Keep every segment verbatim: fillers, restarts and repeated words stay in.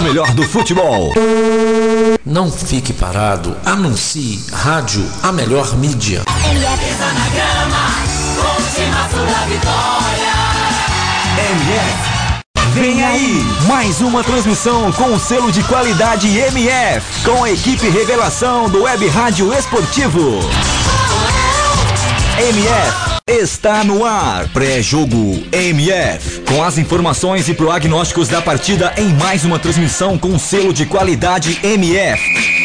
melhor do futebol. Não fique parado, anuncie. Rádio, a melhor mídia. M F na grama, última sua vitória. M F. Vem aí, mais uma transmissão com o selo de qualidade M F, com a equipe Revelação do Web Rádio Esportivo. M F está no ar, pré-jogo M F, com as informações e prognósticos da partida em mais uma transmissão com o selo de qualidade M F.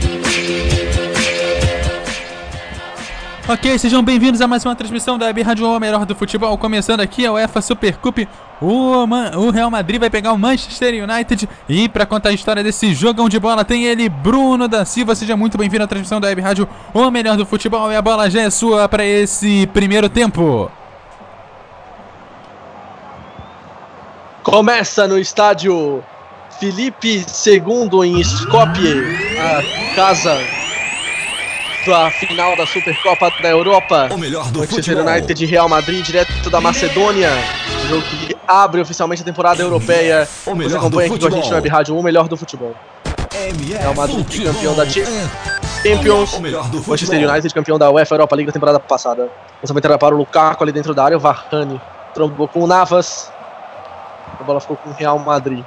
Ok, sejam bem-vindos a mais uma transmissão da Web Rádio O Melhor do Futebol. Começando aqui a UEFA Super Cup, o, Man- o Real Madrid vai pegar o Manchester United. E para contar a história desse jogão de bola tem ele, Bruno da Silva. Seja muito bem-vindo à transmissão da Web Rádio O Melhor do Futebol. E a bola já é sua para esse primeiro tempo. Começa no estádio Felipe segundo em Skopje, a casa da final da Supercopa da Europa. O melhor do Manchester futebol. United e Real Madrid, direto da Macedônia. O jogo que abre oficialmente a temporada europeia. O melhor Você acompanha do aqui com a gente futebol. na Web Rádio, o melhor do futebol. M F Real Madrid Futebol. campeão da Champions. O melhor do Manchester futebol. United campeão da UEFA Europa League da temporada passada. Lançamento era para o Lukaku ali dentro da área. O Varane trombou com o Navas. A bola ficou com o Real Madrid.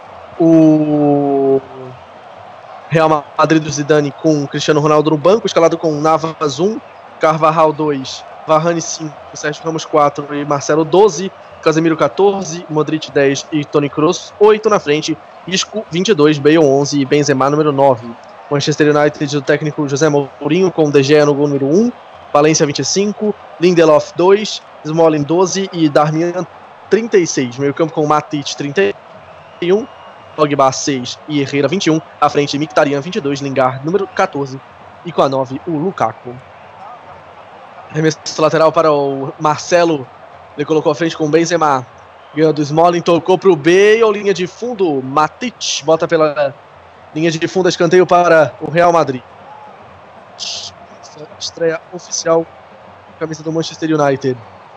O Real Madrid do Zidane com Cristiano Ronaldo no banco, escalado com Navas um, Carvajal dois, Varane cinco, Sérgio Ramos quatro e Marcelo doze, Casemiro catorze, Modric dez e Toni Kroos oito na frente, Isco vinte e dois, Bale onze e Benzema número nove. Manchester United do técnico José Mourinho com De Gea no gol número um, Valencia vinte e cinco, Lindelof dois, Smalling doze e Darmian trinta e seis. Meio campo com Matic trinta e um, Pogba seis e Herrera vinte e um, à frente Mkhitaryan vinte e dois, Lingard número catorze e com a nove o Lukaku. Arremesso lateral para o Marcelo, ele colocou à frente com o Benzema, ganhou do Smalling, tocou para o Bale, linha de fundo, Matic bota pela linha de fundo, escanteio para o Real Madrid. Estreia oficial, camisa do Manchester United.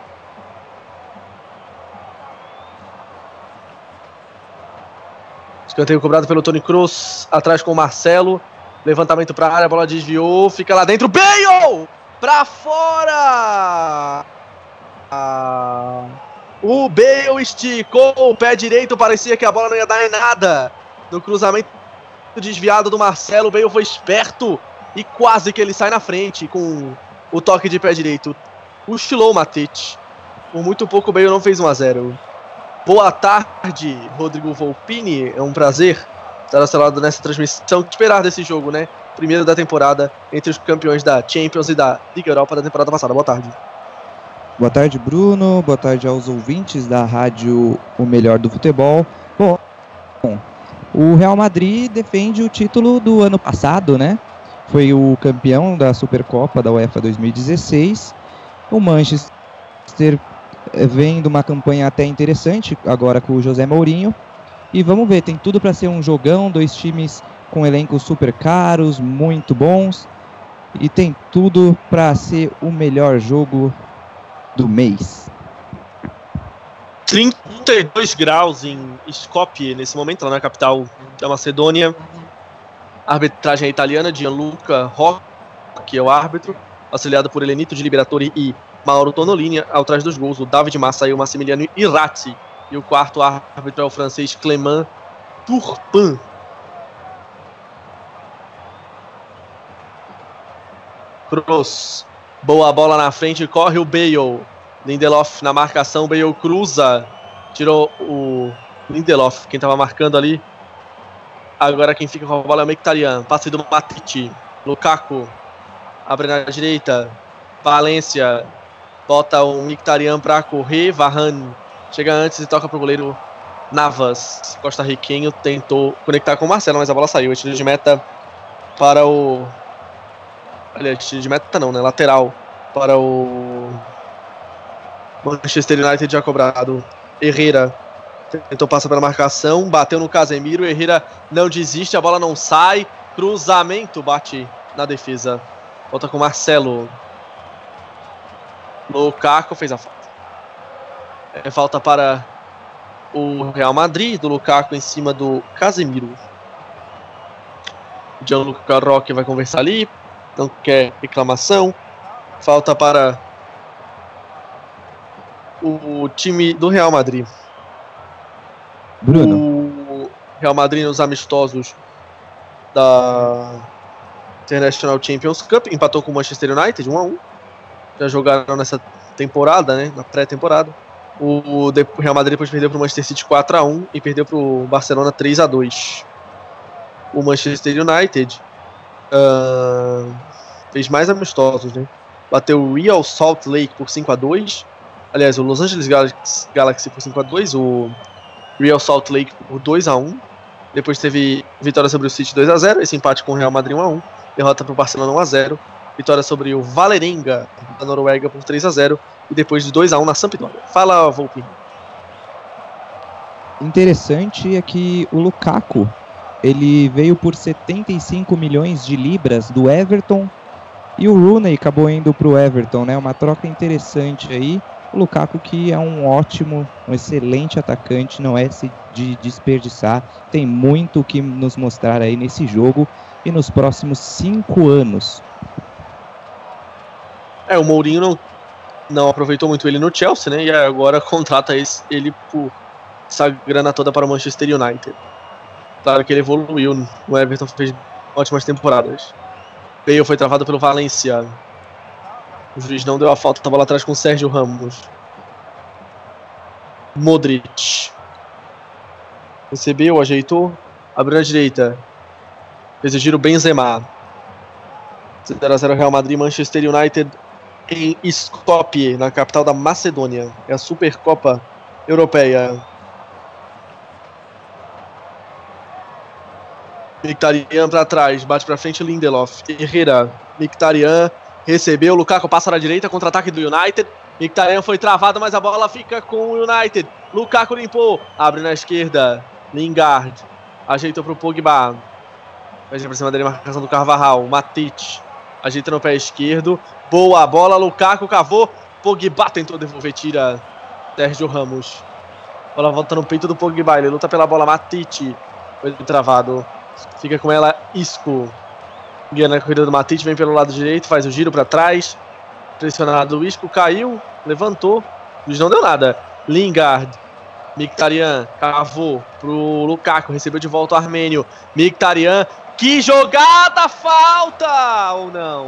Escanteio cobrado pelo Toni Kroos, atrás com o Marcelo, levantamento para a área, a bola desviou, fica lá dentro, Bale! Pra fora! Ah, o Bale esticou o pé direito, parecia que a bola não ia dar em nada. No cruzamento desviado do Marcelo, o Bale foi esperto e quase que ele sai na frente com o toque de pé direito. Cochilou o Matic. Por muito pouco o Bale não fez um a zero. Boa tarde, Rodrigo Volpini. É um prazer estar ao seu lado nessa transmissão. O que esperar desse jogo, né? Primeiro da temporada entre os campeões da Champions e da Liga Europa da temporada passada. Boa tarde. Boa tarde, Bruno. Boa tarde aos ouvintes da rádio O Melhor do Futebol. Bom, o Real Madrid defende o título do ano passado, né? Foi o campeão da Supercopa da UEFA dois mil e dezesseis. O Manchester vem de uma campanha até interessante, agora com o José Mourinho. E vamos ver, tem tudo para ser um jogão, dois times com elencos super caros, muito bons. E tem tudo para ser o melhor jogo do mês. trinta e dois graus em Skopje nesse momento, lá na capital da Macedônia. A arbitragem é italiana, Gianluca Rocchi, que é o árbitro, auxiliado por Elenito de Liberatore e Mauro Tonolini. Ao trás dos gols, o David Massa e o Massimiliano Irrazzi. E o quarto árbitro é o francês Clément Turpin. Kroos, boa bola na frente, corre o Bale. Lindelof na marcação, Bale cruza, tirou o Lindelof, quem estava marcando ali. Agora quem fica com a bola é o Mkhitaryan, passe do Matic. Lukaku, abre na direita, Valencia, bota o Mkhitaryan para correr, Varane chega antes e toca pro goleiro Navas. Costa-riquenho tentou conectar com o Marcelo, mas a bola saiu. Tiro de meta para o... Aliás, tiro de meta não, né? Lateral para o Manchester United, já cobrado. Herrera tentou passar pela marcação, bateu no Casemiro, Herrera não desiste, a bola não sai. Cruzamento, bate na defesa. Volta com o Marcelo. Lukaku fez a falta. É falta para o Real Madrid, do Lukaku em cima do Casemiro. O Gianluca Roque vai conversar ali, não quer reclamação. Falta para o time do Real Madrid. Bruno. O Real Madrid nos amistosos da International Champions Cup empatou com o Manchester United um a um. Já jogaram nessa temporada, né, na pré-temporada. O Real Madrid depois perdeu para o Manchester City quatro a um e perdeu para o Barcelona três a dois. O Manchester United uh, fez mais amistosos, né? Bateu o Real Salt Lake por cinco a dois. Aliás, o Los Angeles Galaxy, Galaxy por cinco a dois. O Real Salt Lake por dois a um. Depois teve vitória sobre o City dois a zero. Esse empate com o Real Madrid um a um. Derrota para o Barcelona um a zero. Vitória sobre o Vålerenga da Noruega por três a zero. E depois de dois a um na Sampdoria. Fala, Volpi. Interessante é que o Lukaku, ele veio por setenta e cinco milhões de libras do Everton e o Rooney acabou indo para o Everton, né? Uma troca interessante aí. O Lukaku, que é um ótimo, um excelente atacante, não é se de desperdiçar, tem muito o que nos mostrar aí nesse jogo e nos próximos cinco anos. É, o Mourinho não, não aproveitou muito ele no Chelsea, né? E agora contrata ele por essa grana toda para o Manchester United. Claro que ele evoluiu, o Everton fez ótimas temporadas. Bale foi travado pelo Valencia. O juiz não deu a falta, estava lá atrás com o Sérgio Ramos. Modric. Recebeu, ajeitou, abriu na direita. Fez o giro Benzema. zero a zero Real Madrid, Manchester United em Skopje, na capital da Macedônia. É a Supercopa Europeia. Mkhitaryan para trás, bate para frente Lindelof. Herrera, Mkhitaryan recebeu, Lukaku passa na direita, contra-ataque do United. Mkhitaryan foi travado, mas a bola fica com o United. Lukaku limpou, abre na esquerda. Lingard ajeitou para o Pogba. Vai para cima dele, marcação do Carvajal. Matic ajeita no pé esquerdo. Boa bola, Lukaku cavou. Pogba tentou devolver, tira Sérgio Ramos. Bola volta no peito do Pogba, ele luta pela bola. Matic foi travado. Fica com ela Isco. Guia na corrida do Matic, vem pelo lado direito, faz o giro para trás. Pressionado o Isco, caiu, levantou. Luiz não deu nada. Lingard. Mkhitaryan cavou pro Lukaku, recebeu de volta o armênio. Mkhitaryan, que jogada, falta ou não?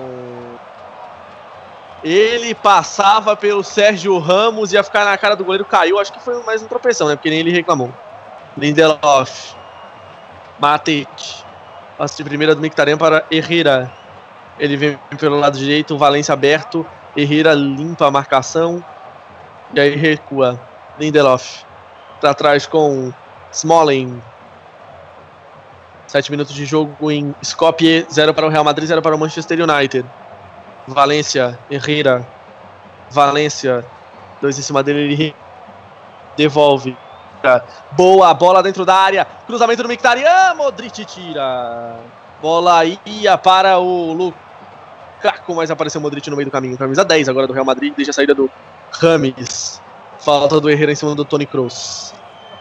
Ele passava pelo Sérgio Ramos, ia ficar na cara do goleiro, caiu. Acho que foi mais um tropeção, né? Porque nem ele reclamou. Lindelof. Matic. Passe de primeira do Mkhitaryan para Herrera. Ele vem pelo lado direito, o Valencia aberto. Herrera limpa a marcação. E aí recua. Lindelof. Para trás com Smalling. Sete minutos de jogo em Skopje. Zero para o Real Madrid, zero para o Manchester United. Valencia, Herrera. Valencia. Dois em cima dele, ele devolve. Boa bola dentro da área. Cruzamento do Mkhitaryan. Modric tira. Bola ia para o Lukaku, mas apareceu o Modric no meio do caminho. Camisa dez agora do Real Madrid. Deixa a saída do Rames. Falta do Herrera em cima do Toni Kroos.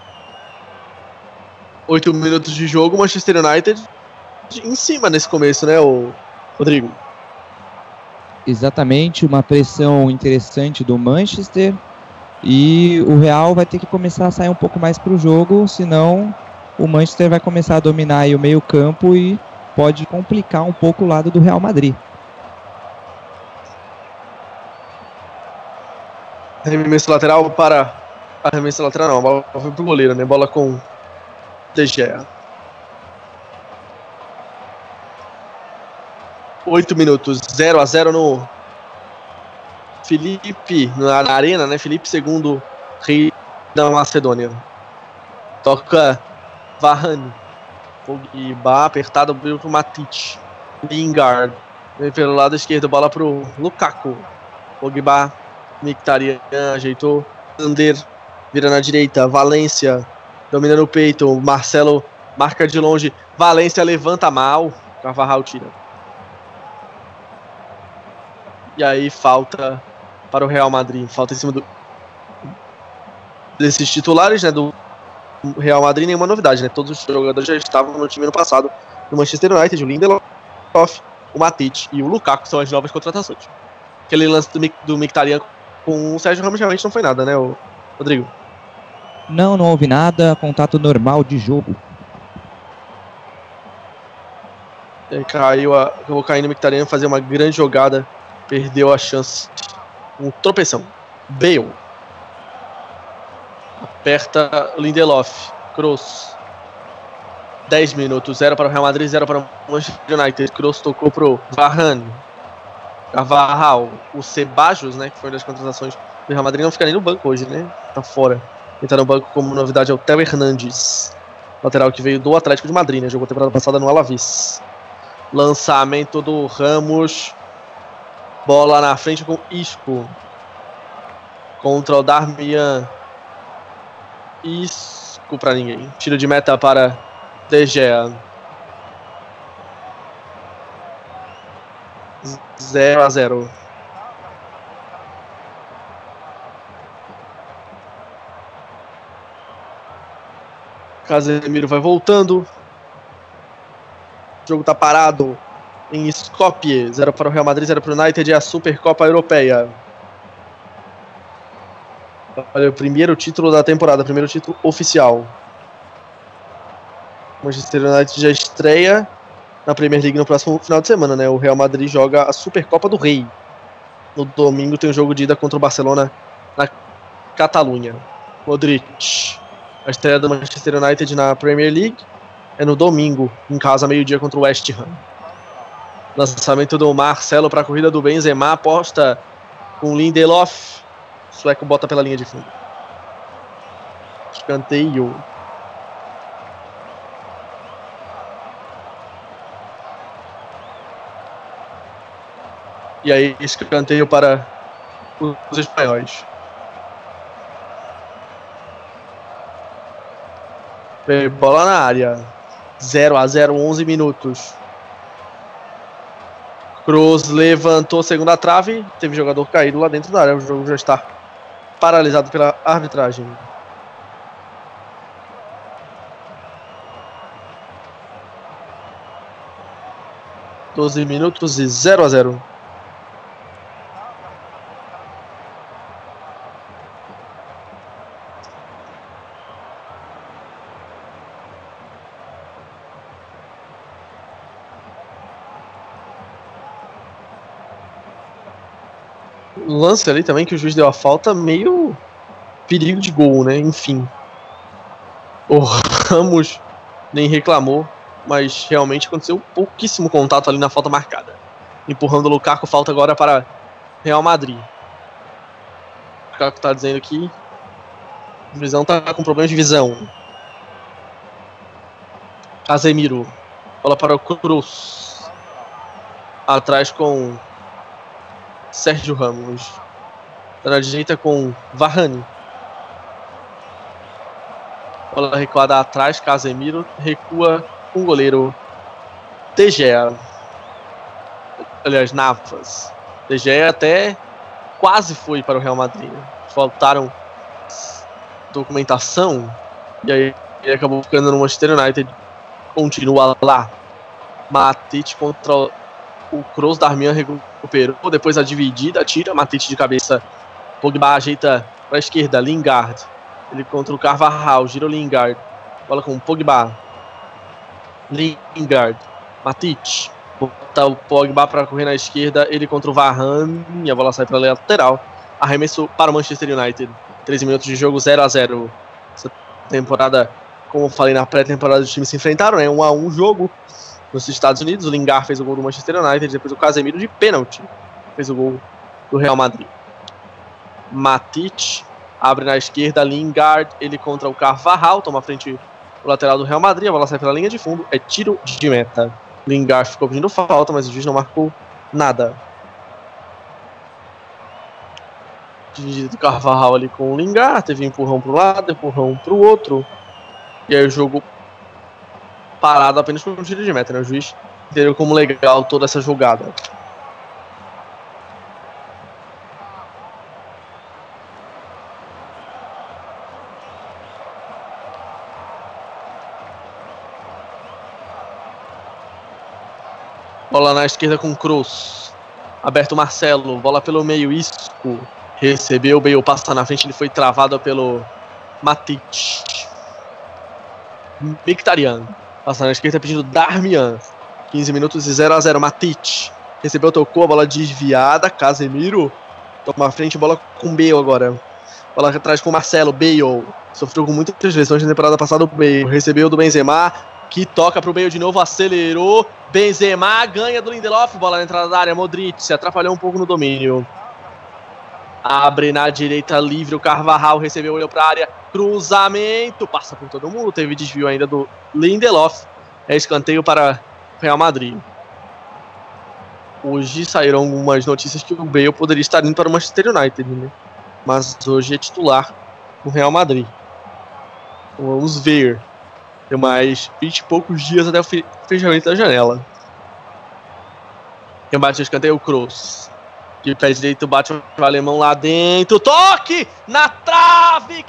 Oito minutos de jogo. Manchester United em cima nesse começo, né, o Rodrigo? Exatamente, uma pressão interessante do Manchester. E o Real vai ter que começar a sair um pouco mais para o jogo, senão o Manchester vai começar a dominar aí o meio campo e pode complicar um pouco o lado do Real Madrid. Arremesso lateral para... Arremesso lateral não, a bola foi pro goleiro, né? Bola com De Gea. Oito minutos, zero a zero no... Felipe, na, na arena, né? Felipe segundo rei da Macedônia. Toca Varane. Pogba apertado pro Matic. Lingard. Vem pelo lado esquerdo, bola pro Lukaku. Pogba, Mkhitaryan ajeitou. Sander vira na direita. Valencia domina no peito. Marcelo marca de longe. Valencia levanta mal. Carvajal tira. E aí falta para o Real Madrid. Falta em cima do... desses titulares, né? Do Real Madrid nenhuma novidade, né? Todos os jogadores já estavam no time ano passado no Manchester United, o Lindelof, o Matite e o Lukaku são as novas contratações. Aquele lance do, do Mkhitaryan com o Sérgio Ramos realmente não foi nada, né, o Rodrigo? Não, não houve nada, contato normal de jogo. E caiu, a, acabou caindo o Mkhitaryan, fazer uma grande jogada, perdeu a chance. Um tropeção. Bale. Aperta Lindelof. Kroos. dez minutos, zero para o Real Madrid, zero para o Manchester United. Kroos tocou pro Varane. Carvajal. O Ceballos, né, que foi uma das contratações do Real Madrid, não fica nem no banco hoje, né? Tá fora. Quem tá no banco como novidade é o Theo Hernandes. Lateral que veio do Atlético de Madrid, né? Jogou temporada passada no Alavés. Lançamento do Ramos. Bola na frente com Isco. Contra o Darmian. Isco pra ninguém. Tiro de meta para De Gea. zero a zero. Casemiro vai voltando. O jogo tá parado em Skopje. zero para o Real Madrid, zero para o United. E a Supercopa Europeia. Olha, o primeiro título da temporada, primeiro título oficial. O Manchester United já estreia na Premier League no próximo final de semana, né? O Real Madrid joga a Supercopa do Rei. No domingo tem o jogo de ida contra o Barcelona na Catalunha. Modric. A estreia do Manchester United na Premier League é no domingo, em casa, meio-dia, contra o West Ham. Lançamento do Marcelo para a corrida do Benzema, aposta com Lindelof. O sueco bota pela linha de fundo. Escanteio. E aí, escanteio para os espanhóis. Bola na área. zero a zero, onze minutos. Kroos levantou segunda trave. Teve jogador caído lá dentro da área. O jogo já está paralisado pela arbitragem. doze minutos e zero a zero. Lance ali também que o juiz deu a falta, meio perigo de gol, né? Enfim. O Ramos nem reclamou, mas realmente aconteceu pouquíssimo contato ali na falta marcada. Empurrando o Lukaku, falta agora para Real Madrid. O Lukaku tá dizendo que a visão tá com problema de visão. Casemiro. Bola para o Kroos. Atrás com Sérgio Ramos. Na direita com Varane. Bola recuada atrás. Casemiro recua com o goleiro De Gea. Aliás, Navas. De Gea até quase foi para o Real Madrid. Faltaram documentação. E aí ele acabou ficando no Manchester United. Continua lá. Matite contra o Kroos. Darmian recuperou. Depois a dividida. Tira Matite de cabeça. Pogba ajeita para a esquerda. Lingard. Ele contra o Carvajal. Gira o Lingard. Bola com o Pogba. Lingard. Matite. Bota o Pogba para correr na esquerda. Ele contra o Varane. A bola sai para a lateral. Arremesso para o Manchester United. treze minutos de jogo, zero a zero. Essa temporada, como eu falei na pré-temporada, os times se enfrentaram, né? um a um jogo nos Estados Unidos. O Lingard fez o gol do Manchester United. Depois o Casemiro de pênalti fez o gol do Real Madrid. Matite abre na esquerda. Lingard, ele contra o Carvajal. Toma a frente o lateral do Real Madrid. A bola sai pela linha de fundo. É tiro de meta. Lingard ficou pedindo falta, mas o juiz não marcou nada. Dividido do Carvajal ali com o Lingard. Teve empurrão para um lado, empurrão para o outro. E aí o jogo parado apenas por um tiro de meta, né? O juiz entendeu como legal toda essa jogada. Bola na esquerda com Kroos. Aberto Marcelo. Bola pelo meio. Isco. Recebeu. Bale passa na frente. Ele foi travado pelo Matic. Mkhitaryan. Passa na esquerda pedindo Darmian. quinze minutos e zero a zero. Matic. Recebeu, tocou. A bola desviada. Casemiro. Toma a frente. Bola com Bale agora. Bola atrás com Marcelo. Bale. Sofreu com muitas lesões na temporada passada. O Bale. Recebeu do Benzema. Que toca pro Bale de novo. Acelerou. Benzema ganha do Lindelof. Bola na entrada da área. Modric se atrapalhou um pouco no domínio. Abre na direita livre. O Carvajal recebeu, olhou pra área. Cruzamento. Passa por todo mundo. Teve desvio ainda do Lindelof. É escanteio para Real Madrid. Hoje saíram algumas notícias que o Bale poderia estar indo para o Manchester United, né? Mas hoje é titular no Real Madrid. Vamos ver. Tem mais vinte e poucos dias até o fechamento da janela. Quem bate o escanteio é o Kroos. De pé direito bate o alemão lá dentro. Toque na trave,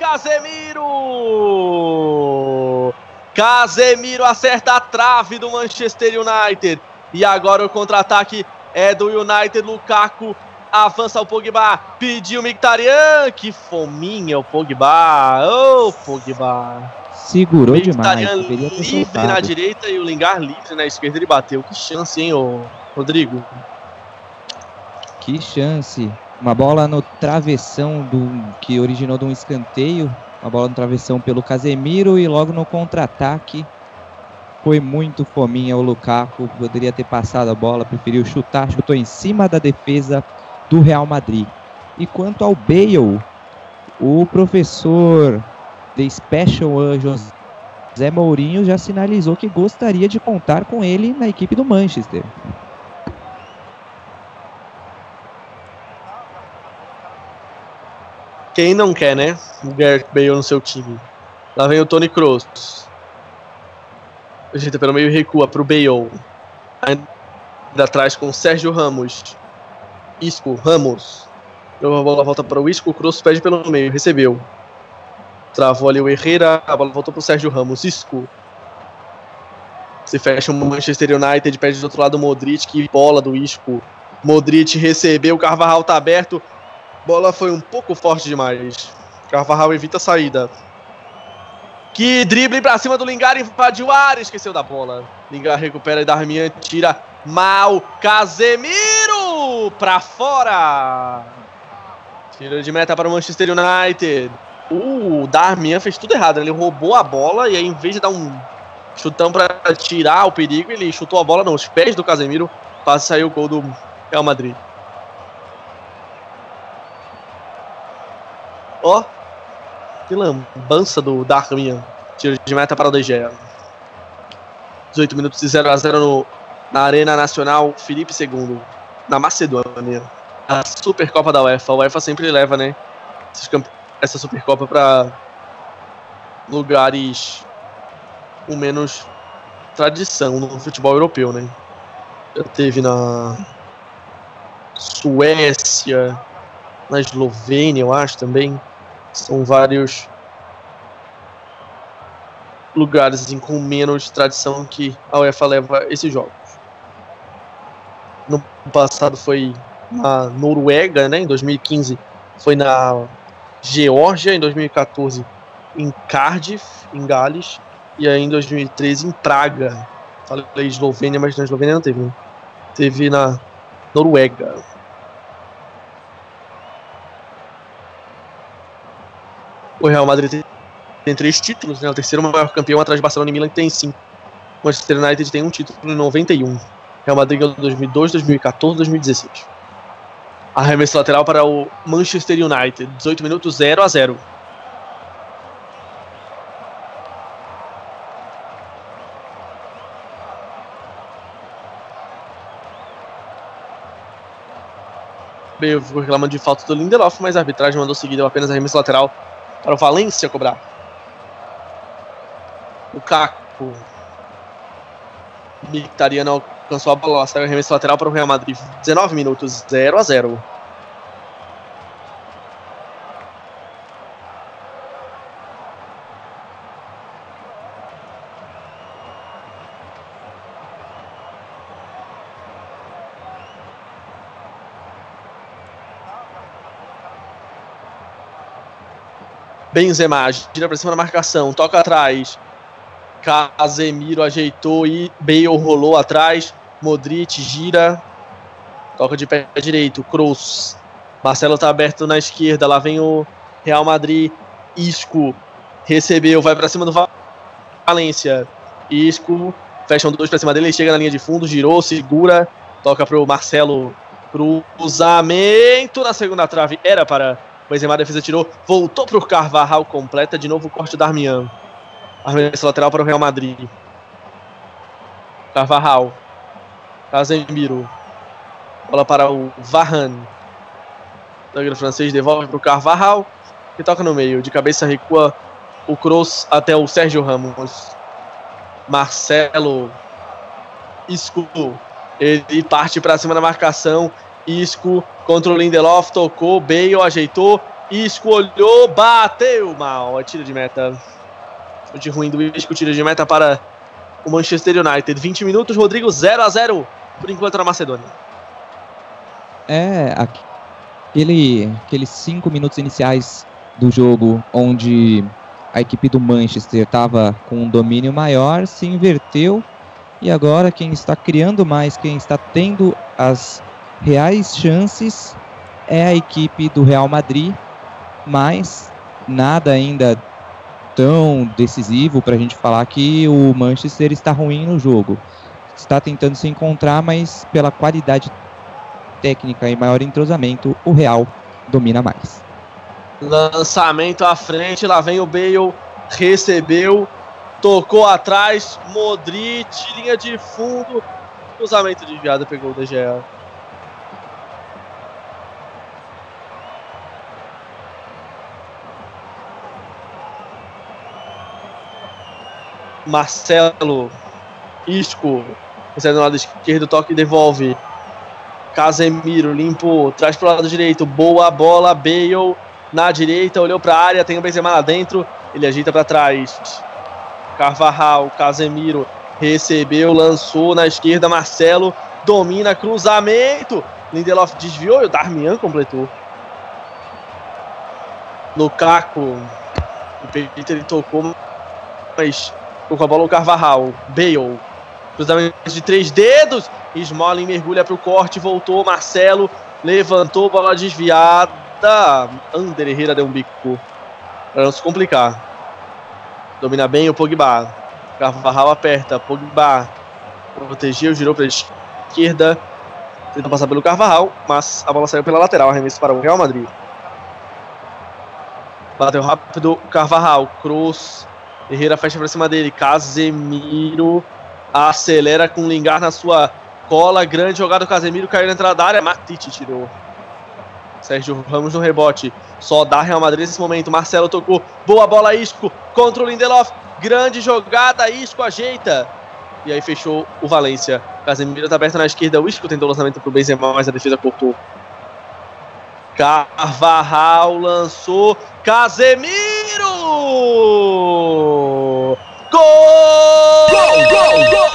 Casemiro! Casemiro acerta a trave do Manchester United. E agora o contra-ataque é do United. Lukaku avança o Pogba. Pediu o Mkhitaryan. Que fominha o Pogba. Ô, oh, Pogba. Segurou demais. Livre na direita e o Lingard livre na esquerda. Ele bateu. Que chance, hein, ô Rodrigo? Que chance. Uma bola no travessão do, que originou de um escanteio. Uma bola no travessão pelo Casemiro e logo no contra-ataque foi muito fominha o Lukaku. Poderia ter passado a bola, preferiu chutar, chutou em cima da defesa do Real Madrid. E quanto ao Bale, o professor The Special José Mourinho já sinalizou que gostaria de contar com ele na equipe do Manchester. Quem não quer, né? O Gareth Bale no seu time. Lá vem o Toni Kroos. Ajeita pelo meio e recua pro Bale. Ainda atrás com o Sérgio Ramos. Isco, Ramos. A bola volta para o Isco. O Kroos pede pelo meio. Recebeu. Travou ali o Herrera. A bola voltou pro Sérgio Ramos. Isco. Se fecha o Manchester United. Pede do outro lado o Modric. Que bola do Isco. Modric recebeu. O Carvajal tá aberto. Bola foi um pouco forte demais. Carvajal evita a saída. Que drible pra cima do Lingard. Invadiu a área. Esqueceu da bola. Lingard recupera e Darmian tira mal. Casemiro pra fora. Tira de meta para o Manchester United. O Darmian fez tudo errado. Ele roubou a bola e aí, em vez de dar um chutão pra tirar o perigo, ele chutou a bola nos pés do Casemiro. Quase saiu o gol do Real Madrid. Ó, oh, que lambança do Darmian. Tiro de meta para o De Gea. dezoito minutos e zero a zero no, na Arena Nacional Felipe segundo, na Macedônia. A Supercopa da UEFA. A UEFA sempre leva, né, essa Supercopa para lugares com menos tradição no futebol europeu, né? Já teve na Suécia, na Eslovênia, eu acho também. São vários lugares assim, com menos tradição que a UEFA leva esses jogos. No passado foi na Noruega, né? Em dois mil e quinze foi na Geórgia, em dois mil e quatorze em Cardiff, em Gales, e aí em dois mil e treze em Praga. Falei Eslovênia, mas na Eslovênia não teve, né? Teve na Noruega. O Real Madrid tem, tem três títulos, né? O terceiro maior campeão atrás de Barcelona e Milan, que tem cinco. O Manchester United tem um título em noventa e um. Real Madrid ganhou dois mil e dois, dois mil e quatorze, dois mil e dezesseis. Arremesso lateral para o Manchester United. dezoito minutos, zero a zero. Bale ficou reclamando de falta do Lindelof, mas a arbitragem mandou seguir, deu apenas arremesso lateral para o Valência cobrar. O Caco. Mkhitaryan alcançou a bola, saiu arremesso lateral para o Real Madrid. dezenove minutos, zero a zero. Benzema gira pra cima da marcação, toca atrás. Casemiro ajeitou e Bale rolou atrás. Modric gira, toca de pé direito, Kroos. Marcelo tá aberto na esquerda, lá vem o Real Madrid. Isco recebeu, vai pra cima do Valência. Isco, fecham dois pra cima dele, ele chega na linha de fundo, girou, segura, toca pro Marcelo. Cruzamento na segunda trave, era para Benzema, a defesa tirou, voltou pro Carvajal, completa de novo o corte do Darmian. Arremesso lateral para o Real Madrid. Carvajal. Casemiro. Bola para o Varane. O zagueiro francês devolve para o Carvajal, que toca no meio. De cabeça recua o Kroos até o Sérgio Ramos. Marcelo. Isco. Ele parte para cima da marcação. Isco contra o Lindelof, tocou, Bale ajeitou, Isco olhou, bateu mal, é tiro de meta. Chute ruim do Isco, tiro de meta para o Manchester United. vinte minutos, Rodrigo, zero a zero por enquanto na Macedônia. É, aquele, aqueles cinco minutos iniciais do jogo, onde a equipe do Manchester estava com um domínio maior, se inverteu, e agora quem está criando mais, quem está tendo as reais chances é a equipe do Real Madrid, mas nada ainda tão decisivo para a gente falar que o Manchester está ruim no jogo. Está tentando se encontrar, mas pela qualidade técnica e maior entrosamento, o Real domina mais. Lançamento à frente, lá vem o Bale, recebeu, tocou atrás, Modric, linha de fundo, cruzamento desviado, pegou o De Gea. Marcelo, Isco, recebe no lado esquerdo, toque e devolve. Casemiro limpou, traz pro lado direito, boa bola, Bale na direita, olhou pra área, tem o Benzema lá dentro, ele ajeita pra trás. Carvajal, Casemiro, recebeu, lançou na esquerda, Marcelo, domina, cruzamento, Lindelof desviou e o Darmian completou. Lukaku, o peito ele tocou, mas com a bola o Carvajal, Bale, cruzamento de três dedos, Smalling mergulha para o corte, voltou, Marcelo, levantou, bola desviada, Ander Herrera deu um bico, para não se complicar, domina bem o Pogba, Carvajal aperta, Pogba, protegeu, girou para a esquerda, tentou passar pelo Carvajal, mas a bola saiu pela lateral, arremesso para o Real Madrid. Bateu rápido, Carvajal, Kroos, Herrera fecha pra cima dele, Casemiro acelera com Lingard na sua cola, grande jogada do Casemiro, caiu na entrada da área, Matic tirou. Sérgio Ramos no rebote, só dá Real Madrid nesse momento, Marcelo tocou, boa bola, Isco contra o Lindelof, grande jogada, Isco ajeita, e aí fechou o Valência. Casemiro tá aberto na esquerda, o Isco tentou o lançamento pro Benzema, mas a defesa cortou. Carvajal lançou, Casemiro! Gol! Gol, gol, gol!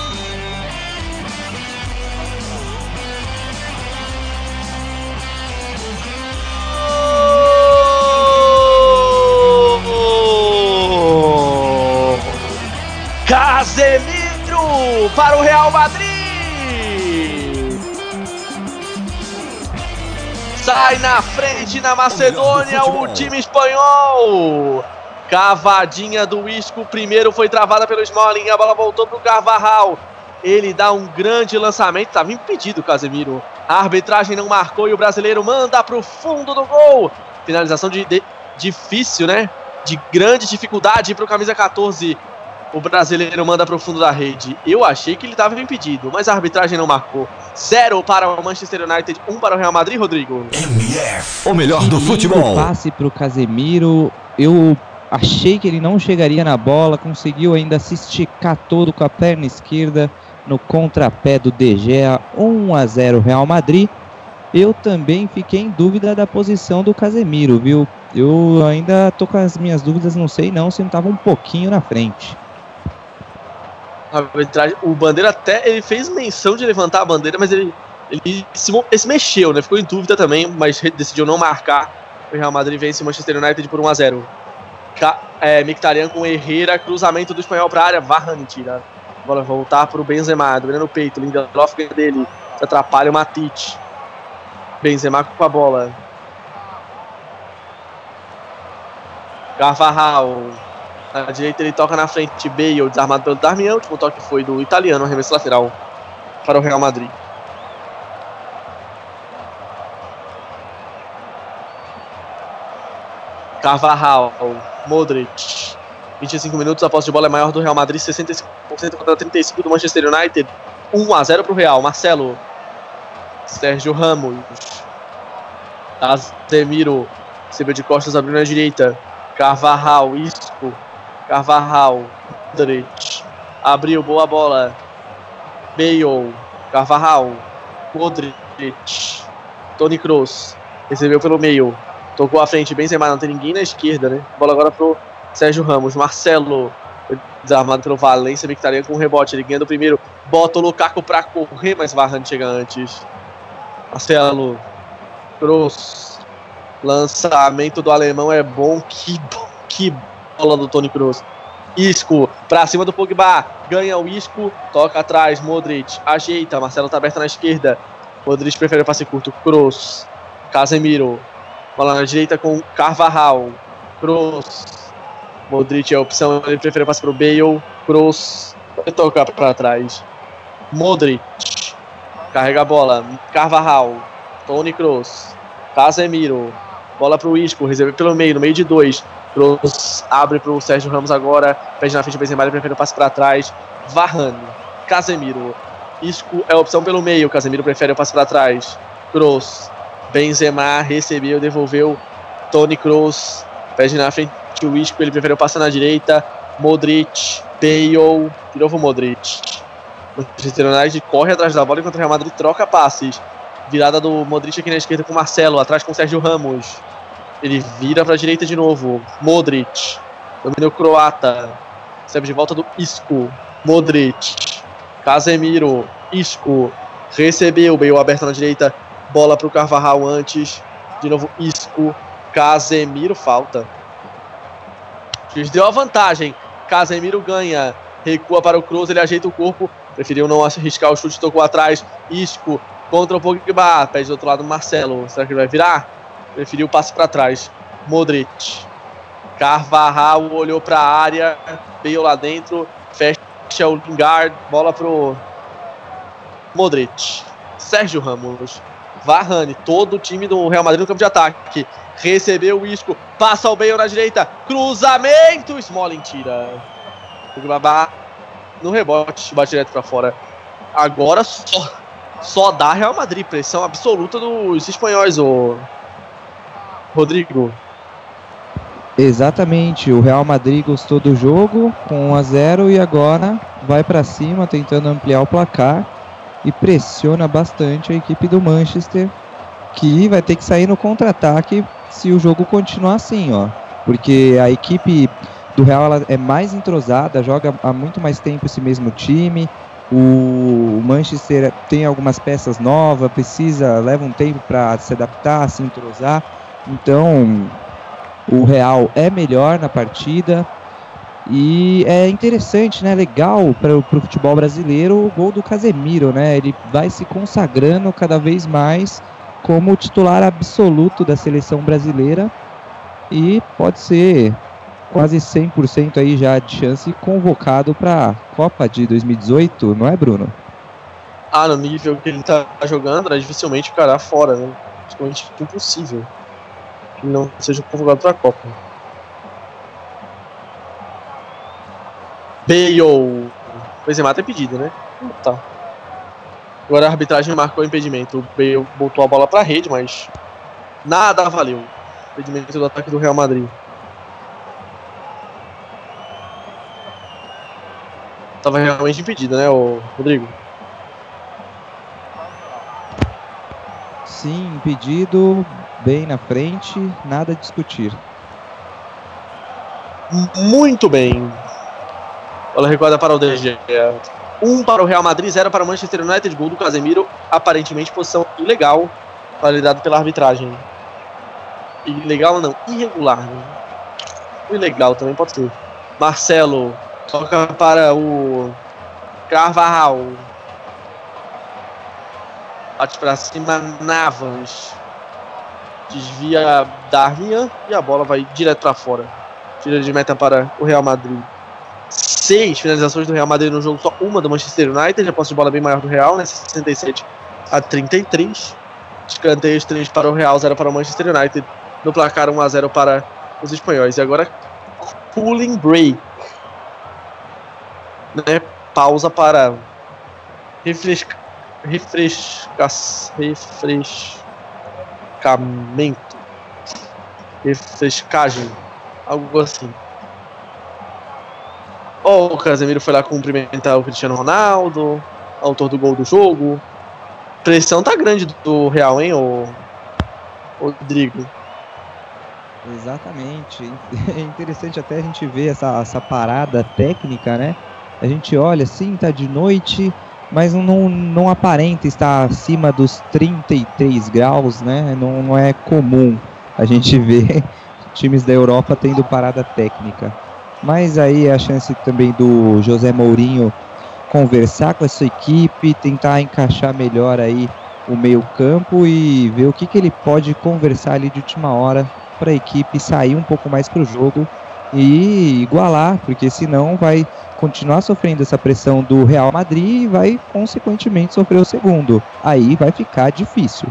Casemiro para o Real Madrid! Sai na frente na Macedônia o time espanhol. Cavadinha do Isco. Primeiro foi travada pelo Smalling. A bola voltou para o Carvajal. Ele dá um grande lançamento. Estava impedido o Casemiro. A arbitragem não marcou e o brasileiro manda para o fundo do gol. Finalização de, de, difícil, né? De grande dificuldade para o camisa catorze. O brasileiro manda para o fundo da rede. Eu achei que ele estava impedido, mas a arbitragem não marcou. Zero para o Manchester United, um para o Real Madrid, Rodrigo. M F, o melhor do futebol. Passe para o Casemiro. Eu achei que ele não chegaria na bola. Conseguiu ainda se esticar todo com a perna esquerda no contrapé do De Gea. um a zero Real Madrid. Eu também fiquei em dúvida da posição do Casemiro, viu? Eu ainda tô com as minhas dúvidas, não sei não se ele estava um pouquinho na frente. O Bandeira até ele fez menção de levantar a bandeira, mas ele, ele, se, ele se mexeu, né? Ficou em dúvida também, mas decidiu não marcar. O Real Madrid vence o Manchester United por um a zero. É, Mkhitaryan com Herrera, cruzamento do espanhol para a área, Varane tira. Bola voltar para o Benzema, dominando o peito, Lindelof dele, atrapalha o Matic. Benzema com a bola. Carvajal, na direita ele toca na frente, Bale, desarmado pelo Darmian, o último toque foi do italiano, arremesso lateral para o Real Madrid. Carvajal, Modric, vinte e cinco minutos, a posse de bola é maior do Real Madrid, sessenta e cinco por cento contra trinta e cinco por cento do Manchester United, um a zero para o Real. Marcelo, Sérgio Ramos, Casemiro, recebeu de costas, abriu na direita, Carvajal, Isco, Carvajal, Modric, abriu, boa bola, Bale, Carvajal, Modric, Toni Kroos, recebeu pelo meio, tocou à frente, Benzema, não tem ninguém na esquerda, né? Bola agora pro Sérgio Ramos, Marcelo, desarmado pelo Valência, Mkhitaryan com um rebote, ele ganha do primeiro, bota o Lukaku pra correr, mas Varane chega antes. Marcelo, Kroos, lançamento do alemão é bom, que, que bola do Toni Kroos. Isco, pra cima do Pogba, ganha o Isco, toca atrás, Modric, ajeita, Marcelo tá aberto na esquerda, Modric prefere o passe curto, Kroos, Casemiro, bola na direita com Carvajal, Kroos, Modric é a opção, ele prefere o passe pro Bale, Kroos, vai tocar pra trás, Modric, carrega a bola, Carvajal, Toni Kroos, Casemiro, bola pro Isco, recebe pelo meio, no meio de dois, Kroos abre pro Sérgio Ramos agora, pede na frente do Benzema, ele prefere o passe pra trás, Varane, Casemiro, Isco é a opção pelo meio, Casemiro prefere o passe pra trás, Kroos, Benzema recebeu, devolveu, Toni Kroos, pede na frente o Isco, ele prefere o passe na direita, Modric, Bale, de novo Modric, o Manchester United corre atrás da bola enquanto o Real Madrid troca passes. Virada do Modric aqui na esquerda com o Marcelo, atrás com o Sérgio Ramos. Ele vira para a direita de novo. Modric, domínio croata. Recebe de volta do Isco. Modric, Casemiro, Isco. Recebeu, Bale aberto na direita. Bola para o Carvajal antes. De novo Isco. Casemiro, falta. Juiz deu a vantagem. Casemiro ganha. Recua para o Kroos, ele ajeita o corpo. Preferiu não arriscar o chute, tocou atrás. Isco contra o Pogba, pede do outro lado Marcelo, será que ele vai virar? Preferiu o passe para trás, Modric, Carvajal olhou para a área, veio lá dentro, fecha o Lingard, bola pro Modric, Sérgio Ramos, Varane, todo o time do Real Madrid no campo de ataque, recebeu o Isco, passa o Bale na direita, cruzamento, Smalling tira, Pogba no rebote, bate direto para fora, agora só Só dá Real Madrid, pressão absoluta dos espanhóis, o Rodrigo. Exatamente, o Real Madrid gostou do jogo com um a zero e agora vai para cima tentando ampliar o placar e pressiona bastante a equipe do Manchester, que vai ter que sair no contra-ataque se o jogo continuar assim, ó, porque a equipe do Real ela é mais entrosada, joga há muito mais tempo esse mesmo time. O Manchester tem algumas peças novas, precisa, leva um tempo para se adaptar, se entrosar. Então, o Real é melhor na partida. E é interessante, né? Legal para o futebol brasileiro o gol do Casemiro, né? Ele vai se consagrando cada vez mais como titular absoluto da seleção brasileira. E pode ser quase cem por cento aí já de chance convocado para a Copa de dois mil e dezoito, não é, Bruno? Ah, no nível que ele tá jogando, né, dificilmente ficará fora, né? Praticamente impossível que ele não seja convocado para a Copa. Bale, o Benzema tem pedido, né? Tá. Agora a arbitragem marcou o impedimento. O Bale botou a bola para a rede, mas nada valeu. Impedimento do ataque do Real Madrid. Tava realmente impedido, né, o Rodrigo? Sim, impedido, bem na frente, nada a discutir. Muito bem. Bola recuada para o D G. um para o Real Madrid, zero para o Manchester United. Gol do Casemiro, aparentemente posição ilegal, validado pela arbitragem. Ilegal não, irregular, né? ilegal também, pode ser. Marcelo toca para o Carvajal. Bate pra cima, Navas. Desvia Darmian e a bola vai direto pra fora. Tira de meta para o Real Madrid. Seis finalizações do Real Madrid no jogo, só uma do Manchester United. A posse de bola é bem maior do Real, né? sessenta e sete a trinta e três. Escanteios três para o Real, zero para o Manchester United. No placar um a zero para os espanhóis. E agora, cooling break. Né? Pausa para refresca, refresca, refrescamento. Refrescagem. Algo assim. Oh, o Casemiro foi lá cumprimentar o Cristiano Ronaldo, autor do gol do jogo. Pressão tá grande do Real, hein, ô Rodrigo? Exatamente. É interessante até a gente ver essa, essa parada técnica, né? A gente olha assim, tá de noite, mas não, não aparenta estar acima dos trinta e três graus, né? Não, não é comum a gente ver times da Europa tendo parada técnica. Mas aí a chance também do José Mourinho conversar com essa equipe, tentar encaixar melhor aí o meio campo e ver o que, que ele pode conversar ali de última hora para a equipe sair um pouco mais para o jogo e igualar, porque senão vai continuar sofrendo essa pressão do Real Madrid e vai consequentemente sofrer o segundo. Aí vai ficar difícil.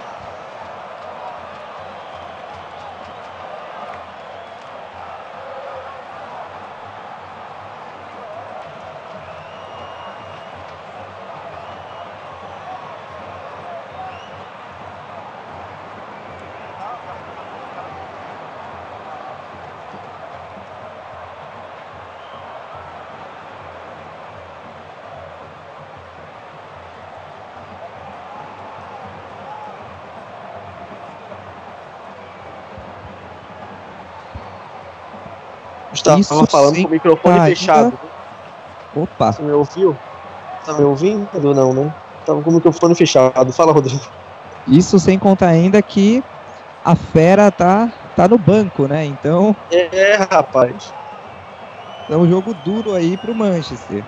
Estava falando com o microfone ainda... fechado. Opa. Você me ouviu? Tá me ouvindo? Não, né? Tava com o microfone fechado. Fala, Rodrigo. Isso sem contar ainda que a fera tá, tá no banco, né? Então... É, rapaz. É um jogo duro aí pro Manchester.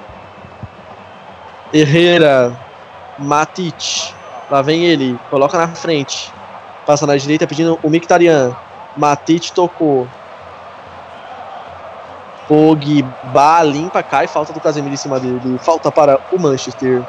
Herrera. Matic. Lá vem ele. Coloca na frente. Passa na direita pedindo o Mkhitaryan. Matic tocou. Pogba limpa, cai, falta do Casemiro em cima dele, falta para o Manchester.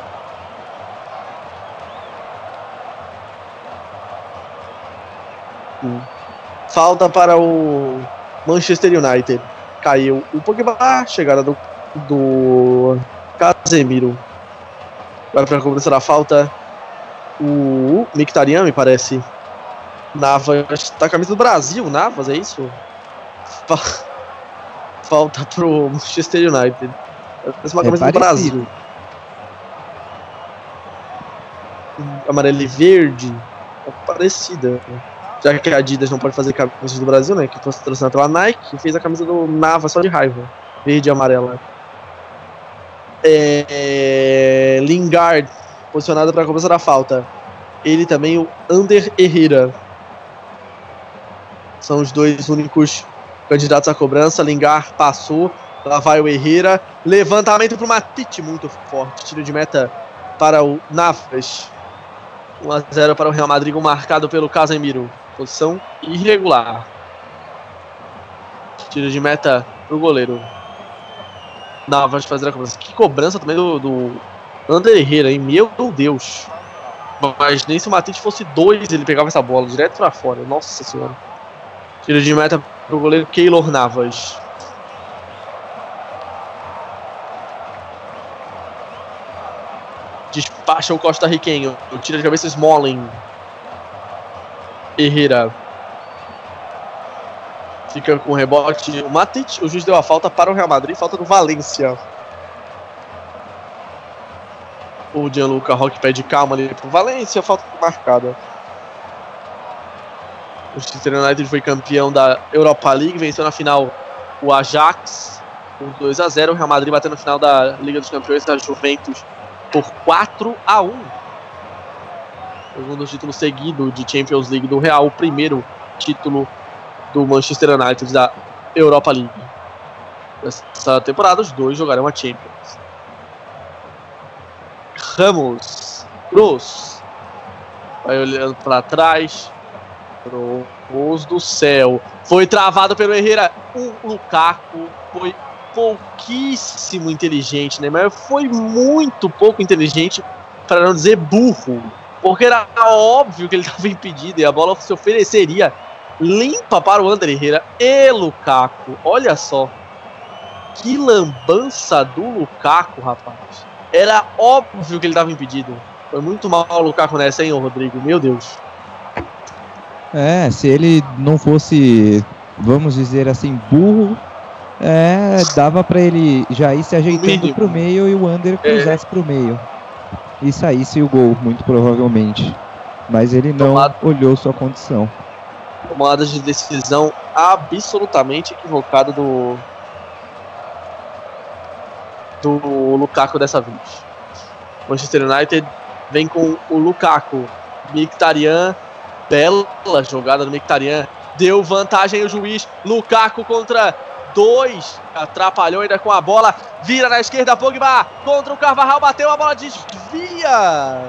Hum. Falta para o Manchester United. Caiu o Pogba, chegada do, do Casemiro. Vai para a cobrança da falta o Mkhitaryan, me parece. Navas, tá a camisa do Brasil, Navas, é isso? Falta pro Manchester United. Parece uma camisa é do Brasil. Amarelo e verde. É parecida. Já que a Adidas não pode fazer camisas do Brasil, né? Que estão se patrocinada pela Nike, fez a camisa do Nava só de raiva. Verde e amarela. É... Lingard, posicionado para a cobrança da falta. Ele também, o Ander Herrera. São os dois únicos candidatos à cobrança. Lingard passou, lá vai o Herrera, levantamento para o Matite, muito forte, tiro de meta para o Navas. um a zero para o Real Madrid, marcado pelo Casemiro, posição irregular. Tiro de meta para o goleiro Navas fazer a cobrança. Que cobrança também do, do Ander Herrera, hein? Meu Deus. Mas nem se o Matite fosse dois, ele pegava essa bola direto para fora. Nossa senhora. Tiro de meta para o goleiro Keylor Navas. Despacha o costarriquenho. Tira de cabeça Smalling. Herrera. Fica com o rebote o Matic. O juiz deu a falta para o Real Madrid. Falta do Valência. O Gianluca Roque pede calma ali para o Valência. Falta marcada. O Manchester United foi campeão da Europa League, venceu na final o Ajax por dois a zero. O Real Madrid bateu na final da Liga dos Campeões da Juventus por quatro a um. Segundo título seguido de Champions League do Real, o primeiro título do Manchester United da Europa League. Nessa temporada, os dois jogarão a Champions. Ramos, Cruz, vai olhando para trás. Cruz do céu, foi travado pelo Herrera. O Lukaku foi pouquíssimo inteligente, né? Mas foi muito pouco inteligente, para não dizer burro, porque era óbvio que ele estava impedido e a bola se ofereceria limpa para o Ander Herrera e Lukaku. Olha só, que lambança do Lukaku, rapaz. Era óbvio que ele estava impedido. Foi muito mal o Lukaku nessa, hein, Rodrigo? Meu Deus. É, se ele não fosse, vamos dizer assim, burro, é, dava pra ele já ir se ajeitando pro meio e o Ander cruzasse é. pro meio. E saísse o gol, muito provavelmente. Mas ele não Tomada. olhou sua condição. Tomada de decisão absolutamente equivocada do do Lukaku dessa vez. Manchester United vem com o Lukaku. Mkhitaryan, bela jogada do Mkhitaryan, deu vantagem o juiz. Lukaku contra dois, atrapalhou ainda com a bola, vira na esquerda, Pogba contra o Carvajal, bateu, a bola desvia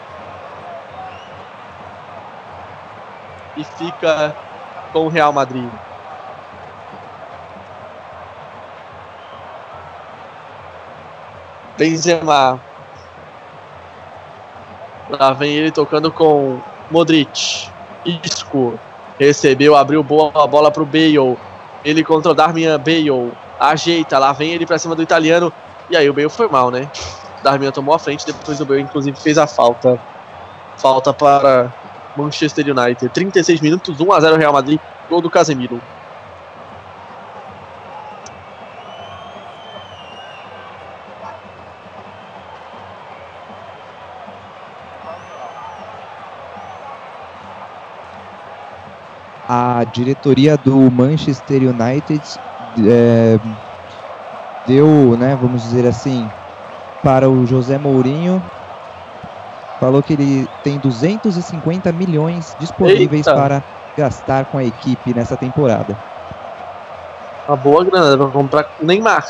e fica com o Real Madrid. Benzema, lá vem ele tocando com Modric. Isco recebeu, abriu boa a bola pro Bale. Ele contra o Darmian. Bale ajeita, lá vem ele pra cima do italiano. E aí o Bale foi mal, né? Darmian tomou a frente, depois o Bale inclusive fez a falta. Falta para Manchester United. trinta e seis minutos, um a zero Real Madrid. Gol do Casemiro. A diretoria do Manchester United é, deu, né, vamos dizer assim, para o José Mourinho, falou que ele tem duzentos e cinquenta milhões disponíveis Eita. para gastar com a equipe nessa temporada. Uma boa grana para comprar Neymar.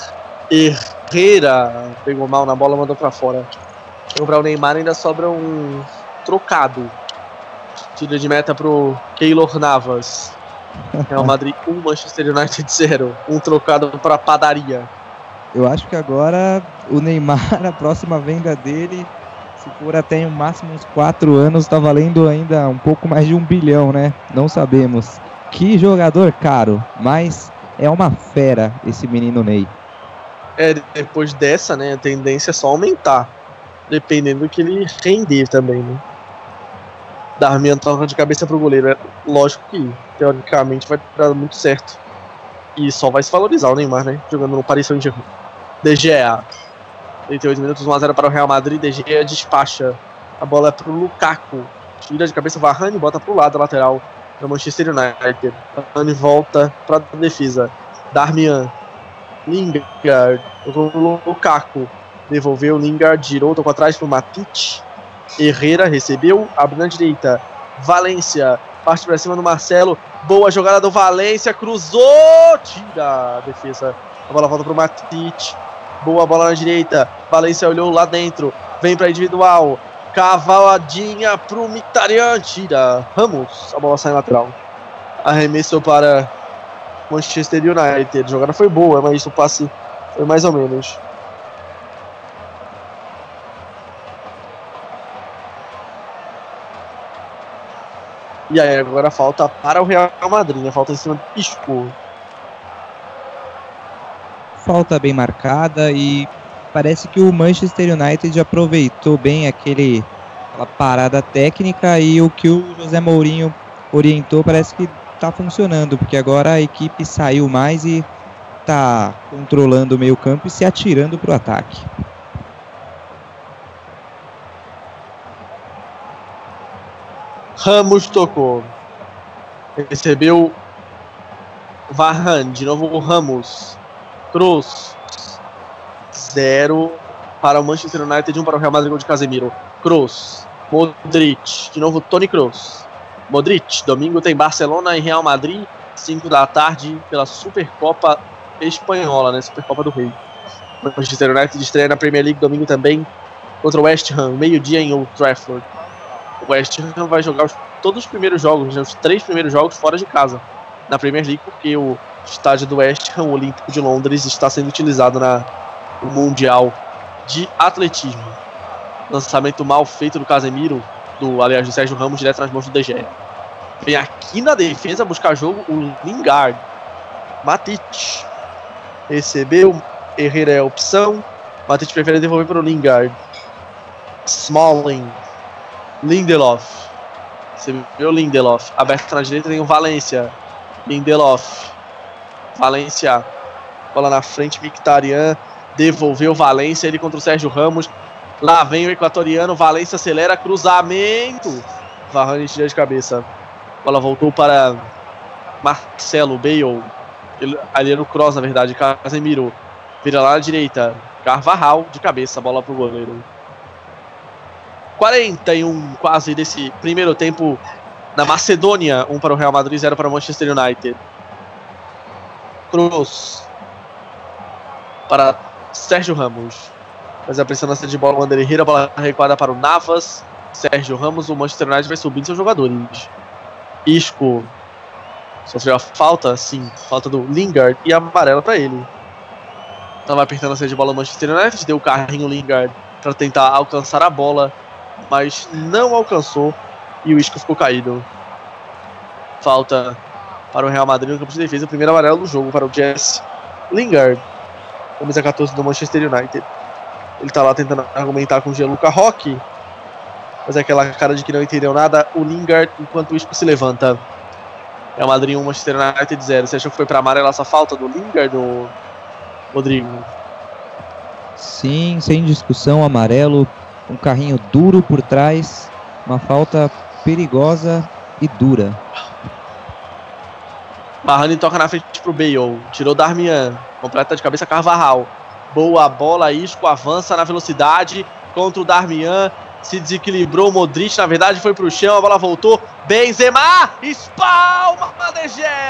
Herrera pegou mal na bola, mandou para fora. Para comprar o Neymar ainda sobra um trocado. Tira de meta pro Keylor Navas. Real Madrid um, Manchester United zero. Um trocado pra padaria. Eu acho que agora o Neymar, a próxima venda dele, se for até em um máximo uns quatro anos, tá valendo ainda um pouco mais de um bilhão, né? Não sabemos. Que jogador caro, mas é uma fera esse menino Ney. É, depois dessa, né, a tendência é só aumentar. Dependendo do que ele render também, né? Darmian toca de cabeça pro goleiro. É lógico que, teoricamente, vai dar muito certo. E só vai se valorizar o Neymar, né? Jogando no Paris Saint-Germain. De Gea. trinta e oito minutos, um a zero para o Real Madrid. De Gea despacha. A bola é pro Lukaku. Tira de cabeça o Varane, bota pro lado, lateral do Manchester United. Varane volta pra defesa. Darmian. Lingard. O Lukaku. Devolveu, Lingard girou, tocou atrás pro Matic. Herrera recebeu, abre na direita. Valência, parte pra cima do Marcelo. Boa jogada do Valência, cruzou, tira a defesa. A bola volta pro Matic. Boa bola na direita. Valência olhou lá dentro. Vem pra individual. Cavaladinha pro Mkhitaryan, tira. Ramos, a bola sai lateral. Arremesso para Manchester United. A jogada foi boa, mas o passe foi mais ou menos. E aí agora falta para o Real Madrid, né? Falta em cima do Isco. Falta bem marcada e parece que o Manchester United aproveitou bem aquele, aquela parada técnica e o que o José Mourinho orientou parece que está funcionando, porque agora a equipe saiu mais e está controlando o meio campo e se atirando para o ataque. Ramos tocou. Recebeu Varane. De novo o Ramos. Cruz. Zero para o Manchester United. Um para o Real Madrid. Gol de Casemiro. Cruz. Modric. De novo Toni Kroos. Modric. Domingo tem Barcelona e Real Madrid cinco da tarde, pela Supercopa Espanhola, né? Supercopa do Rei. O Manchester United estreia na Premier League domingo também contra o West Ham, meio-dia em Old Trafford. O West Ham vai jogar os, todos os primeiros jogos, né, os três primeiros jogos fora de casa na Premier League, porque o estádio do West Ham, o Olímpico de Londres, está sendo utilizado na, no Mundial de Atletismo. Lançamento mal feito do Casemiro, do, aliás, do Sérgio Ramos, direto nas mãos do De Gea. Vem aqui na defesa buscar jogo o Lingard. Matic recebeu, Herrera é a opção. Matic prefere devolver para o Lingard. Smalling, Lindelof, recebeu Lindelof, aberto na direita tem o Valência. Lindelof, Valência, bola na frente, Mkhitaryan, devolveu Valência, ele contra o Sérgio Ramos. Lá vem o equatoriano, Valência acelera, cruzamento, Varane tira de cabeça. Bola voltou para Marcelo, Bale, ele, ali era o cross na verdade, Casemiro, vira lá na direita, Carvajal de cabeça, bola pro goleiro. quarenta e um quase desse primeiro tempo na Macedônia, um para o Real Madrid, zero para o Manchester United. Cruz para Sérgio Ramos, faz a pressão na saída de bola, o Ander Herrera, bola recuada para o Navas. Sérgio Ramos, o Manchester United vai subindo seus jogadores. Isco sofreu a falta, sim, falta do Lingard e amarela para ele. Estava apertando a saída de bola o Manchester United, deu o carrinho Lingard para tentar alcançar a bola, mas não alcançou e o Isco ficou caído. Falta para o Real Madrid no campo de defesa, o primeiro amarelo do jogo para o Jesse Lingard, camisa catorze do Manchester United. Ele está lá tentando argumentar com o Gianluca Roque, mas é aquela cara de que não entendeu nada. O Lingard, enquanto o Isco se levanta. Real Madrid um, Manchester United zero. Você achou que foi para amarelo essa falta do Lingard, ou Rodrigo? Sim, sem discussão, amarelo. Um carrinho duro por trás, uma falta perigosa e dura. Varane toca na frente pro Bale, tirou Darmian, completa de cabeça Carvajal. Boa bola, Isco avança na velocidade contra o Darmian, se desequilibrou o Modric, na verdade foi pro chão, a bola voltou, Benzema, espalma De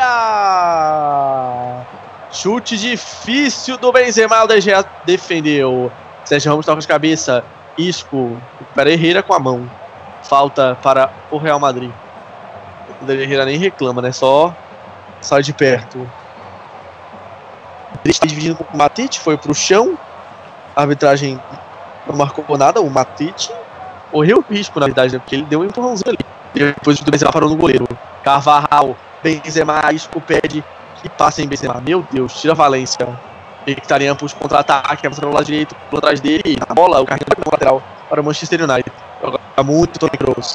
Gea. Chute difícil do Benzema, o De Gea defendeu. Sérgio Ramos toca de cabeça, Isco para Herrera com a mão. Falta para o Real Madrid. O Herrera nem reclama, né? Só sai de perto. Ele está dividindo com o Matic, foi pro chão. A arbitragem não marcou nada. O Matic correu risco, na verdade, né? Porque ele deu um empurrãozinho ali. Depois o Benzema parou no goleiro. Carvajal, Benzema, Isco pede que passe em Benzema. Meu Deus, tira a Valência. Mkhitaryan puxa o contra-ataque, avança no lado direito, por trás dele, a bola, o carrinho no lateral para o Manchester United. Joga muito Toni Kroos.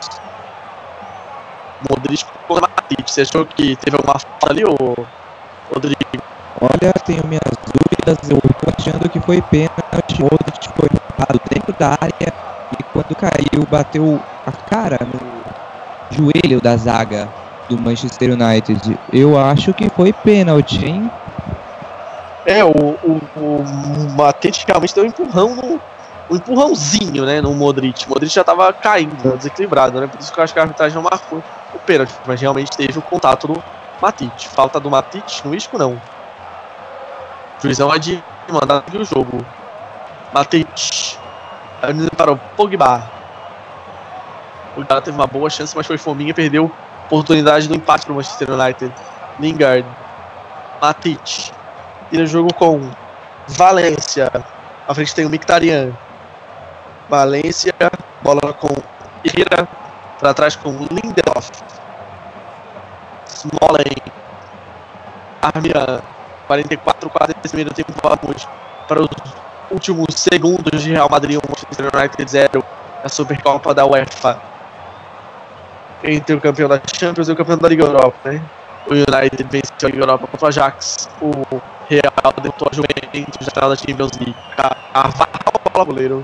Modric contra Matic. Você achou que teve alguma falta ali, ou Rodrigo? Olha, tenho minhas dúvidas, eu tô achando que foi pênalti. Modric foi roubado dentro da área e quando caiu, bateu a cara no joelho da zaga do Manchester United. Eu acho que foi pênalti, hein? É, o, o, o Matic realmente deu um empurrão, no, um empurrãozinho, né, no Modric. O Modric já tava caindo, desequilibrado, né, por isso que eu acho que a arbitragem não marcou o pênalti, mas realmente teve o contato do Matic. Falta do Matic, no Isco não. O juizão vai de mandar aqui o jogo. Matic para o Pogba. O Pogba teve uma boa chance, mas foi fominha, perdeu a oportunidade do empate para o Manchester United. Lingard, Matic. Tira o jogo com Valência. À frente tem o Mkhitaryan. Valência. Bola com Herrera. Para trás com Lindelof. Smalling. Darmian. quarenta e quatro, quase esse primeiro tempo. Vamos para os últimos segundos de Real Madrid um, Manchester United zero. A Supercopa da UEFA. Entre o campeão da Champions e o campeão da Liga Europa, né? O United venceu a Liga Europa contra o Ajax. O Real derrotou a Juventus na final da Champions League. Carvajal, bola goleiro.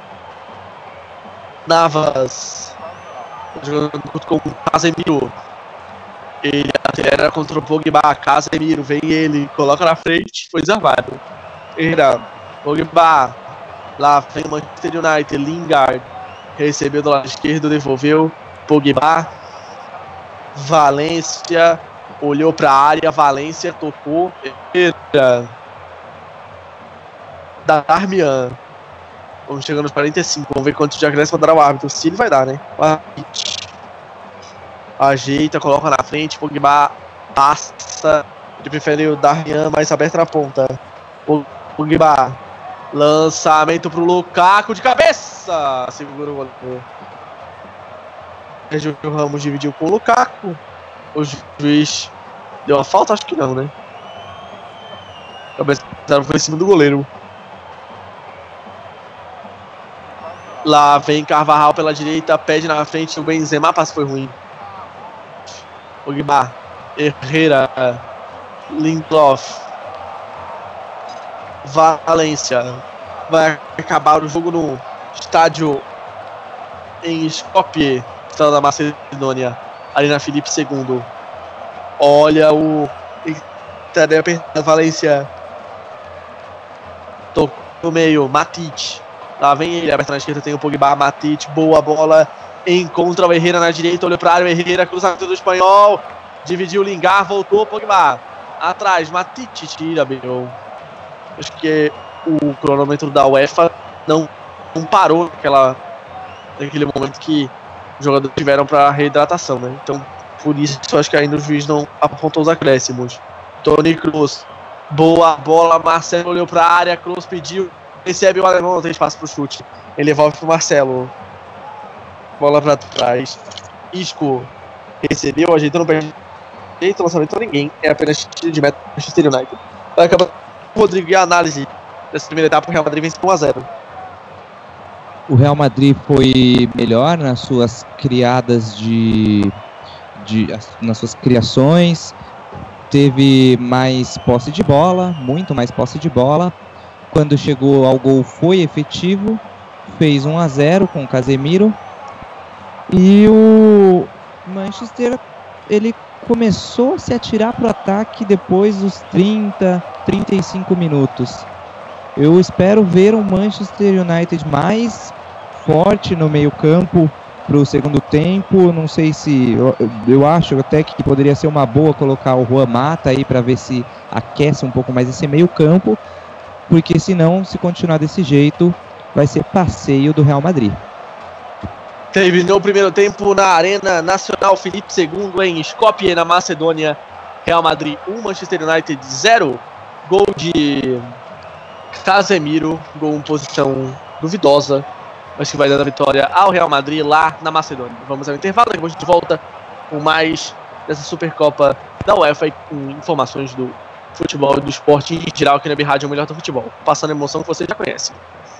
Navas jogando com o Casemiro. Ele acelera contra o Pogba. Casemiro, vem ele, coloca na frente, foi desarmado. Herrera, Pogba. Lá vem o Manchester United. Lingard recebeu do lado esquerdo, devolveu. Pogba. Valência. olhou pra área, Valência tocou. Darmian. Vamos chegando nos quarenta e cinco. Vamos ver quanto de acréscimo dará o árbitro. Se ele vai dar, né? Ajeita, coloca na frente. Pogba passa. Ele prefere o Darmian mais aberto na ponta. Pogba. Lançamento pro Lukaku de cabeça. Segura o goleiro. Sérgio Ramos dividiu com o Lukaku. O juiz deu uma falta? Acho que não, né? Cabeça foi em cima do goleiro. Lá vem Carvajal pela direita, pede na frente o Benzema, passe foi ruim. Pogba, Herrera, Lindelof, Valência. Vai acabar o jogo no estádio em Skopje, estado da Macedônia, ali na Filipe segundo. Olha o Valência. Tocou no meio, Matic. Lá vem ele, aberto na esquerda tem o Pogba, Matic, boa bola, encontra o Herrera na direita, olhou para a área, o Herrera, cruzamento do espanhol, dividiu o Lingard, voltou o Pogba, atrás, Matic, tira, meu. Acho que o cronômetro da UEFA não, não parou naquela, naquele momento que os jogadores tiveram para reidratação, né? Então, por isso, eu acho que ainda o juiz não apontou os acréscimos. Toni Kroos, boa bola, Marcelo olhou para a área, Kroos pediu, recebe o alemão, não tem espaço pro chute. Ele devolve pro Marcelo. Bola pra trás. Isco recebeu, ajeitou no pé. Jeito, lançamento pra ninguém. É apenas tiro de meta do Manchester United. Vai acabar o Rodrigo e a análise dessa primeira etapa. O Real Madrid vence por um a zero. O Real Madrid foi melhor nas suas criadas de, de nas suas criações. Teve mais posse de bola, muito mais posse de bola. Quando chegou ao gol foi efetivo, fez um a zero com o Casemiro. E o Manchester, ele começou a se atirar para o ataque depois dos trinta, trinta e cinco minutos. Eu espero ver um Manchester United mais forte no meio campo para o segundo tempo. Não sei se, eu, eu acho até que poderia ser uma boa colocar o Juan Mata aí para ver se aquece um pouco mais esse meio campo. Porque senão, se continuar desse jeito, vai ser passeio do Real Madrid. Terminou o primeiro tempo na Arena Nacional Filipe segundo em Skopje, na Macedônia. Real Madrid um, Manchester United zero. Gol de Casemiro, gol em posição duvidosa. Acho que vai dar a vitória ao Real Madrid lá na Macedônia. Vamos ao intervalo, depois de volta com mais dessa Supercopa da UEFA e com informações do futebol e do esporte em geral aqui na Web Rádio, o melhor do futebol. Passando a emoção que você já conhece.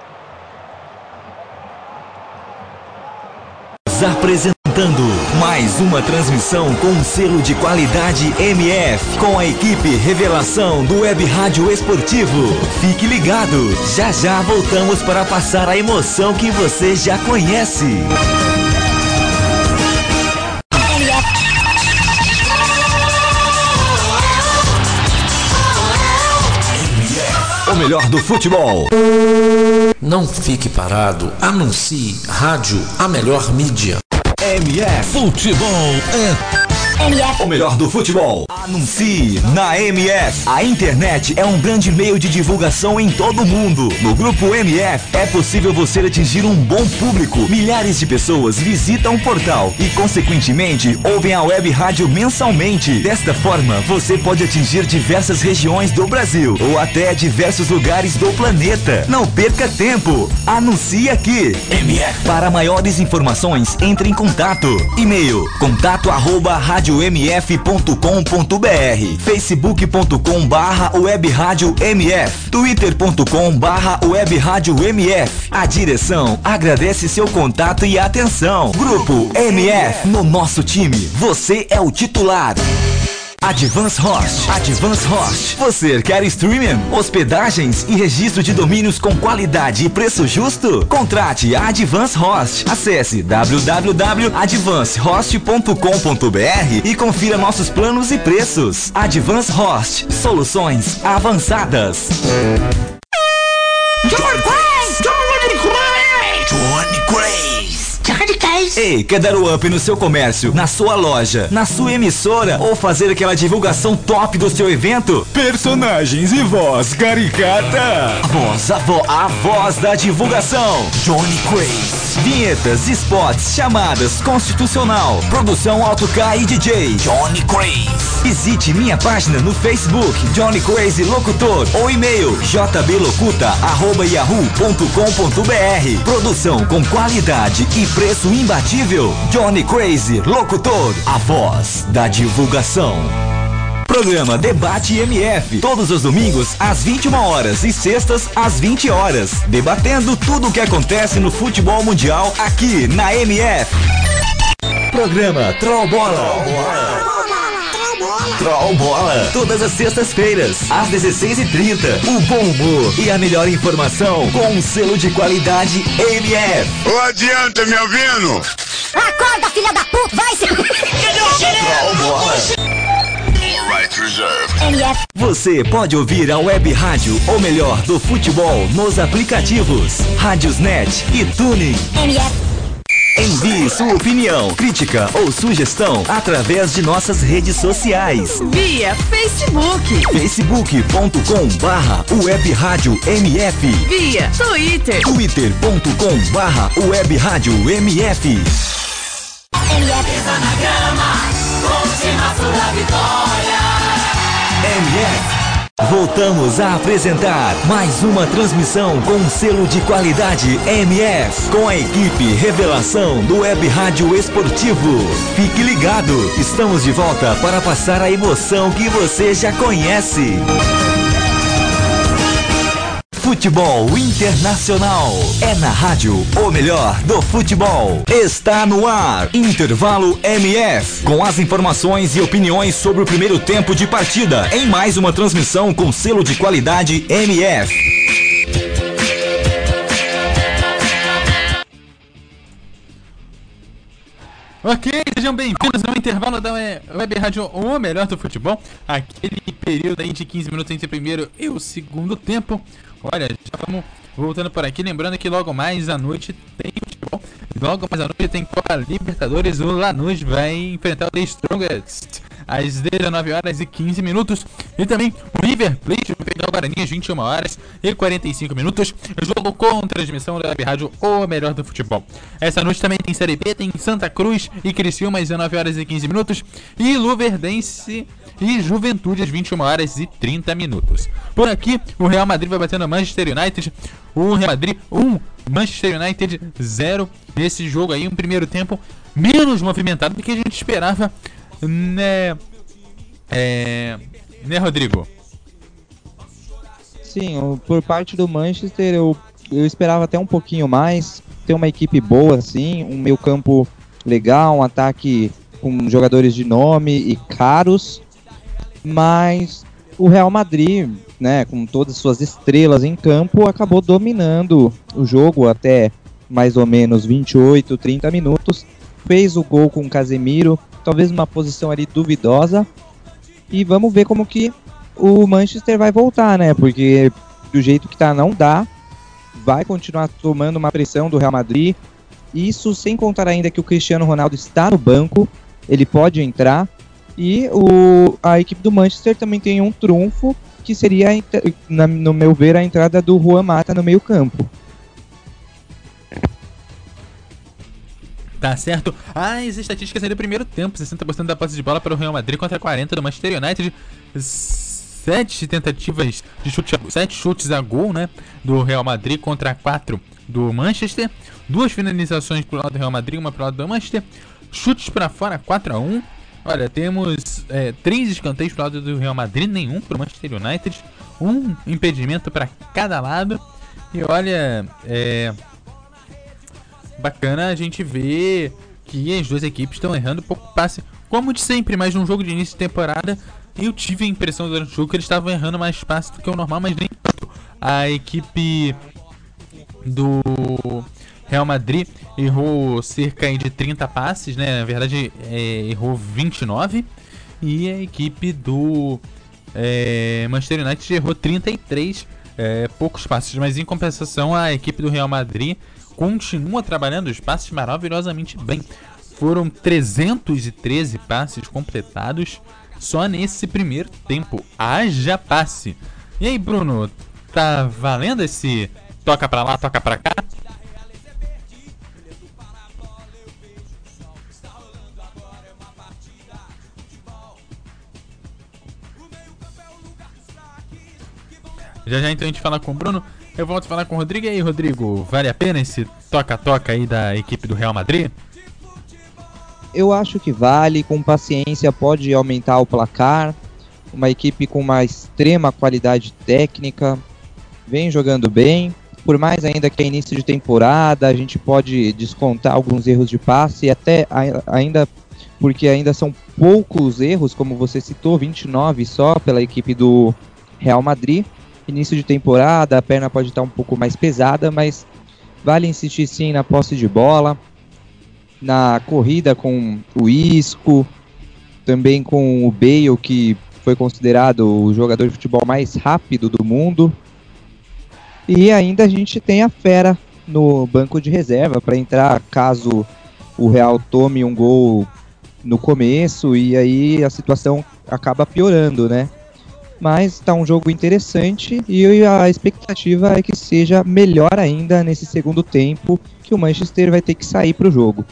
Apresentando mais uma transmissão com um selo de qualidade M F, com a equipe Revelação do Web Rádio Esportivo. Fique ligado, já já voltamos para passar a emoção que você já conhece. O melhor do futebol. Não fique parado, anuncie Rádio A Melhor Mídia. M F Futebol é M F. O melhor do futebol. Anuncie na M F. A internet é um grande meio de divulgação em todo o mundo. No grupo M F é possível você atingir um bom público. Milhares de pessoas visitam o portal e, consequentemente, ouvem a web rádio mensalmente. Desta forma, você pode atingir diversas regiões do Brasil ou até diversos lugares do planeta. Não perca tempo. Anuncie aqui. M F. Para maiores informações, entre em contato. E-mail contato arroba rádio m f ponto com ponto b r, facebook ponto com barra web rádio M F, twitter ponto com barra web rádio M F. A direção agradece seu contato e atenção. Grupo M F, no nosso time, você é o titular. Advance Host. Advance Host. Você quer streaming, hospedagens e registro de domínios com qualidade e preço justo? Contrate a Advance Host. Acesse w w w ponto advance host ponto com ponto b r e confira nossos planos e preços. Advance Host. Soluções avançadas. Johnny Grace! Johnny Grace! Johnny Grace! radicais. Ei, quer dar o up no seu comércio, na sua loja, na sua emissora ou fazer aquela divulgação top do seu evento? Personagens e voz caricata. A voz, a, vo a voz da divulgação. Johnny Craze. Vinhetas, spots, chamadas, constitucional, produção Auto K e D J. Johnny Craze. Visite minha página no Facebook, Johnny Craze Locutor, ou e-mail j b locuta arroba yahoo ponto com ponto b r. Produção com qualidade e preço imbatível. Johnny Craze Locutor, a voz da divulgação. Programa Debate M F, todos os domingos às vinte e uma horas e sextas às vinte horas, debatendo tudo o que acontece no futebol mundial aqui na M F. Programa Troll Bola. Troll Bola, todas as sextas-feiras, às dezesseis e trinta. O bom humor e a melhor informação com um selo de qualidade M F. Ô, adianta, me ouvindo? Acorda, filha da puta, vai se... Troll Bola. Right reserved. M F. Você pode ouvir a web rádio, ou melhor, do futebol, nos aplicativos Rádiosnet e Tuning. M F. Envie sua opinião, crítica ou sugestão através de nossas redes sociais. Via Facebook. facebook ponto com barra web rádio M F. Via Twitter. twitter ponto com barra web rádio M F. M F. Pisa na grama, última sua vitória. M F. Voltamos a apresentar mais uma transmissão com um selo de qualidade M F, com a equipe Revelação do Web Rádio Esportivo. Fique ligado, estamos de volta para passar a emoção que você já conhece. Futebol Internacional é na rádio, o melhor do futebol está no ar. Intervalo M F, com as informações e opiniões sobre o primeiro tempo de partida, em mais uma transmissão com selo de qualidade M F. Ok, sejam bem-vindos ao intervalo da Web Rádio, o melhor do futebol. Aquele período aí de quinze minutos entre o primeiro e o segundo tempo. Olha, já vamos voltando por aqui, lembrando que logo mais à noite tem futebol. Logo mais à noite tem Copa Libertadores. O Lanús vai enfrentar o The Strongest às dezenove horas e quinze minutos. E também o River Plate vai pegar o Guarani às vinte e uma horas e quarenta e cinco minutos. Jogo com transmissão da Web Rádio, o melhor do futebol. Essa noite também tem Série B, tem Santa Cruz e Criciúma às dezenove horas e quinze minutos. E Luverdense e Juventude às vinte e uma horas e trinta minutos. Por aqui, o Real Madrid vai batendo o Manchester United. O Real Madrid um, Manchester United zero. Nesse jogo aí, um primeiro tempo menos movimentado do que a gente esperava, né, é, né Rodrigo? Sim, por parte do Manchester eu, eu esperava até um pouquinho mais. Ter uma equipe boa assim, um meio campo legal, um ataque com jogadores de nome e caros. Mas o Real Madrid, né, com todas as suas estrelas em campo, acabou dominando o jogo até mais ou menos vinte e oito, trinta minutos. Fez o gol com o Casemiro, talvez numa posição ali duvidosa. E vamos ver como que o Manchester vai voltar, né? Porque do jeito que tá não dá. Vai continuar tomando uma pressão do Real Madrid. Isso sem contar ainda que o Cristiano Ronaldo está no banco. Ele pode entrar. E o, a equipe do Manchester também tem um trunfo, que seria, na, no meu ver, a entrada do Juan Mata no meio campo. Tá certo. As estatísticas aí do primeiro tempo: sessenta por cento da posse de bola para o Real Madrid contra quarenta por cento do Manchester United. sete tentativas de chute, sete chutes a gol, né, do Real Madrid contra quatro do Manchester. Duas finalizações pro lado do Real Madrid, uma pro lado do Manchester. Chutes para fora, quatro a um. Olha, temos é, três escanteios pro lado do Real Madrid, nenhum pro Manchester United. Um impedimento para cada lado. E olha, é bacana a gente ver que as duas equipes estão errando pouco passe, como de sempre, mas num jogo de início de temporada eu tive a impressão durante o jogo que eles estavam errando mais passe do que o normal, mas nem tanto. A equipe do Real Madrid errou cerca de trinta passes, né? Na verdade, é, errou vinte e nove. E a equipe do é, Manchester United errou trinta e três, é, poucos passes. Mas em compensação, a equipe do Real Madrid, continua trabalhando os passes maravilhosamente bem. Foram trezentos e treze passes completados só nesse primeiro tempo. Haja passe! E aí, Bruno, tá valendo esse toca pra lá, toca pra cá? Já já então a gente fala com o Bruno. Eu volto a falar com o Rodrigo. E aí, Rodrigo, vale a pena esse toca-toca aí da equipe do Real Madrid? Eu acho que vale, com paciência pode aumentar o placar. Uma equipe com uma extrema qualidade técnica, vem jogando bem. Por mais ainda que é início de temporada, a gente pode descontar alguns erros de passe, e até ainda porque ainda são poucos erros, como você citou, vinte e nove só pela equipe do Real Madrid. Início de temporada, a perna pode estar um pouco mais pesada, mas vale insistir sim na posse de bola, na corrida com o Isco, também com o Bale, que foi considerado o jogador de futebol mais rápido do mundo. E ainda a gente tem a fera no banco de reserva para entrar caso o Real tome um gol no começo, e aí a situação acaba piorando, né? Mas está um jogo interessante e a expectativa é que seja melhor ainda nesse segundo tempo, que o Manchester vai ter que sair para o jogo.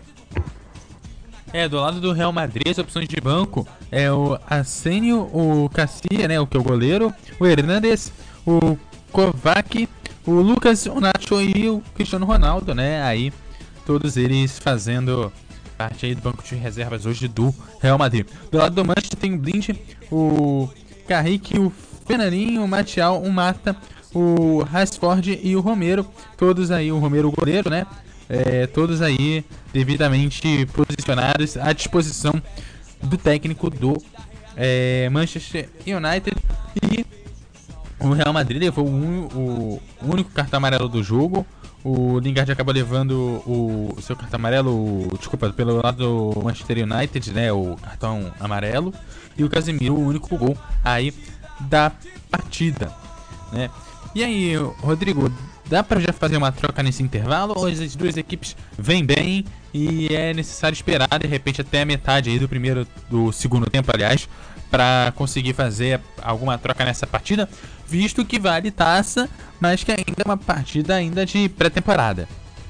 É, do lado do Real Madrid, as opções de banco é o Asensio, o Castilla, né, o que é o goleiro, o Hernandes, o Kovac, o Lucas, o Nacho e o Cristiano Ronaldo, né? Aí todos eles fazendo parte aí do banco de reservas hoje do Real Madrid. Do lado do Manchester tem o Blind, o Carrique, o Fernandinho, o Martial, o Mata, o Rashford e o Romero. Todos aí, o Romero o goleiro, né? É, todos aí devidamente posicionados à disposição do técnico do é, Manchester United. E o Real Madrid levou o, o único cartão amarelo do jogo. O Lingard acabou levando o, o seu cartão amarelo, o, desculpa, pelo lado do Manchester United, né, o cartão amarelo. E o Casemiro, o único gol aí da partida, né? E aí, Rodrigo, dá pra já fazer uma troca nesse intervalo, ou as duas equipes vêm bem e é necessário esperar de repente até a metade aí do primeiro, do segundo tempo, aliás, para conseguir fazer alguma troca nessa partida, visto que vale taça, mas que ainda é uma partida ainda de pré-temporada?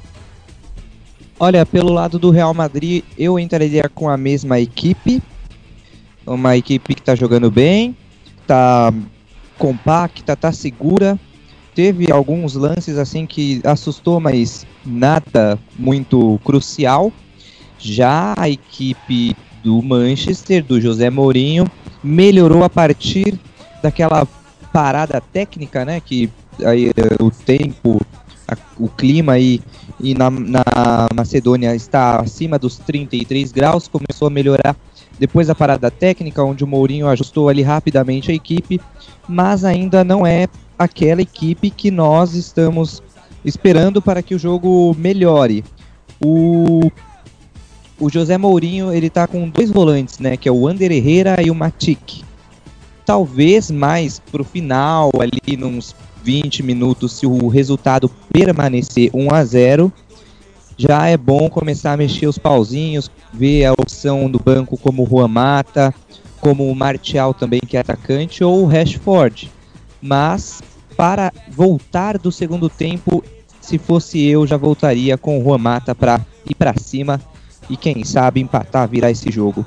Olha, pelo lado do Real Madrid, eu entraria com a mesma equipe, uma equipe que está jogando bem, está compacta, está segura. Teve alguns lances assim que assustou, mas nada muito crucial. Já a equipe do Manchester, do José Mourinho, melhorou a partir daquela parada técnica, né? Que aí, o tempo, a, o clima aí e na, na Macedônia está acima dos trinta e três graus, começou a melhorar depois da parada técnica, onde o Mourinho ajustou ali rapidamente a equipe, mas ainda não é aquela equipe que nós estamos esperando para que o jogo melhore. O, o José Mourinho, ele tá com dois volantes, né, que é o Ander Herrera e o Matic. Talvez mais pro final, ali nos vinte minutos, se o resultado permanecer um a zero, já é bom começar a mexer os pauzinhos, ver a opção do banco como o Juan Mata, como o Martial também, que é atacante, ou o Rashford. Mas para voltar do segundo tempo, se fosse eu, já voltaria com o Juan Mata para ir para cima e quem sabe empatar, virar esse jogo.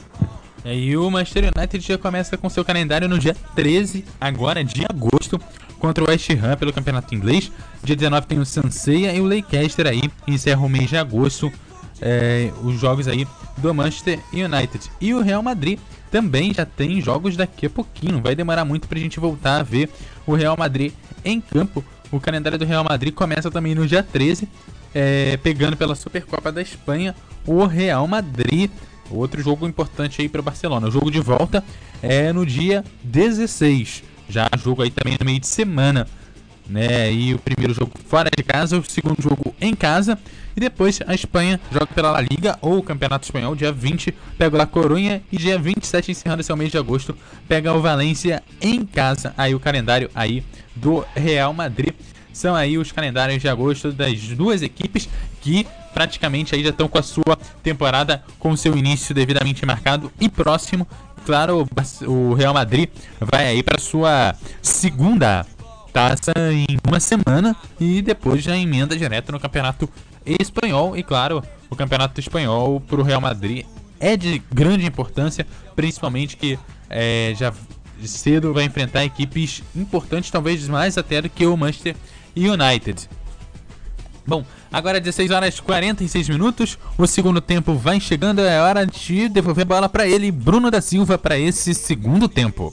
E o Manchester United já começa com seu calendário no dia treze, agora de agosto, contra o West Ham pelo campeonato inglês. Dia dezenove tem o Swansea e o Leicester aí, encerra o mês de agosto, é, os jogos aí do Manchester United. E o Real Madrid também já tem jogos daqui a pouquinho, não vai demorar muito pra gente voltar a ver o Real Madrid em campo. O calendário do Real Madrid começa também no dia treze, é, pegando pela Supercopa da Espanha o Real Madrid. Outro jogo importante aí para o Barcelona. O jogo de volta é no dia dezesseis. Já jogo aí também no meio de semana, né? E o primeiro jogo fora de casa, o segundo jogo em casa. E depois a Espanha joga pela La Liga ou o Campeonato Espanhol. Dia vinte pega o La Coruña e dia vinte e sete, encerrando esse mês de agosto, pega o Valência em casa. Aí o calendário aí do Real Madrid. são aí os calendários de agosto das duas equipes que praticamente aí já estão com a sua temporada com o seu início devidamente marcado e próximo. Claro, o Real Madrid vai aí para sua segunda taça em uma semana e depois já emenda direto no Campeonato Espanhol. E claro, o Campeonato Espanhol para o Real Madrid é de grande importância, principalmente que é, já cedo vai enfrentar equipes importantes, talvez mais até do que o Manchester United. Bom, agora dezesseis horas e quarenta e seis minutos, o segundo tempo vai chegando, é hora de devolver a bola para ele, Bruno da Silva, para esse segundo tempo.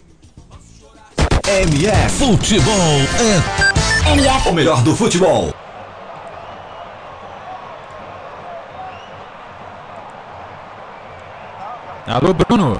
M F Futebol é M F, o melhor do futebol. Alô, Bruno.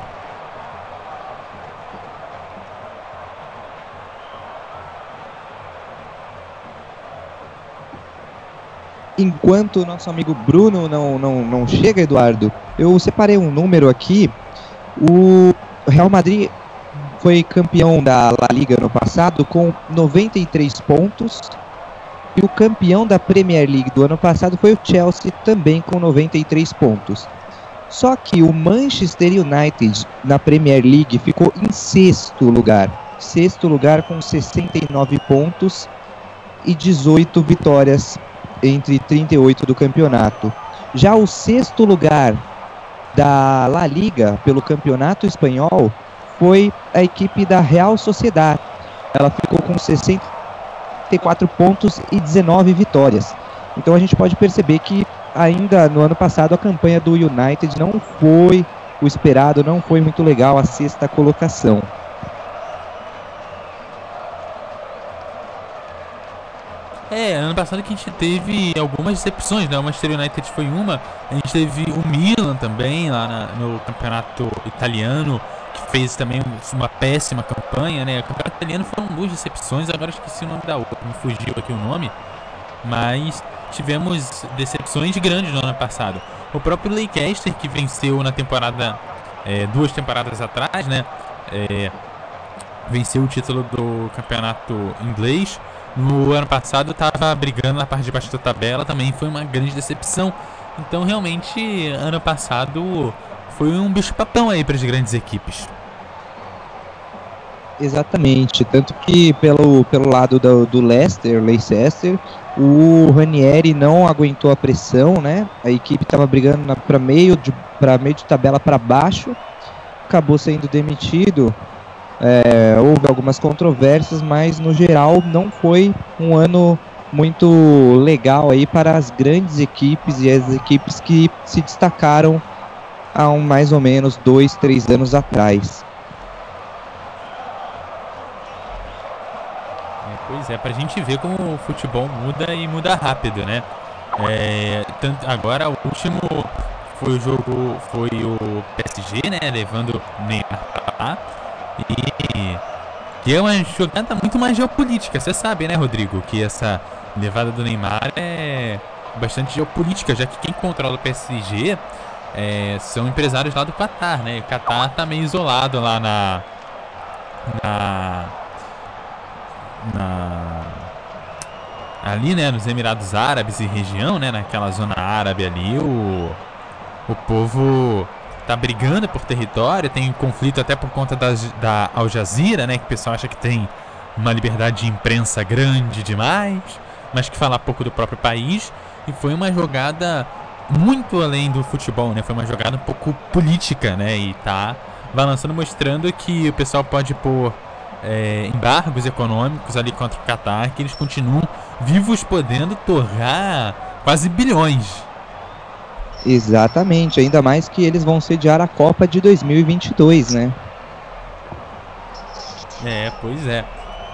Enquanto o nosso amigo Bruno não, não, não chega, Eduardo, eu separei um número aqui. O Real Madrid foi campeão da La Liga no passado com noventa e três pontos. E o campeão da Premier League do ano passado foi o Chelsea, também com noventa e três pontos. Só que o Manchester United na Premier League ficou em sexto lugar. Sexto lugar com sessenta e nove pontos e dezoito vitórias entre trinta e oito do campeonato. Já o sexto lugar da La Liga pelo campeonato espanhol foi a equipe da Real Sociedad. Ela ficou com sessenta e quatro pontos e dezenove vitórias. Então a gente pode perceber que ainda no ano passado a campanha do United não foi o esperado, não foi muito legal, a sexta colocação. É, ano passado que a gente teve algumas decepções, né? O Manchester United foi uma, a gente teve o Milan também lá na, no campeonato italiano, que fez também uma péssima campanha, né? O campeonato italiano foram duas decepções, agora esqueci o nome da outra, me fugiu aqui o nome, mas tivemos decepções grandes no ano passado. O próprio Leicester, que venceu na temporada, é, duas temporadas atrás, né? É, venceu o título do campeonato inglês. No ano passado estava brigando na parte de baixo da tabela, também foi uma grande decepção. Então realmente ano passado foi um bicho-papão aí para as grandes equipes. Exatamente, tanto que pelo, pelo lado do, do Leicester, Leicester, o Ranieri não aguentou a pressão, né? A equipe estava brigando para meio de para meio de tabela para baixo, acabou sendo demitido. É, houve algumas controvérsias, mas no geral não foi um ano muito legal aí para as grandes equipes e as equipes que se destacaram há um, mais ou menos dois, três anos atrás. É, pois é, pra gente ver como o futebol muda e muda rápido, né? É, tanto, agora o último foi o jogo, foi o P S G, né? Levando o Neymar pra lá. E que é uma jogada muito mais geopolítica, você sabe, né, Rodrigo? Que essa levada do Neymar é bastante geopolítica, já que quem controla o P S G é, são empresários lá do Qatar, né? O Qatar tá meio isolado lá na na, na ali, né, nos Emirados Árabes e região, né, naquela zona árabe ali, o, o povo tá brigando por território, tem conflito até por conta das, da Al Jazeera, né, que o pessoal acha que tem uma liberdade de imprensa grande demais, mas que fala pouco do próprio país, e foi uma jogada muito além do futebol, né, foi uma jogada um pouco política, né, e tá balançando, mostrando que o pessoal pode pôr é, embargos econômicos ali contra o Qatar, que eles continuam vivos, podendo torrar quase bilhões. Exatamente, ainda mais que eles vão sediar a Copa de dois mil e vinte e dois, né? É, pois é.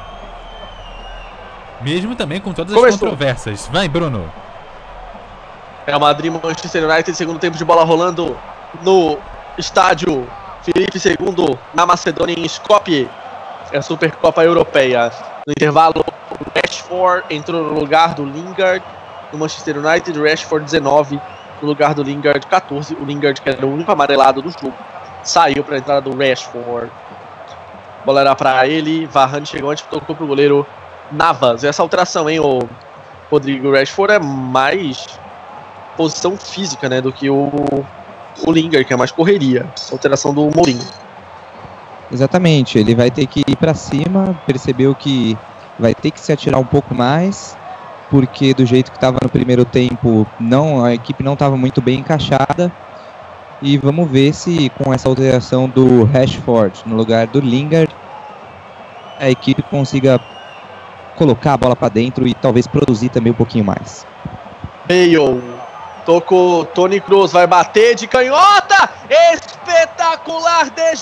Mesmo também com todas Começou. as controvérsias. Vai, Bruno. Real Madrid, Manchester United, segundo tempo de bola rolando no estádio Filipe segundo na Macedônia, em Skopje. É a Supercopa Europeia. No intervalo, o Rashford entrou no lugar do Lingard no Manchester United. O Rashford dezenove no lugar do Lingard catorze. O Lingard, que era o único amarelado do jogo, saiu para a entrada do Rashford. A bola era para ele. Varane chegou antes, tocou para o goleiro Navas. Essa alteração, hein, o Rodrigo Rashford é mais posição física, né, do que o, o Lingard, que é mais correria. Essa alteração do Mourinho. Exatamente, ele vai ter que ir para cima, percebeu que vai ter que se atirar um pouco mais, porque do jeito que estava no primeiro tempo, não, a equipe não estava muito bem encaixada. E vamos ver se com essa alteração do Rashford no lugar do Lingard, a equipe consiga colocar a bola para dentro e talvez produzir também um pouquinho mais. Bale, tocou, Toni Kroos vai bater de canhota, espetacular, De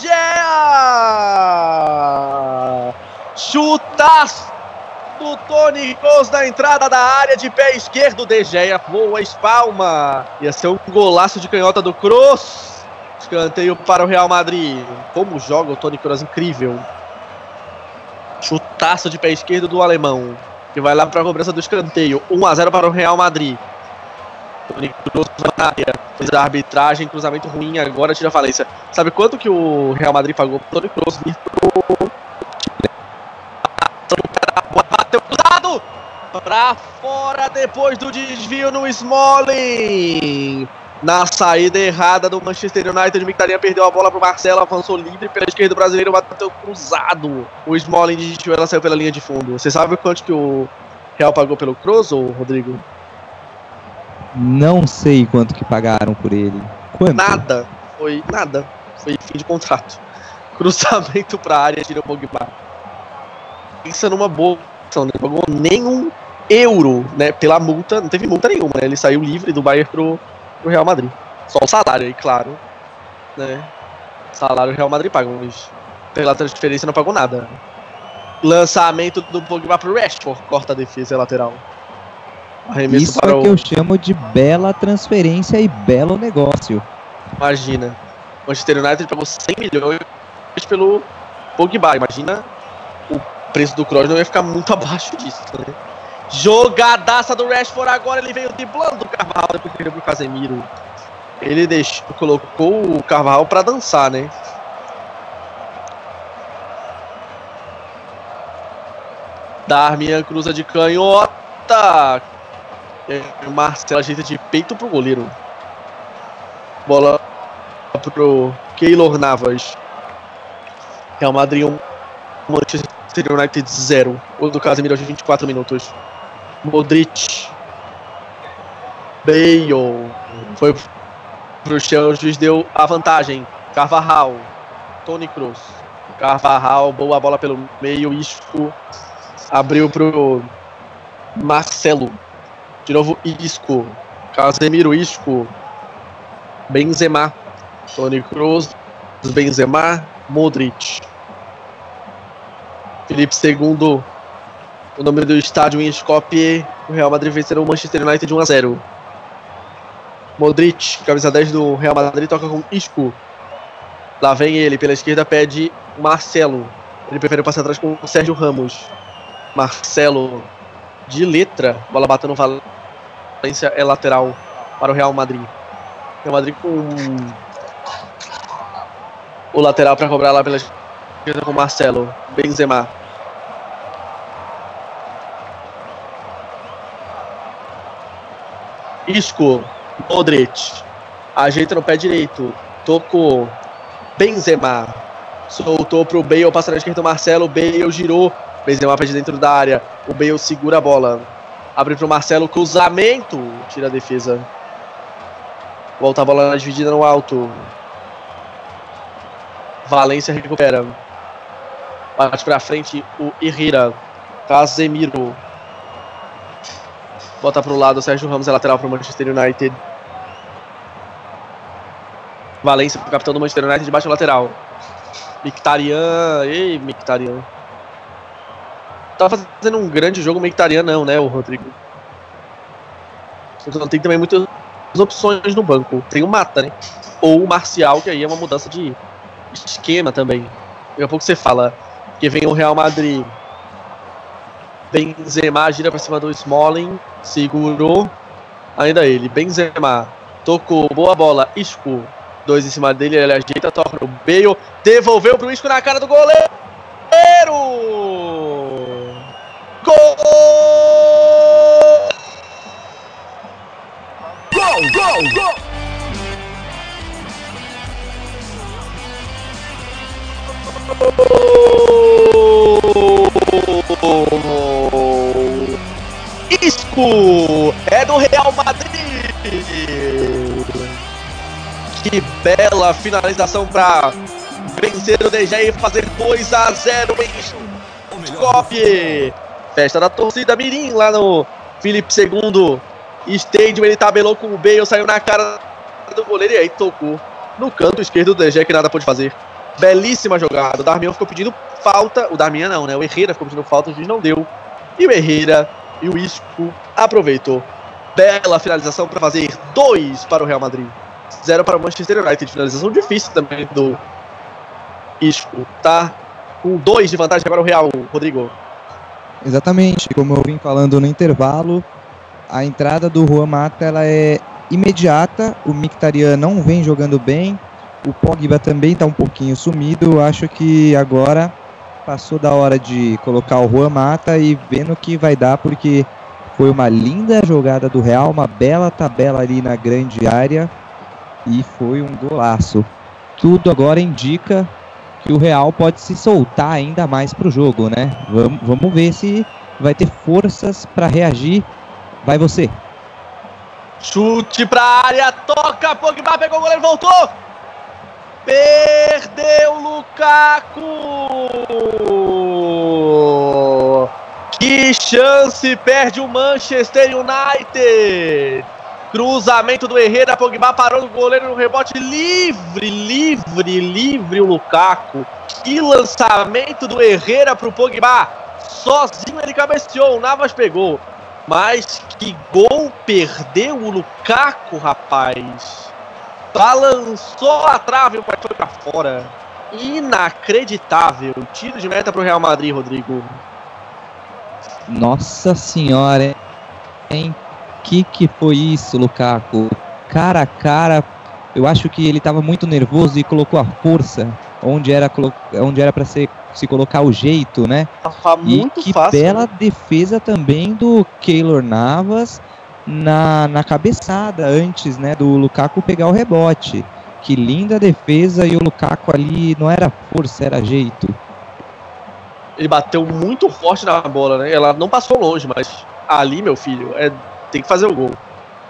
Gea! Chutaço do Toni Kroos na entrada da área de pé esquerdo, De Gea voa, espalma. Ia ser um golaço de canhota do Kroos. Escanteio para o Real Madrid. Como joga o Toni Kroos, incrível. Chutaço de pé esquerdo do alemão, que vai lá para a cobrança do escanteio. um a zero para o Real Madrid. Toni Kroos na área, fez a arbitragem, cruzamento ruim, agora tira a falência. Sabe quanto que o Real Madrid pagou pro Toni Kroos vir pro... Bateu cruzado pra fora depois do desvio no Smalling. Na saída errada do Manchester United, o Mkhitaryan perdeu a bola pro Marcelo, avançou livre pela esquerda, o brasileiro bateu cruzado. O Smalling desviou, ela saiu pela linha de fundo. Você sabe quanto que o Real pagou pelo Kroos, ou Rodrigo? Não sei quanto que pagaram por ele. Quanto? Nada, foi nada, foi fim de contrato. Cruzamento pra área, tira o Pogba. Pensa numa boa opção, não pagou nenhum euro, né, pela multa, não teve multa nenhuma, né? Ele saiu livre do Bayern pro, pro Real Madrid. Só o salário aí, claro, né? Salário o Real Madrid paga, mas pela transferência não pagou nada. Lançamento do Pogba pro Rashford, corta a defesa, é lateral. Arremesso Isso para é o... que eu chamo de bela transferência e belo negócio. Imagina, o Manchester United pagou cem milhões pelo Pogba, imagina o preço do Kroos não ia ficar muito abaixo disso, né? Jogadaça do Rashford agora, ele veio driblando o Carvajal, depois perdeu pro Casemiro. Ele deixou, colocou o Carvajal pra dançar, né? Darmian cruza de canhota. O Marcelo ajeita de peito pro goleiro. Bola pro Keylor Navas. Real Madrid um, Manchester United zero. O do Casemiro aos vinte e quatro minutos. Modric. Bale. Foi pro chão, o juiz deu a vantagem. Carvajal. Toni Kroos. Carvajal, boa bola pelo meio. Isco abriu pro Marcelo. De novo Isco. Casemiro, Isco. Benzema. Toni Kroos. Benzema. Modric. Felipe segundo, o nome do estádio em Skopje. O Real Madrid vencerá o Manchester United de um a zero. Modric, camisa dez do Real Madrid, toca com Isco. Lá vem ele, pela esquerda pede Marcelo. Ele prefere passar atrás com o Sérgio Ramos. Marcelo, de letra, bola batendo no Valência, é lateral para o Real Madrid. Real Madrid com o lateral para cobrar lá pela esquerda com Marcelo. Benzema. Isco, Modric, ajeita no pé direito, tocou, Benzema, soltou pro Bale, passa na esquerda o Marcelo, Bale girou, Benzema pede dentro da área, o Bale segura a bola, abre pro Marcelo, cruzamento, tira a defesa, volta a bola na dividida no alto, Valência recupera, bate pra frente o Herrera, Casemiro, bota pro lado, o Sérgio Ramos é lateral pro Manchester United. Valência, o capitão do Manchester United, de baixo lateral. Mkhitaryan, ei Mkhitaryan. Tava fazendo um grande jogo o Mkhitaryan não, né, o Rodrigo? Então tem também muitas opções no banco. Tem o Mata, né? Ou o Marcial, que aí é uma mudança de esquema também. Daqui a pouco você fala que vem o Real Madrid. Benzema gira pra cima do Smalling, segurou, ainda ele, Benzema, tocou, boa bola, Isco, dois em cima dele, ele ajeita, toca no Bale, devolveu pro Isco na cara do goleiro! Gol Isco é do Real Madrid. Que bela finalização para vencer o D G e fazer dois a zero em Skopje. Festa da torcida mirim lá no Felipe segundo Stadium. Ele tabelou com o Bale, saiu na cara do goleiro e aí tocou no canto esquerdo do D G, que nada pôde fazer. Belíssima jogada. O Darmian ficou pedindo falta. O Darmian não, né? O Herrera ficou pedindo falta, o juiz não deu. E o Herrera e o Isco aproveitou. Bela finalização para fazer dois para o Real Madrid. Zero para o Manchester United. Finalização difícil também do Isco. Tá com dois de vantagem agora o Real, Rodrigo. Exatamente. Como eu vim falando no intervalo, a entrada do Juan Mata ela é imediata. O Mkhitaryan não vem jogando bem. O Pogba também está um pouquinho sumido. Eu acho que agora passou da hora de colocar o Juan Mata e vendo o que vai dar, porque foi uma linda jogada do Real, uma bela tabela ali na grande área e foi um golaço. Tudo agora indica que o Real pode se soltar ainda mais para o jogo, né? Vamos, vamos ver se vai ter forças para reagir. Vai você. Chute para a área, toca, Pogba pegou o goleiro, voltou! Perdeu Lukaku! Que chance perde o Manchester United! Cruzamento do Herrera, Pogba parou no goleiro no rebote, livre, livre, livre o Lukaku. Que lançamento do Herrera pro Pogba! Sozinho ele cabeceou, o Navas pegou. Mas que gol perdeu o Lukaku, rapaz! Balançou a trave, mas foi pra fora. Inacreditável. Tiro de meta pro Real Madrid, Rodrigo. Nossa senhora, hein? Que que foi isso, Lukaku? Cara a cara, eu acho que ele tava muito nervoso e colocou a força onde era onde era para ser se colocar o jeito, né? Tava muito e que fácil, bela né? defesa também do Keylor Navas na, na cabeçada antes, né, do Lukaku pegar o rebote. Que linda defesa, e o Lukaku ali não era força, era jeito. Ele bateu muito forte na bola, né? Ela não passou longe, mas ali, meu filho, é, tem que fazer o gol.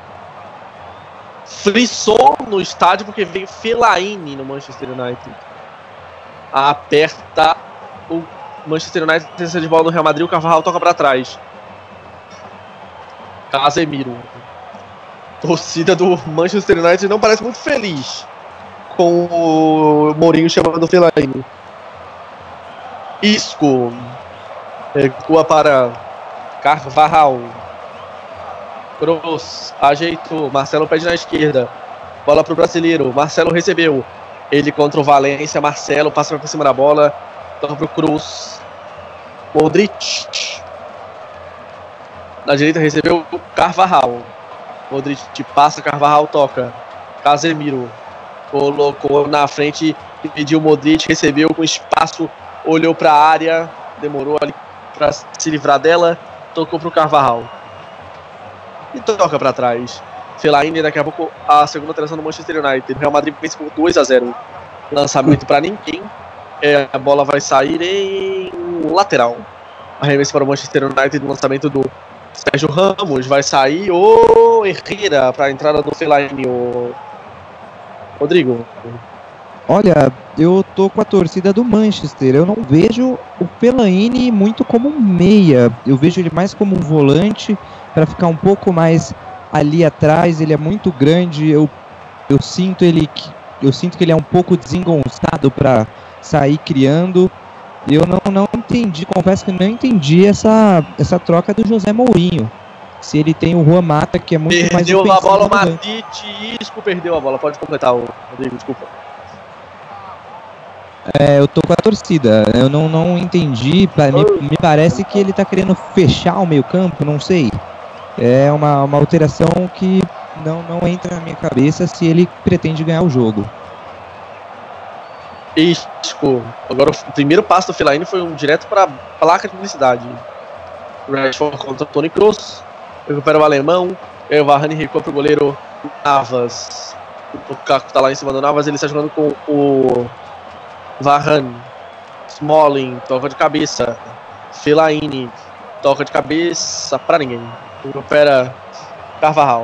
Frissou no estádio porque veio Fellaini no Manchester United. Aperta o Manchester United, terceira de bola do Real Madrid, o Carvajal toca pra trás. Casemiro. Torcida do Manchester United não parece muito feliz com o Mourinho chamando o Fellaini. Isco recua para Carvajal. Kroos ajeitou. Marcelo pede na esquerda. Bola para o brasileiro. Marcelo recebeu. Ele contra o Valência. Marcelo passa por cima da bola. Toca para o Kroos. Modric. Na direita recebeu o Carvajal. Modric passa. Carvajal toca. Casemiro colocou na frente. Pediu o Modric. Recebeu com espaço. Olhou para a área. Demorou ali para se livrar dela. Tocou para o Carvajal. E toca para trás. Fellaini, daqui a pouco a segunda alteração do Manchester United. Real Madrid vence por dois a zero. Lançamento para ninguém. É, a bola vai sair em lateral. Arremesso para o Manchester United. Lançamento do Sérgio Ramos. Vai sair o Herrera para a entrada do Fellaini. O Rodrigo. Olha, eu tô com a torcida do Manchester. Eu não vejo o Fellaini muito como um meia. Eu vejo ele mais como um volante para ficar um pouco mais ali atrás. Ele é muito grande. Eu, eu sinto ele eu sinto que ele é um pouco desengonçado para sair criando. Eu não, não entendi, confesso que não entendi essa, essa troca do José Mourinho. Se ele tem o Juan Mata, que é muito perdeu mais ofensivo. Perdeu a bola, o né? Matite. Isco perdeu a bola. Pode completar, o Rodrigo, desculpa. É, eu tô com a torcida. Eu não, não entendi. Pra mim, me parece que ele tá querendo fechar o meio campo, não sei. É uma, uma alteração que não, não entra na minha cabeça se ele pretende ganhar o jogo. Isco. Agora o primeiro passo do Fellaini foi um direto para placa de publicidade. Rashford contra o Toni Kroos. Recupera o alemão. E o Varane recua pro goleiro Navas. O Lukaku tá lá em cima do Navas. Ele está jogando com o Varane. Smalling. Toca de cabeça. Fellaini toca de cabeça pra ninguém. Recupera Carvajal.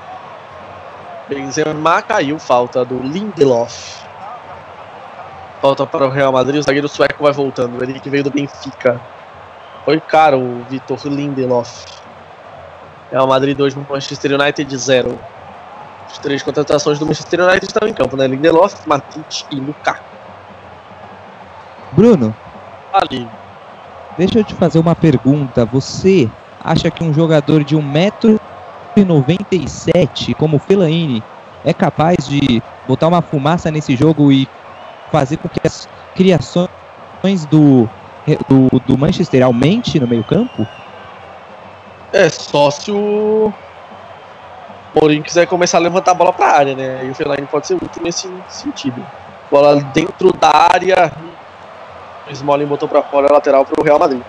Benzema caiu, falta do Lindelof. Falta para o Real Madrid, o zagueiro sueco vai voltando. Ele que veio do Benfica. Foi caro o Vitor Lindelof. Real Madrid dois, Manchester United zero. As três contratações do Manchester United estão em campo, né? Lindelof, Matic e Lukaku. Bruno, ali. Deixa eu te fazer uma pergunta. Você acha que um jogador de um metro e noventa e sete como o Fellaini é capaz de botar uma fumaça nesse jogo e fazer com que as criações do, do, do Manchester aumente no meio campo? É só se o Mourinho quiser começar a levantar a bola para a área, né? E o Fellaini pode ser útil nesse sentido. Bola dentro da área. O Smalling botou para fora, a lateral para o Real Madrid.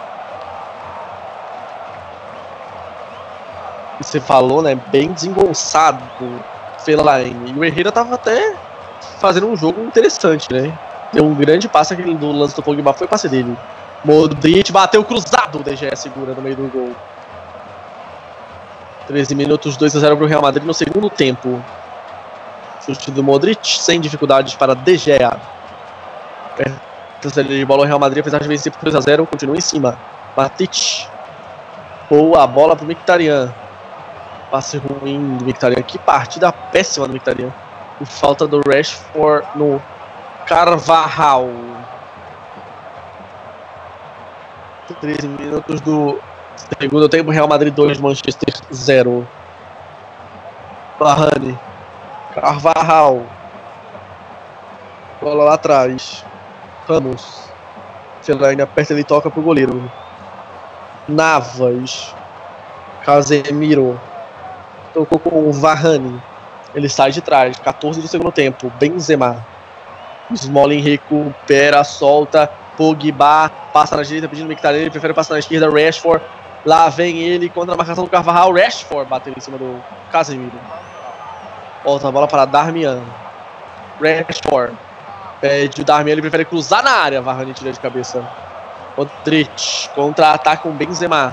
Você falou, né? Bem desengonçado o Fellaini. E o Herrera tava até fazendo um jogo interessante, né? Deu um grande passe, aquele do lance do Pogba foi passe dele. Modric bateu cruzado, o D G segura no meio do gol. treze minutos, dois a zero para o Real Madrid no segundo tempo. Chute do Modric, sem dificuldades para D G. Terceira de bola, o Real Madrid, apesar de vencer por dois a zero, continua em cima. Matic. Boa bola para o Mkhitaryan. Passe ruim do Mkhitaryan. Que partida péssima do Mkhitaryan. E falta do Rashford no Carvajal. treze minutos do segundo tempo. Real Madrid dois, Manchester zero. Varane. Carvajal. Bola lá atrás. Ramos. Fellaini aperta, ele toca pro goleiro. Navas. Casemiro. Tocou com o Varane. Ele sai de trás. quatorze do segundo tempo. Benzema. Smalling recupera, solta. Pogba. Passa na direita pedindo Mkhitaryan. Ele prefere passar na esquerda. Rashford. Lá vem ele contra a marcação do Carvajal. Rashford bateu em cima do Casemiro. Volta a bola para Darmian. Rashford. Pede o Darmian. Ele prefere cruzar na área. Varane tira de cabeça. Modric. Contra-ataque com Benzema.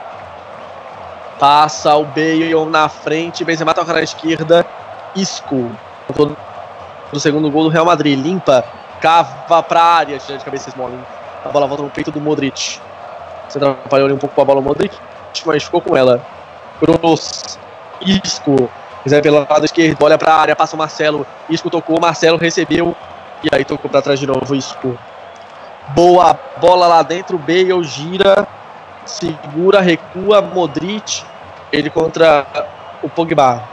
Passa o Bale na frente. Benzema toca na esquerda. Isco. Do segundo gol do Real Madrid. Limpa. Cava pra área. Tira de cabeça Smalling. A bola volta no peito do Modric. Você atrapalhou ali um pouco com a bola o Modric, mas ficou com ela. Kroos. Isco. Recebe pelo lado esquerdo. Olha pra área. Passa o Marcelo. Isco tocou. Marcelo recebeu. E aí tocou pra trás de novo. Isco. Boa bola lá dentro. Bale gira. Segura. Recua. Modric. Ele contra o Pogba.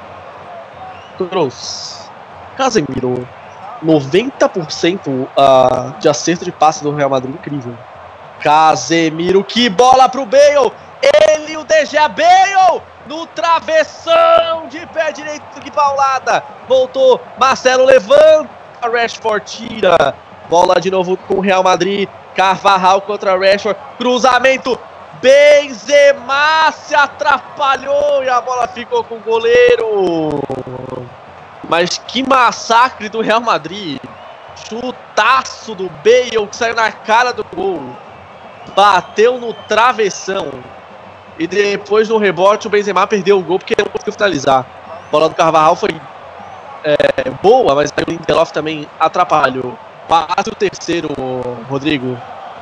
Kroos. Casemiro. noventa por cento uh, de acerto de passe do Real Madrid. Incrível. Casemiro. Que bola pro Bale. Ele, o D G Bale. No travessão de pé direito. Que paulada. Voltou. Marcelo levanta. Rashford tira. Bola de novo com o Real Madrid. Carvajal contra Rashford. Cruzamento. Benzema se atrapalhou e a bola ficou com o goleiro. Mas que massacre do Real Madrid. Chutaço do Bale que saiu na cara do gol. Bateu no travessão. E depois no rebote o Benzema perdeu o gol porque não conseguiu finalizar. A bola do Carvajal foi é, boa, mas o Lindelof também atrapalhou. Quase o terceiro, Rodrigo.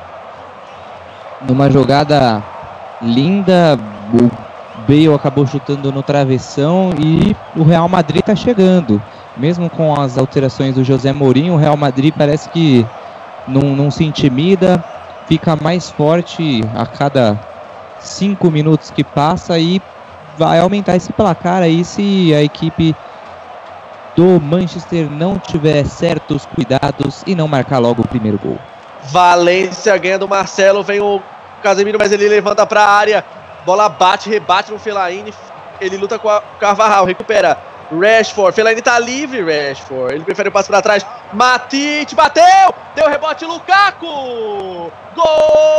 Numa jogada linda, o Bale acabou chutando no travessão e o Real Madrid está chegando. Mesmo com as alterações do José Mourinho, o Real Madrid parece que não, não se intimida, fica mais forte a cada cinco minutos que passa e vai aumentar esse placar aí se a equipe do Manchester não tiver certos cuidados e não marcar logo o primeiro gol. Valência ganha do Marcelo, vem o Casemiro, mas ele levanta para a área, bola bate, rebate no Fellaini, ele luta com o Carvajal, recupera Rashford, Fellaini tá livre, Rashford, ele prefere o passe para trás, Matic, bateu, deu rebote, Lukaku, gol!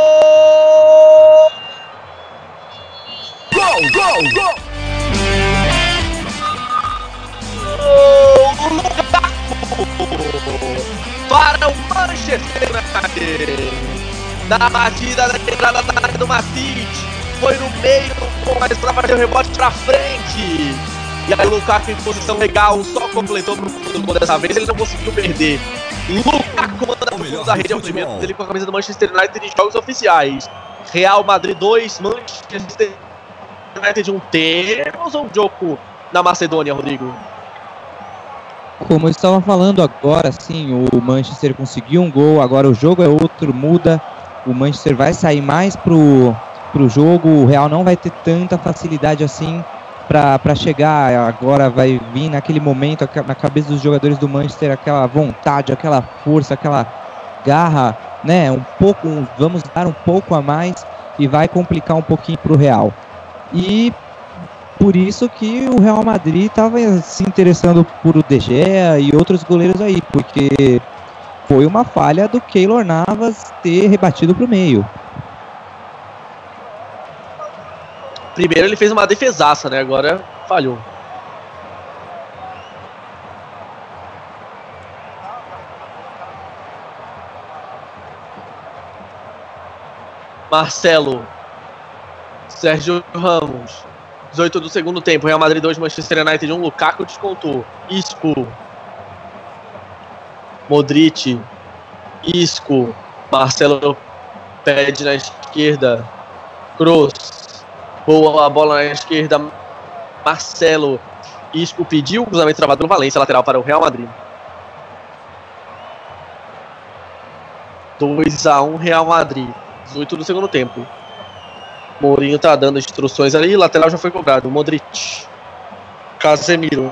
Gol, gol, gol! Gol do Lukaku para o Manchester United. Na batida da entrada da área do Matic. Foi no meio, mas pra fazer o rebote pra frente. E aí o Lukaku em posição legal, só completou pro fundo dessa vez, ele não conseguiu perder. Lukaku manda o melhor da rede, é o primeiro dele com a camisa do Manchester United em jogos oficiais. Real Madrid dois, Manchester United um. Temos um jogo na Macedônia, Rodrigo. Como eu estava falando agora, sim, o Manchester conseguiu um gol, agora o jogo é outro, muda. O Manchester vai sair mais pro, pro jogo, o Real não vai ter tanta facilidade assim para chegar. Agora vai vir naquele momento, na cabeça dos jogadores do Manchester, aquela vontade, aquela força, aquela garra, né? Um pouco, vamos dar um pouco a mais e vai complicar um pouquinho pro Real. E por isso que o Real Madrid estava se interessando por o De Gea e outros goleiros aí, porque foi uma falha do Keylor Navas ter rebatido para o meio. Primeiro ele fez uma defesaça, né? Agora falhou. Marcelo. Sérgio Ramos. dezoito do segundo tempo. Real Madrid dois, Manchester United um. Lukaku descontou. Isco. Modric. Isco. Marcelo pede na esquerda. Kroos. Boa bola na esquerda. Marcelo. Isco pediu o cruzamento travado no Valência. Lateral para o Real Madrid. dois a um Real Madrid. dezoito do segundo tempo. Mourinho tá dando instruções ali. Lateral já foi cobrado. Modric. Casemiro.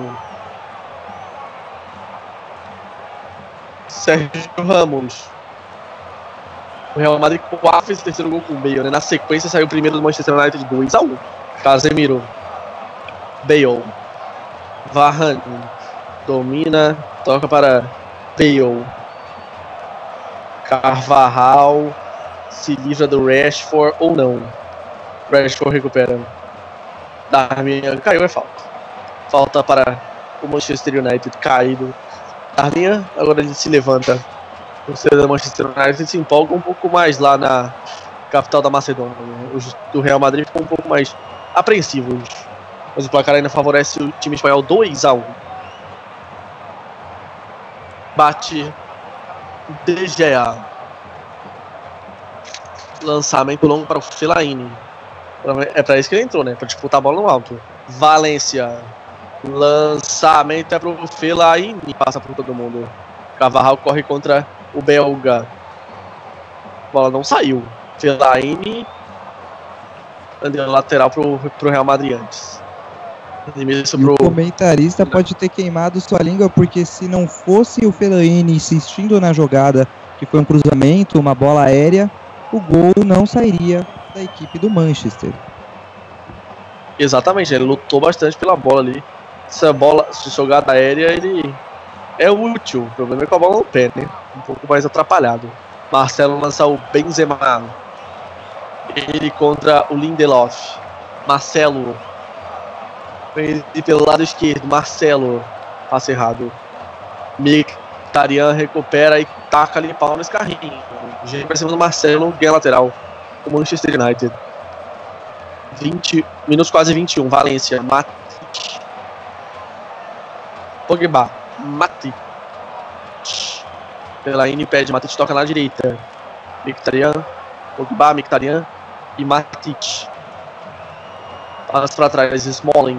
Sérgio Ramos. O Real Madrid quase fez o terceiro gol com o Bale, né? Na sequência saiu o primeiro do Manchester United dois a um. Casemiro. Bale. Varane. Domina. Toca para Bale. Carvajal. Se livra do Rashford ou não. Rashford recupera. Darmian caiu, é falta. Falta para o Manchester United caído. Darmian, agora ele se levanta. O torcedor do Manchester United se empolga um pouco mais lá na capital da Macedônia. Os do Real Madrid ficam um pouco mais apreensivos. Mas o placar ainda favorece o time espanhol dois a um. Bate De Gea. Lançamento longo para o Fellaini. É para isso que ele entrou, né? Para disputar a bola no alto. Valência. Lançamento é para o Fellaini. Passa por todo mundo. Carvajal corre contra o belga. A bola não saiu. Fellaini. Andando lateral para o Real Madrid antes. Pro... O comentarista pode ter queimado sua língua, porque se não fosse o Fellaini insistindo na jogada, que foi um cruzamento, uma bola aérea, o gol não sairia da equipe do Manchester. Exatamente, ele lutou bastante pela bola ali. Essa bola, essa jogada aérea, ele é útil. O problema é com a bola no pé, né? Um pouco mais atrapalhado. Marcelo lança o Benzema. Ele contra o Lindelof. Marcelo. Ele pelo lado esquerdo. Marcelo. Passe errado. Mkhitaryan recupera e taca ali pau nesse carrinho. Gente pra cima do Marcelo. Ganha lateral. O Manchester United. vinte minutos, quase vinte e um. Valência. Matic. Pogba. Matic. Fellaini pede. Matic toca na direita. Mkhitaryan. Pogba, Mkhitaryan e Matic. Passa pra trás. Smalling.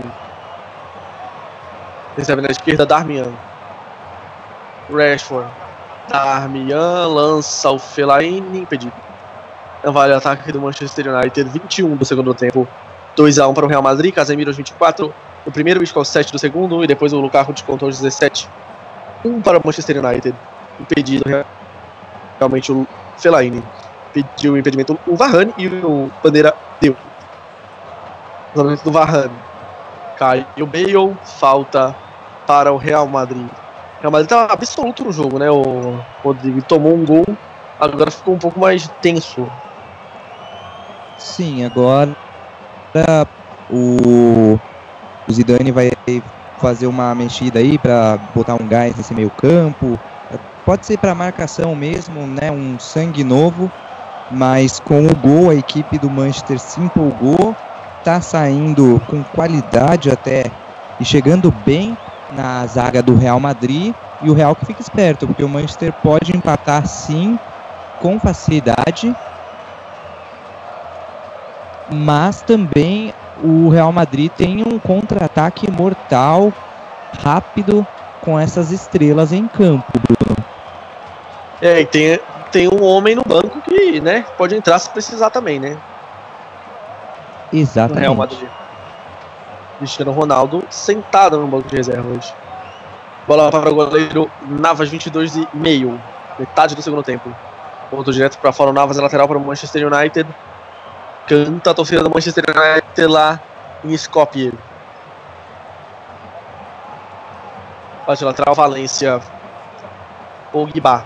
Recebe na esquerda. Darmian. Rashford. Darmian lança o Fellaini. Impedido. Não vale o ataque do Manchester United. vinte e um do segundo tempo. dois a um para o Real Madrid. Casemiro aos vinte e quatro. O primeiro, Isco aos sete do segundo. E depois o Lukaku descontou aos dezessete. um para o Manchester United. Impedido realmente o Fellaini. Pediu o impedimento o Varane e o Bandeira deu. Lançamento do Varane. Cai o Bale. Falta para o Real Madrid. O Real Madrid estava absoluto no jogo, né? O Rodrigo tomou um gol. Agora ficou um pouco mais tenso. Sim, agora o, o Zidane vai fazer uma mexida aí para botar um gás nesse meio campo. Pode ser para marcação mesmo, né? Um sangue novo. mas com o gol a equipe do Manchester se empolgou, está saindo com qualidade até e chegando bem na zaga do Real Madrid, e o Real que fica esperto, porque o Manchester pode empatar sim com facilidade, mas também o Real Madrid tem um contra-ataque mortal, rápido, com essas estrelas em campo, Bruno. É, e tem, tem um homem no banco que, né, pode entrar se precisar também, né? Exatamente. No Real Madrid. Cristiano Ronaldo sentado no banco de reservas. Bola para o goleiro Navas, vinte e dois e meio. Metade do segundo tempo. Ponto direto para fora. O Navas é lateral para o Manchester United. Canta a torcida do Manchester United lá em Skopje. Bate lateral, Valência. Pogba.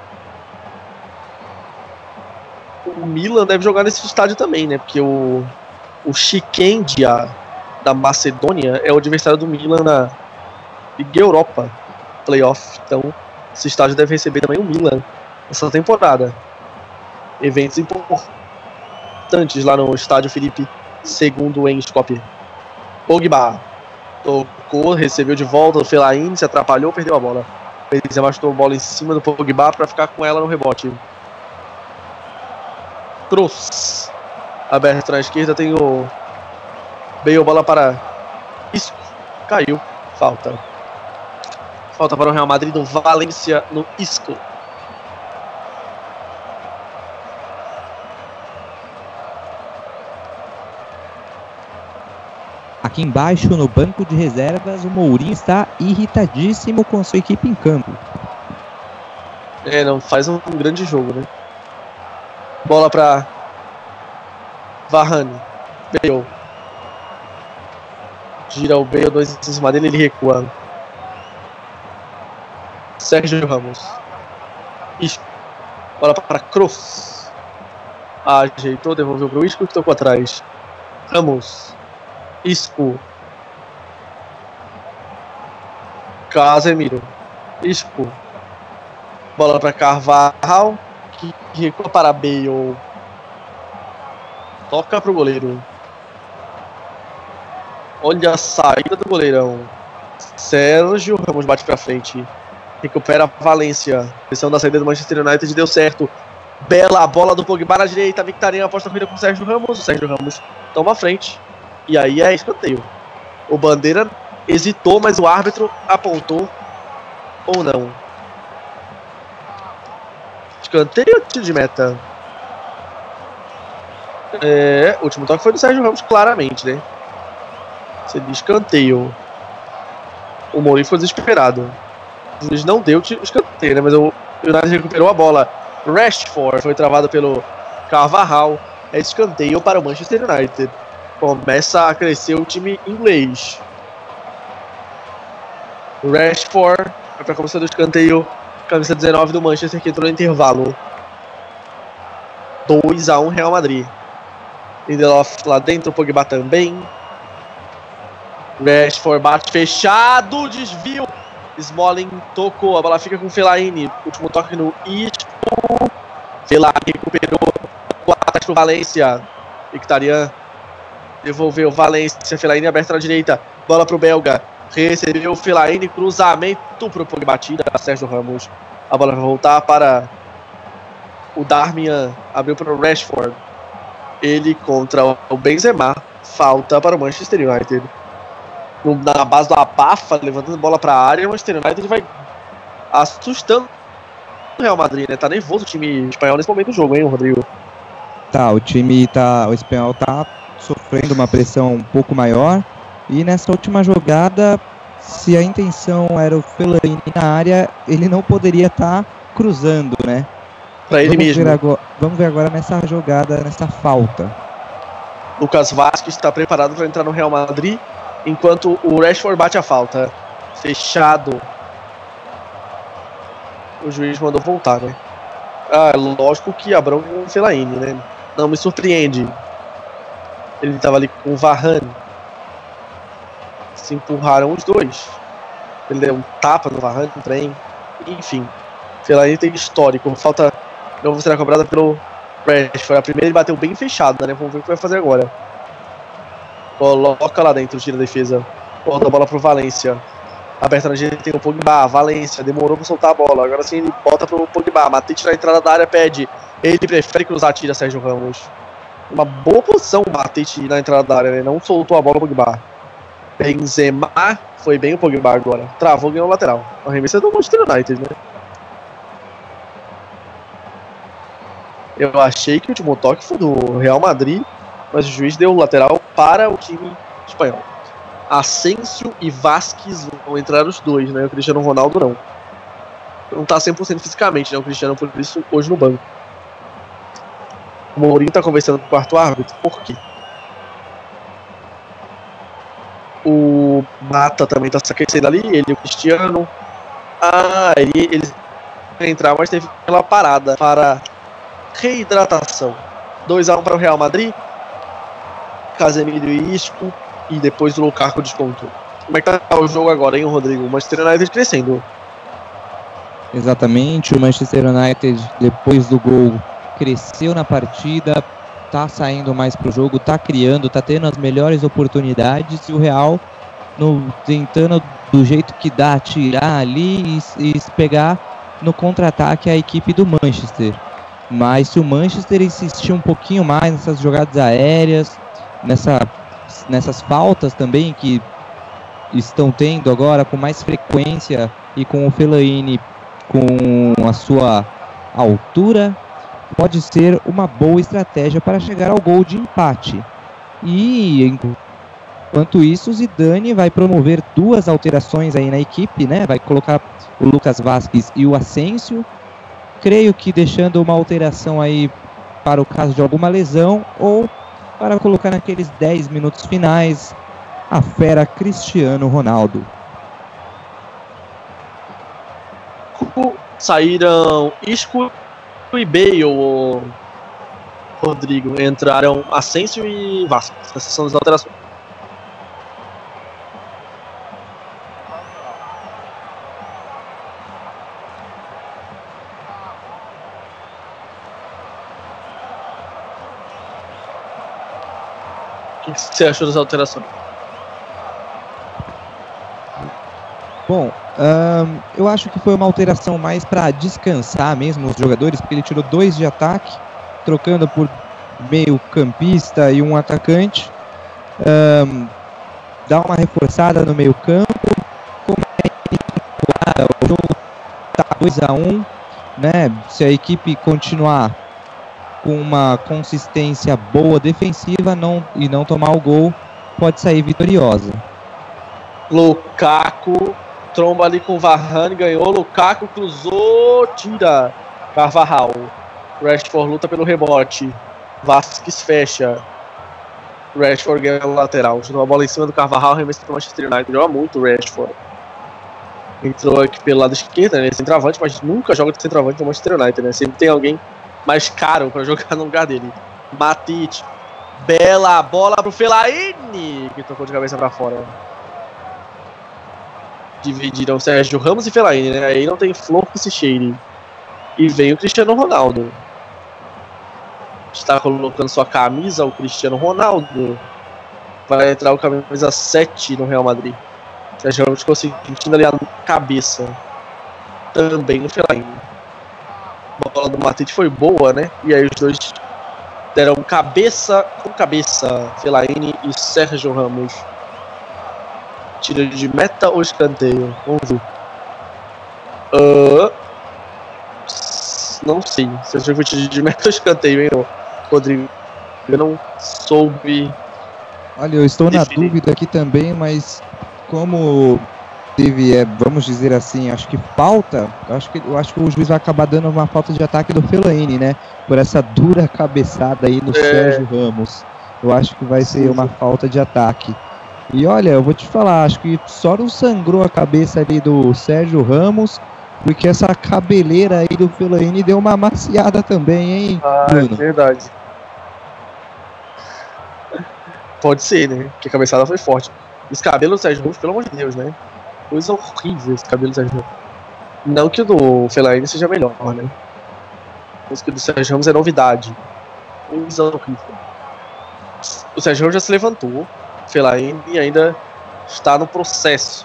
O Milan deve jogar nesse estádio também, né? Porque o, o Chikendia da Macedônia é o adversário do Milan na Liga Europa Playoff. Então, esse estádio deve receber também o Milan essa temporada. Eventos importantes lá no estádio Felipe segundo em Skopje. Pogba tocou, recebeu de volta o Fellaini, se atrapalhou, perdeu a bola. Benzema chutou a bola em cima do Pogba para ficar com ela no rebote. Kroos aberto na esquerda, tem o Bale, bola para Isco, caiu, falta. Falta para o Real Madrid do Valência no Isco. Aqui embaixo, no banco de reservas, o Mourinho está irritadíssimo com sua equipe em campo. É, não faz um grande jogo, né? Bola para Varane. Bale. Gira o Bale, dois em cima dele, ele recua. Sérgio Ramos. Isco. Bola para Kroos. Ajeitou, devolveu para o Isco que tocou atrás. Ramos. Isco. Casemiro. Isco. Bola para Carvajal, que recua para Bale. Toca para o goleiro. Olha a saída do goleirão. Sérgio Ramos bate para frente. Recupera a Valência. Pressão da saída do Manchester United deu certo. Bela bola do Pogba na direita. Victarino aposta a corrida com o Sérgio Ramos. O Sérgio Ramos toma a frente. E aí é escanteio. O Bandeira hesitou, mas o árbitro apontou ou não. Escanteio ou tiro de meta? É, o último toque foi do Sérgio Ramos, claramente, né? Seria escanteio. O Mourinho ficou desesperado. O juiz não deu escanteio, né? Mas o United recuperou a bola. Rashford foi travado pelo Carvajal. É escanteio para o Manchester United. Começa a crescer o time inglês. Rashford vai para a começar do escanteio. Camisa dezenove do Manchester, que entrou no intervalo. dois a um Real Madrid. Lindelof lá dentro, o Pogba também. Rashford bate fechado, desvio. Smalling tocou, a bola fica com o Fellaini. Último toque no Isco. Fellaini recuperou o ataque pro Valência. Mkhitaryan devolveu, Valência, Fellaini aberto na direita. Bola pro belga. Recebeu o Fellaini, cruzamento pro Pogba, batida, Sérgio Ramos. A bola vai voltar para o Darmian, abriu para o Rashford. Ele contra o Benzema, falta para o Manchester United. No, na base do abafa, levantando a bola para a área, o Manchester United vai assustando o Real Madrid, né? Tá nervoso o time espanhol nesse momento do jogo, hein, Rodrigo? Tá, o time tá, o espanhol tá sofrendo uma pressão um pouco maior. E nessa última jogada, se a intenção era o Fellaini na área, ele não poderia estar tá cruzando, né? Pra ele vamos mesmo. Ver agora, vamos ver agora nessa jogada, nessa falta. Lucas Vazquez está preparado para entrar no Real Madrid, enquanto o Rashford bate a falta. Fechado. O juiz mandou voltar, né? Ah, lógico que a bronca com o Fellaini, né? Não me surpreende. Ele estava ali com o Varane. Se empurraram os dois. Ele deu um tapa no Varane, no trem. Enfim, Fellaini tem histórico. Falta não será cobrada pelo Rashford, a primeira ele bateu bem fechada, né? Vamos ver o que vai fazer agora. Coloca lá dentro, tira a defesa. Volta a bola pro Valência. Aberta na direita tem o Pogba. Valência demorou pra soltar a bola. Agora sim ele bota pro Pogba. Matite na entrada da área pede. Ele prefere cruzar, tira Sérgio Ramos. Uma boa posição o Matite na entrada da área, né? Não soltou a bola pro Pogba. Benzema foi bem o Pogba agora. Travou, ganhou o lateral. O arremesso é do Manchester United, né? Eu achei que o último toque foi do Real Madrid, mas o juiz deu o lateral para o time espanhol. Asensio e Vasquez vão entrar os dois, né? O Cristiano Ronaldo não. Não tá cem por cento fisicamente, né? O Cristiano, por isso, hoje no banco. O Mourinho tá conversando com o quarto árbitro. Por quê? O Mata também tá se aquecendo ali. Ele e o Cristiano. Ah, ele, ele ia entrar, mas teve aquela parada para reidratação. dois a um para o Real Madrid. Casemiro e Isco. E depois o Lukaku descontou. Como é que tá o jogo agora, hein, Rodrigo? O Manchester United crescendo. Exatamente, o Manchester United, depois do gol, cresceu na partida, tá saindo mais pro jogo, tá criando, tá tendo as melhores oportunidades, e o Real no, tentando do jeito que dá, tirar ali e, e pegar no contra-ataque a equipe do Manchester. Mas se o Manchester insistir um pouquinho mais nessas jogadas aéreas, nessa, nessas faltas também que estão tendo agora com mais frequência e com o Fellaini com a sua altura, pode ser uma boa estratégia para chegar ao gol de empate. E enquanto isso, o Zidane vai promover duas alterações aí na equipe, né? Vai colocar o Lucas Vazquez e o Asensio. Creio que deixando uma alteração aí para o caso de alguma lesão, ou para colocar naqueles dez minutos finais a fera Cristiano Ronaldo. Saíram Isco e Bale, o Rodrigo. Entraram Asensio e Vasco. Essas são as alterações. O que você achou das alterações? Bom, um, eu acho que foi uma alteração mais para descansar mesmo os jogadores, porque ele tirou dois de ataque, trocando por meio campista e um atacante. Um, dá uma reforçada no meio campo. Como é que o jogo está dois a um, né? Se a equipe continuar com uma consistência boa defensiva não, e não tomar o gol, pode sair vitoriosa. Lukaku tromba ali com o Varane, ganhou, Lukaku cruzou, tira Carvajal. Rashford luta pelo rebote, Vasquez fecha, Rashford ganha o lateral, tirou a bola em cima do Carvajal, arremesso para o Manchester United, joga muito o Rashford. Entrou aqui pelo lado esquerdo, né, centroavante, mas nunca joga de centroavante no Manchester United, né, sempre tem alguém mais caro para jogar no lugar dele. Matite, bela bola pro Fellaini, que tocou de cabeça para fora. Dividiram Sérgio Ramos e Fellaini, né? Aí não tem flor que se cheire. E vem o Cristiano Ronaldo. Está colocando sua camisa o Cristiano Ronaldo. Vai entrar o camisa sete no Real Madrid. Sérgio Ramos ficou sentindo ali a cabeça. Também no Fellaini. A bola do Matite foi boa, né? E aí os dois deram cabeça com cabeça. Fellaini e Sérgio Ramos. Tira de meta ou escanteio? Vamos ver. Uh, não sei. Se eu for tiro de meta ou escanteio, hein, Rodrigo? Eu não soube. Olha, eu estou definir. Na dúvida aqui também, mas como teve, é, vamos dizer assim, acho que falta, eu acho que, eu acho que o juiz vai acabar dando uma falta de ataque do Fellaini, né? Por essa dura cabeçada aí no é. Sérgio Ramos. Eu acho que vai ser uma falta de ataque. E olha, eu vou te falar, acho que só não sangrou a cabeça ali do Sérgio Ramos, porque essa cabeleira aí do Fellaini deu uma amaciada também, hein, ah, Bruno? É verdade. Pode ser, né? Porque a cabeçada foi forte. Esse cabelo do Sérgio Ramos, pelo amor de Deus, né? Coisa horrível esse cabelo do Sérgio Ramos. Não que o do Fellaini seja melhor, né? Mas que o do Sérgio Ramos é novidade. coisa horrível. O Sérgio Ramos já se levantou. Fellaini ainda está no processo.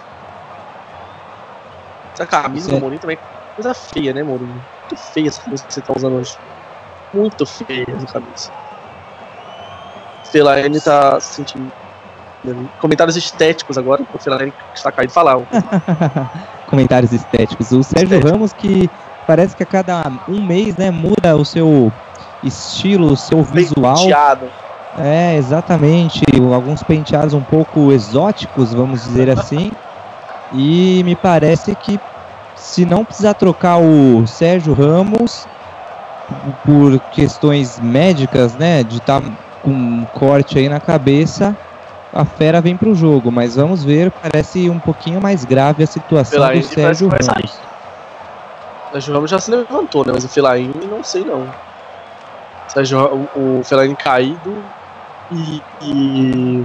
Essa camisa do Mourinho também é coisa feia, né, Mourinho? Muito feia essa camisa que você está usando hoje. Muito feia essa camisa. Fellaini tá se sentindo. Comentários estéticos agora, o Fellaini está caído falar. Comentários estéticos. O Sérgio Estético. Ramos, que parece que a cada um mês, né, muda o seu estilo, o seu visual. Penteado. É, exatamente. Alguns penteados um pouco exóticos, vamos dizer assim. E me parece que se não precisar trocar o Sérgio Ramos por questões médicas, né, de estar tá com um corte aí na cabeça, a fera vem pro jogo, mas vamos ver, parece um pouquinho mais grave a situação Fellaini do Sérgio Ramos. O Sérgio Ramos já se levantou, né, mas o Fellaini não sei não. O, Sérgio, o, o Fellaini caído e, e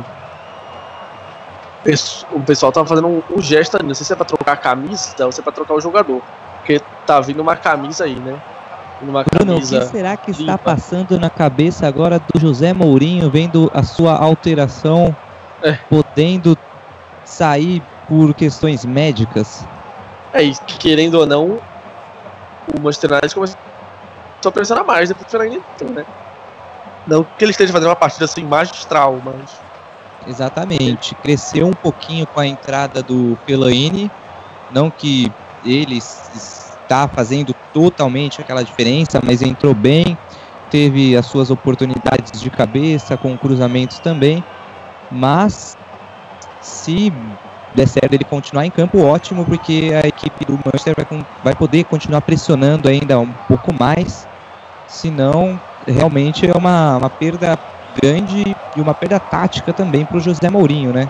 o pessoal tava fazendo um, um gesto ali, não sei se é pra trocar a camisa ou se é pra trocar o jogador, porque tá vindo uma camisa aí, né? Uma Bruno, o que será que limpa. Está passando na cabeça agora do José Mourinho, vendo a sua alteração, é. podendo sair por questões médicas? É, e querendo ou não, o Manchester United começou a pressionar mais depois do Fellaini entrou, né? Não que ele esteja fazendo uma partida assim magistral, mas... Exatamente, cresceu um pouquinho com a entrada do Fellaini, não que ele está fazendo totalmente aquela diferença, mas entrou bem, teve as suas oportunidades de cabeça, com cruzamentos também, mas se der certo ele continuar em campo, ótimo, porque a equipe do Manchester vai, vai poder continuar pressionando ainda um pouco mais, senão realmente é uma, uma perda grande e uma perda tática também para o José Mourinho, né?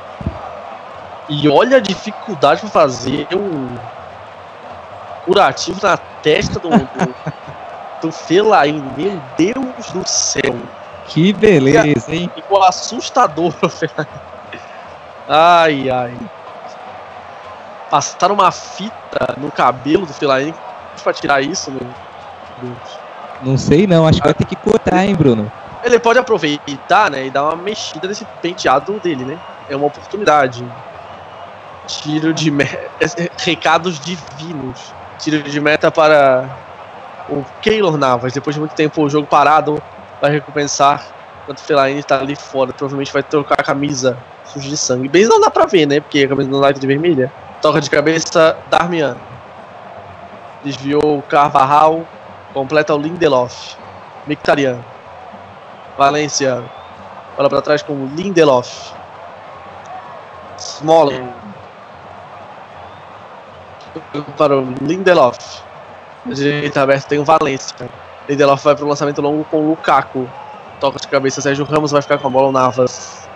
E olha a dificuldade para fazer um curativo na testa do, do, do Fellaini, meu Deus do céu. Que beleza, hein? Ficou assustador o Fellaini. Ai, ai. Passaram uma fita no cabelo do Fellaini para tirar isso, meu Deus. Não sei não, acho que vai ter que cortar, hein, Bruno? Ele pode aproveitar, né, e dar uma mexida nesse penteado dele, né? É uma oportunidade. Tiro de meta. Recados divinos. Tiro de meta para o Keylor Navas. Depois de muito tempo o jogo parado, vai recompensar. Enquanto o Fellaini está ali fora. Provavelmente vai trocar a camisa suja de sangue. Bem, não dá pra ver, né? Porque a camisa do United é vermelha. Toca de cabeça, Darmian. Desviou o Carvajal. Completa o Lindelof. Mkhitaryan. Valência. Bola para trás com o Lindelof. Smalling. Para o Lindelof. Na direita aberta tem o Valência. Lindelof vai para o lançamento longo com o Lukaku. Toca de cabeça. Sérgio Ramos vai ficar com a bola. O Navas.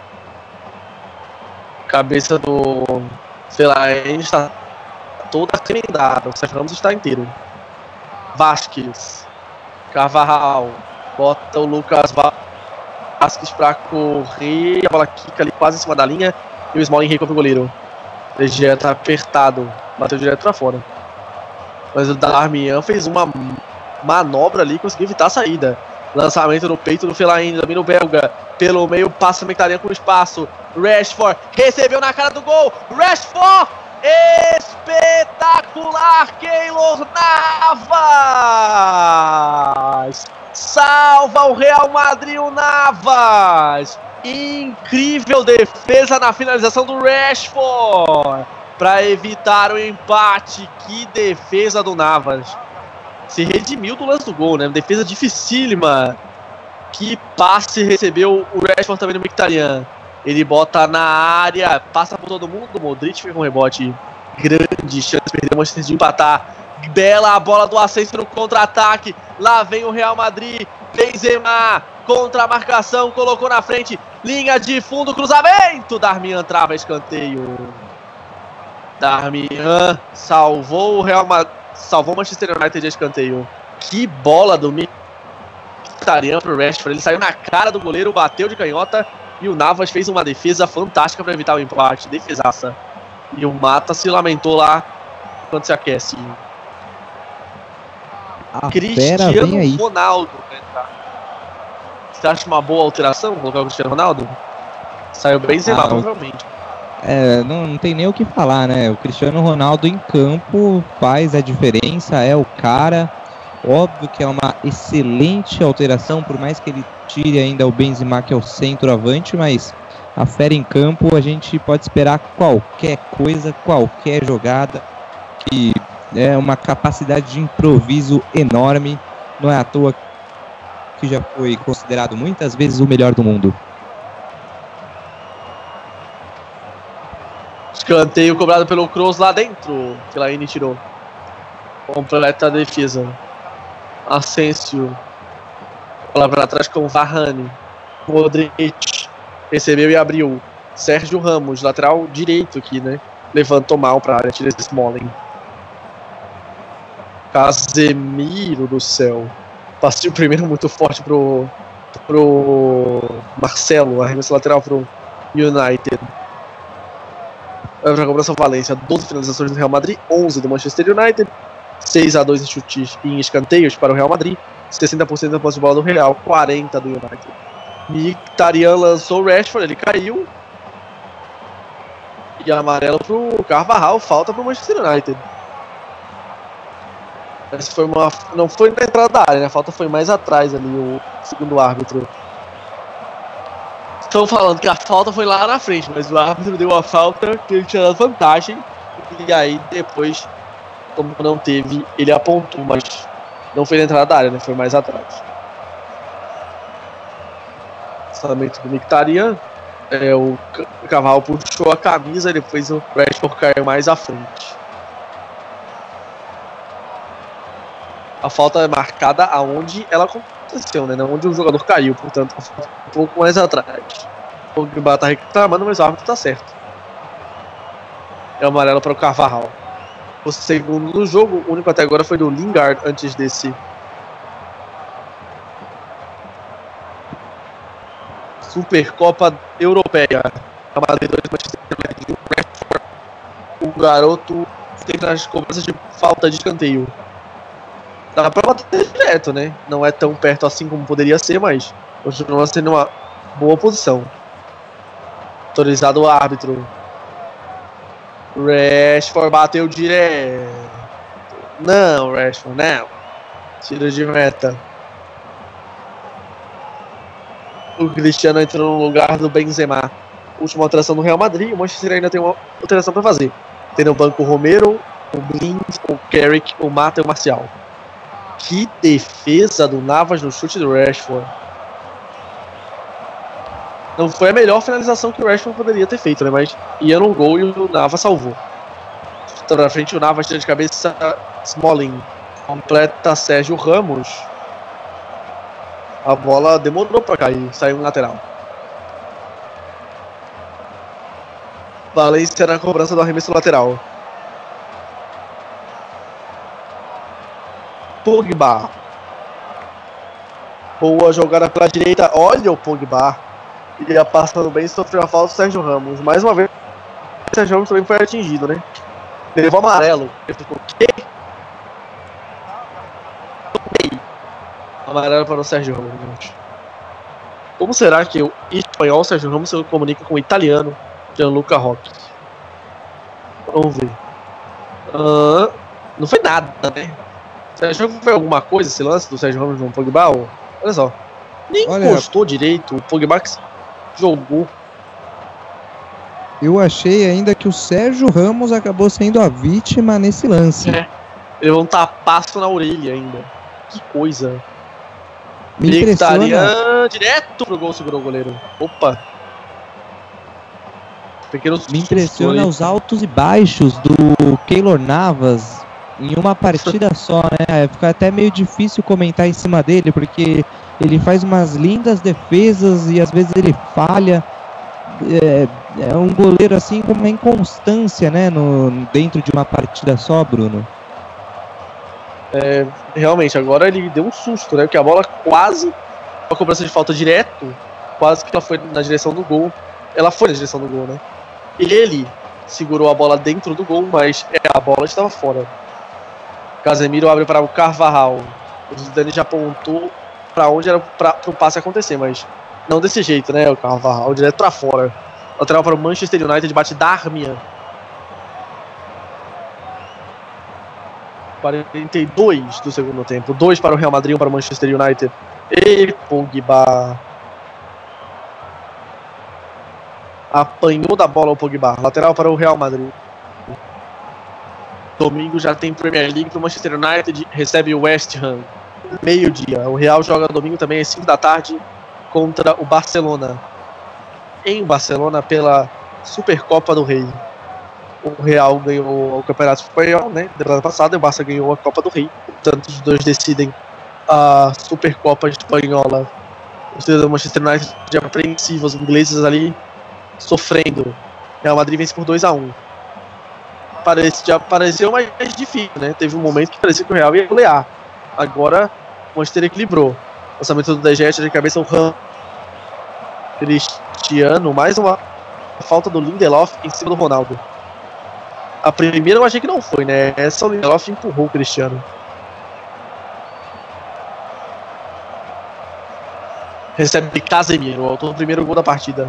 Cabeça do Fellaini está toda remendada. O Sérgio Ramos está inteiro. Vasquez. Carvajal. Bota o Lucas Vasquez pra correr. A bola quica ali quase em cima da linha. E o Smalling recompra o goleiro. O D G tá apertado. Bateu direto pra fora. Mas o Darmian fez uma manobra ali e conseguiu evitar a saída. Lançamento no peito do Fellaini. Domina o belga. Pelo meio passa o Mkhitaryan com espaço. Rashford recebeu na cara do gol. Rashford! Espetacular! Keylor Navas! Salva o Real Madrid, o Navas! Incrível defesa na finalização do Rashford para evitar o empate. Que defesa do Navas! Se redimiu do lance do gol, né? Defesa dificílima. Que passe recebeu o Rashford também no Mkhitaryan. Ele bota na área, passa por todo mundo. O Modric fica com um rebote. Grande chance de perder o Manchester de empatar. Bela bola do Asensio no contra-ataque. Lá vem o Real Madrid. Benzema contra a marcação, colocou na frente. Linha de fundo, cruzamento. Darmian trava, escanteio. Darmian salvou o Real Madrid. Salvou o Manchester United de escanteio. Que bola do Mkhitaryan pro Rashford. Ele saiu na cara do goleiro, bateu de canhota. E o Navas fez uma defesa fantástica para evitar o empate. Defesaça. E o Mata se lamentou lá quando se aquece. A Cristiano Ronaldo. Né, tá? Você acha uma boa alteração colocar o Cristiano Ronaldo? Saiu bem Benzema, provavelmente. É, não, não tem nem o que falar, né? O Cristiano Ronaldo em campo faz a diferença, é o cara. Óbvio que é uma excelente alteração, por mais que ele tire ainda o Benzema, que é o centroavante, mas a fera em campo, a gente pode esperar qualquer coisa, qualquer jogada, que é uma capacidade de improviso enorme. Não é à toa que já foi considerado muitas vezes o melhor do mundo. Escanteio cobrado pelo Kroos lá dentro, que Laine tirou. Completa a defesa. Asensio. Bola para trás com Varane. Modric. Recebeu e abriu. Sérgio Ramos, lateral direito aqui, né? Levantou mal para a área, tira esse Smalling. Casemiro do céu. Passou primeiro muito forte pro, pro Marcelo. Arremesso lateral pro United. Vai para a cobrança Valência. doze finalizações do Real Madrid, onze do Manchester United. seis a dois em chutes e em escanteios para o Real Madrid. sessenta por cento da posse de bola do Real, quarenta por cento do United. Mkhitaryan lançou o Rashford, ele caiu. E amarelo pro Carvajal, falta pro Manchester United. Essa foi uma, não foi na entrada da área, né? A falta foi mais atrás ali, o segundo árbitro. Estão falando que a falta foi lá na frente, mas o árbitro deu a falta que ele tinha dado vantagem. E aí depois, como não teve, ele apontou, mas não foi na entrada da área, né? Foi mais atrás. Lançamento do Mkhitaryan. É, o Carvalho puxou a camisa, depois o Rashford caiu mais à frente. A falta é marcada aonde ela aconteceu, né? Onde o jogador caiu, portanto, um pouco mais atrás. O Pogba tá reclamando, mas o árbitro tá certo. É amarelo para o Carvajal. O segundo do jogo, o único até agora foi do Lingard antes desse. Supercopa Europeia. A Madrid dois, Manchester United um. O garoto tem as cobranças de falta de escanteio. Dá pra bater direto, né? Não é tão perto assim como poderia ser, mas continua sendo uma boa posição. Autorizado o árbitro. Rashford bateu direto. Não, Rashford, não. Tiro de meta. O Cristiano entrou no lugar do Benzema. Última alteração do Real Madrid. O Manchester ainda tem uma alteração pra fazer. Tem no banco o Romero, o Blind, o Carrick, o Mata e o Marcial. Que defesa do Navas no chute do Rashford. Não foi a melhor finalização que o Rashford poderia ter feito, né? Mas ia no gol e o Navas salvou. Então na frente o Navas tira de cabeça Smalling. Completa Sérgio Ramos. A bola demorou pra cair, saiu no lateral. Valência na cobrança do arremesso lateral. Pogba. Boa jogada pela direita. Olha o Pogba. Ele ia passando bem e sofreu a falta do Sérgio Ramos. Mais uma vez, o Sérgio Ramos também foi atingido, né? Levou amarelo. Ele ficou o quê? Amarelo para o Sérgio Ramos. Como será que o espanhol Sérgio Ramos se comunica com o italiano Gianluca Roque? Vamos ver. Uh, não foi nada, né? Você achou que foi alguma coisa esse lance do Sérgio Ramos no Pogba? Olha só. Nem Olha, encostou direito. O Pogba que jogou. Eu achei ainda que o Sérgio Ramos acabou sendo a vítima nesse lance. É. Ele levou um tapaço na orelha ainda. Que coisa. Me impressiona. Direto pro gol, segurou o goleiro. Opa. Pequenos Me impressiona os altos e baixos do Keylor Navas em uma partida só, né? Fica até meio difícil comentar em cima dele, porque ele faz umas lindas defesas e às vezes ele falha. É, é um goleiro assim com uma inconstância, né? No, dentro de uma partida só, Bruno. É, realmente, agora ele deu um susto, né? Porque a bola quase, a cobrança de falta direto, quase que ela foi na direção do gol. Ela foi na direção do gol, né? Ele segurou a bola dentro do gol, mas é, a bola estava fora. Casemiro abre para o Carvajal. O Zidane já apontou pra onde era pra, pro passe acontecer, mas não desse jeito, né? O Carvajal direto pra fora. Lateral para o Manchester United, bate Darmian. quarenta e dois do segundo tempo. dois para o Real Madrid, um para o Manchester United. E Pogba. Apanhou da bola o Pogba. Lateral para o Real Madrid. Domingo já tem Premier League para o Manchester United. Recebe o West Ham. Meio-dia. O Real joga domingo também às cinco da tarde contra o Barcelona. Em Barcelona pela Supercopa do Rei. O Real ganhou o Campeonato Espanhol, né? Na temporada passada, e o Barça ganhou a Copa do Rei. Portanto, os dois decidem a Supercopa Espanhola. Os do Manchester United de apreensivos, os ingleses ali sofrendo. Real Madrid vence por dois a um. Parece, já pareceu mais difícil, né? Teve um momento que parecia que o Real ia golear. Agora, o Manchester equilibrou. Lançamento do De Gea de cabeça, o Ram. Cristiano, mais uma falta do Lindelof em cima do Ronaldo. A primeira eu achei que não foi, né? Essa o Lindelof empurrou o Cristiano. Recebe Casemiro, autor do primeiro gol da partida.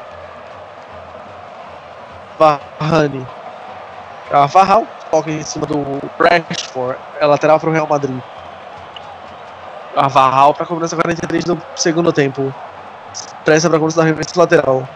Varane. Carvajal toca em cima do Rashford. É lateral para o Real Madrid. Carvajal para a cobrança quarenta e três do segundo tempo. Pressa para a cobrança da arremesso lateral.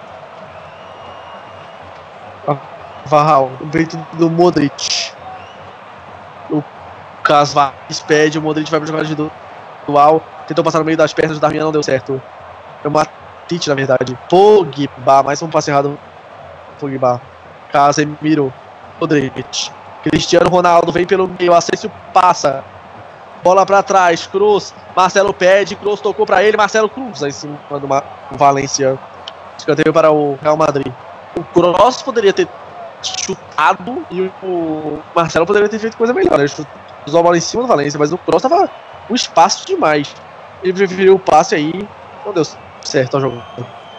Carvajal, o peito do Modric. O Lucas pede, o Modric vai para a jogada de dual. Tentou passar no meio das pernas do Darmian, não deu certo. É uma Tite, na verdade. Pogba, mais um passe errado. Pogba. Casemiro. Modric. Cristiano Ronaldo vem pelo meio. Asensio passa. Bola pra trás. Kroos. Marcelo pede. Kroos tocou pra ele. Marcelo cruza em cima do Valência. Escanteio para o Real Madrid. O Kroos poderia ter chutado e o Marcelo poderia ter feito coisa melhor. Ele usou a bola em cima do Valência, mas o Kroos tava um espaço demais. Ele preferiu o passe aí. Não deu certo a jogada.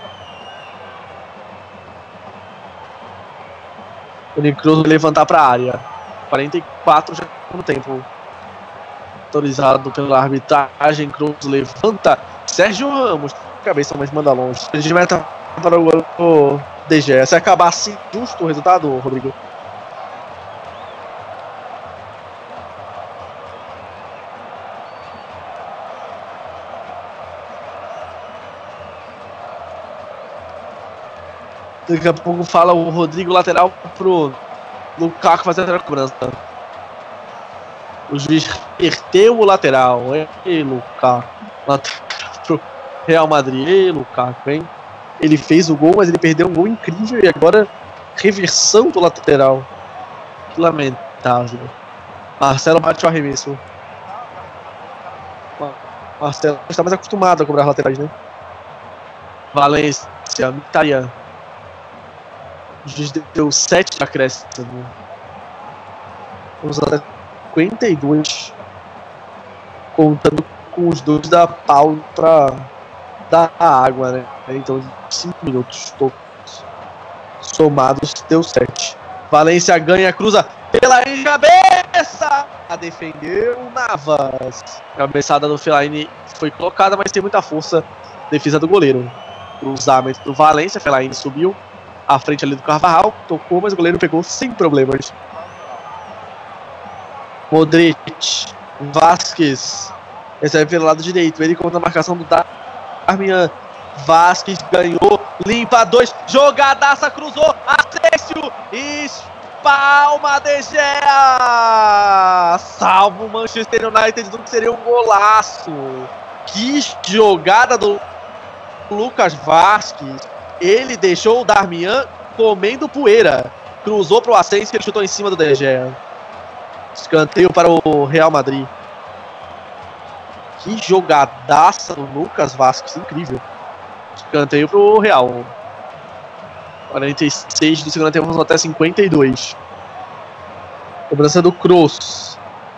O Kroos vai levantar para a área. quarenta e quatro já no tempo. Autorizado pela arbitragem. Kroos levanta. Sérgio Ramos. Cabeça, mas manda longe. A gente vai estar para o De Gea. Se acabar assim, justo o resultado, Rodrigo? Daqui a pouco fala o Rodrigo, lateral pro Lukaku fazer a cobrança. O juiz perdeu o lateral. Ei, Lukaku. Lateral pro Real Madrid. Ei, Lukaku, hein? Ele fez o gol, mas ele perdeu um gol incrível e agora reversão do lateral. Que lamentável. Marcelo bate o arremesso. Marcelo está mais acostumado a cobrar laterais, né? Valência, Mkhitaryan. O juiz deu sete de acréscimo. Vamos até cinquenta e dois. Contando com os dois da pau pra dar a água, né? Então, cinco minutos todos somados, deu sete. Valência ganha, cruza pela cabeça. A defendeu Navas. Cabeçada do Fellaini foi colocada, mas tem muita força. Defesa do goleiro. Cruzamento do Valência. Fellaini subiu à frente ali do Carvajal. Tocou, mas o goleiro pegou sem problemas. Modric. Vasquez. Recebe pelo lado direito. Ele contra a marcação do Darmian. Vasquez ganhou. Limpa dois. Jogadaça, cruzou. Asensio. Espalma De Gea. Salva o Manchester United do que seria um golaço. Que jogada do Lucas Vasquez. Ele deixou o Darmian comendo poeira. Cruzou para o Asensio, ele chutou em cima do De Gea. Escanteio para o Real Madrid. Que jogadaça do Lucas Vasquez, incrível. Escanteio para o Real. quarenta e seis do segundo tempo, vamos até cinquenta e dois. Cobrança do Kroos.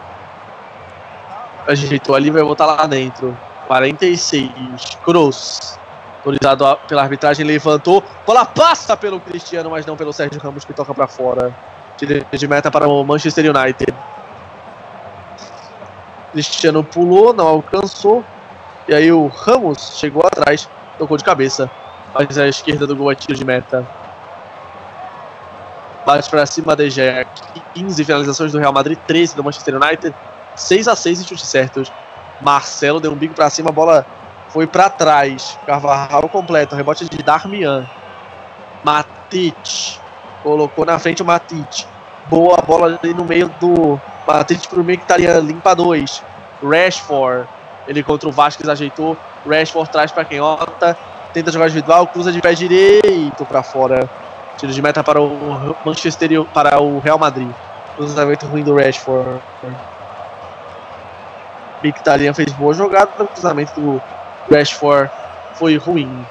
Ajeitou ali, vai voltar lá dentro. quarenta e seis. Kroos. Autorizado pela arbitragem, levantou. Bola passa pelo Cristiano, mas não pelo Sérgio Ramos, que toca para fora. Tira de meta para o Manchester United. Cristiano pulou, não alcançou. E aí o Ramos chegou atrás, tocou de cabeça. Mas a esquerda do gol é tiro de meta. Bate pra cima de Gea. quinze finalizações do Real Madrid, treze do Manchester United. seis a seis em chutes certos. Marcelo deu um bico pra cima, a bola foi pra trás. Carvajal completo, rebote de Darmian. Matic colocou na frente o Matic. Boa bola ali no meio do Matic pro Mkhitaryan, limpa dois. Rashford, ele contra o Vasquez ajeitou. Rashford traz pra canhota, tenta jogar individual, cruza de pé direito pra fora. Tiro de meta para o Manchester, para o Real Madrid. Cruzamento ruim do Rashford. Mkhitaryan fez boa jogada, o cruzamento do Rashford foi ruim.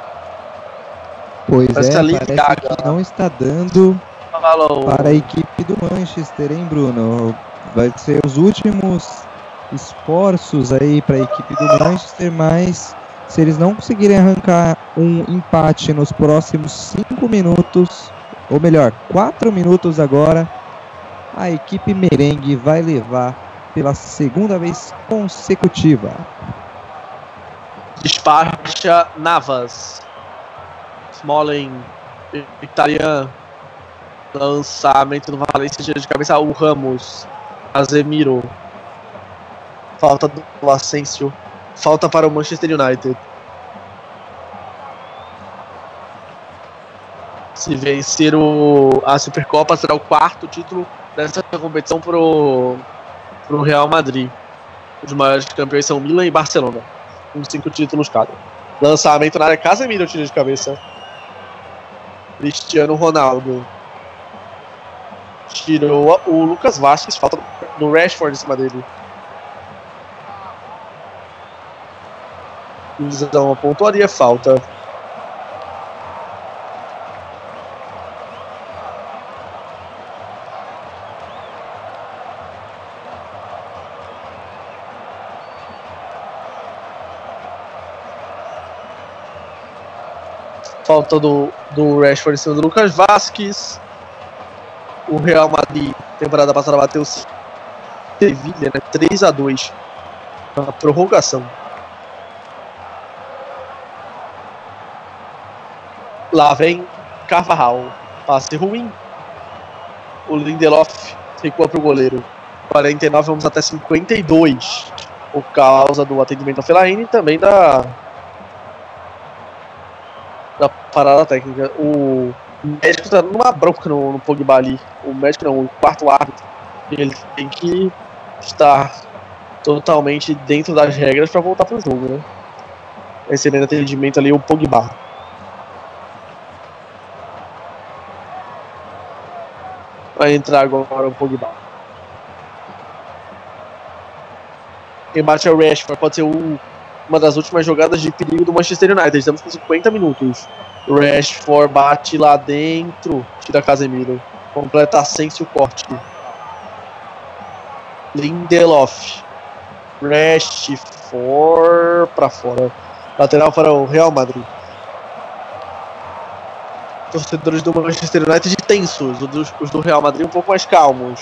Pois Mas é, parece caga. que não está dando Falou. para a equipe do Manchester, hein, Bruno? Vai ser os últimos esforços aí para a equipe do Manchester, mas se eles não conseguirem arrancar um empate nos próximos cinco minutos, ou melhor, quatro minutos agora, a equipe merengue vai levar pela segunda vez consecutiva. Despacha Navas. Smalling, Mkhitaryan, lançamento do Valência, gira de cabeça o Ramos, Casemiro, falta do Asensio, falta para o Manchester United. Se vencer o, a Supercopa, será o quarto título dessa competição para o Real Madrid. Os maiores campeões são Milan e Barcelona, com cinco títulos cada. Lançamento na área, Casemiro, tiro de cabeça. Cristiano Ronaldo tirou o Lucas Vasquez, falta do Rashford em cima dele. Então, uma pontuaria, falta. Falta do, do Rashford em cima do Lucas Vasquez. O Real Madrid, temporada passada, bateu Sevilha, né? três a dois na prorrogação. Lá vem Carvajal. Passe ruim. O Lindelof recua para o goleiro. quarenta e nove, vamos até cinquenta e dois. Por causa do atendimento ao Fellaini e também da... da parada técnica. O médico tá numa bronca no, no Pogba ali. O médico não, o quarto árbitro. Ele tem que estar totalmente dentro das regras para voltar pro jogo, né? Recebendo atendimento ali o Pogba. Vai entrar agora o Pogba. Quem bate é o Rashford, pode ser o uma das últimas jogadas de perigo do Manchester United. Estamos com cinquenta minutos. Rashford bate lá dentro, tira Casemiro, completa Asensio o corte. Lindelof, Rashford para fora, lateral para o Real Madrid. Torcedores do Manchester United tensos, os do, os do Real Madrid um pouco mais calmos.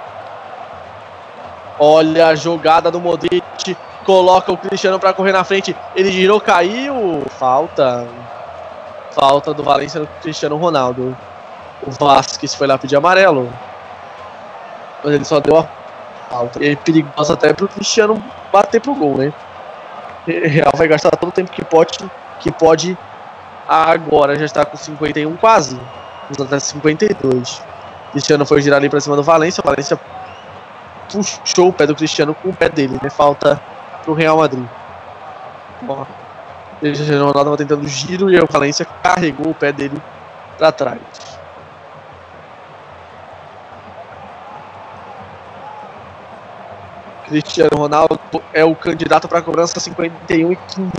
Olha a jogada do Modric, coloca o Cristiano para correr na frente, ele girou, caiu, falta. Falta do Valência no Cristiano Ronaldo. O Vasquez foi lá pedir amarelo, mas ele só deu a falta. E é perigoso até pro Cristiano bater pro gol, né? O Real vai gastar todo o tempo que pode, que pode. Agora já está com cinquenta e um quase. Vamos até cinquenta e dois. Cristiano foi girar ali para cima do Valência. O Valência puxou o pé do Cristiano com o pé dele, né? Falta pro Real Madrid. Ó, o Cristiano Ronaldo estava tentando giro e o Valência carregou o pé dele para trás. Cristiano Ronaldo é o candidato para a cobrança cinquenta e um e quinze.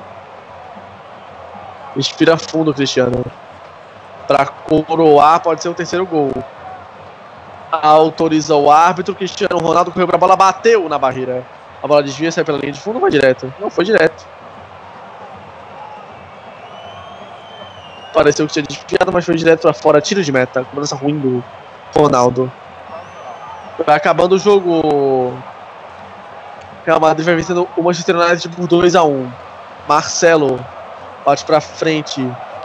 Respira fundo, Cristiano. Para coroar, pode ser o terceiro gol. Autoriza o árbitro. Cristiano Ronaldo correu para a bola, bateu na barreira. A bola desvia, sai pela linha de fundo, vai direto. Não, foi direto. Pareceu que tinha desviado, mas foi direto para fora. Tiro de meta. Cobrança ruim do Ronaldo. Vai acabando o jogo. Real Madrid vai vencendo o Manchester United por dois a um. Marcelo bate pra frente.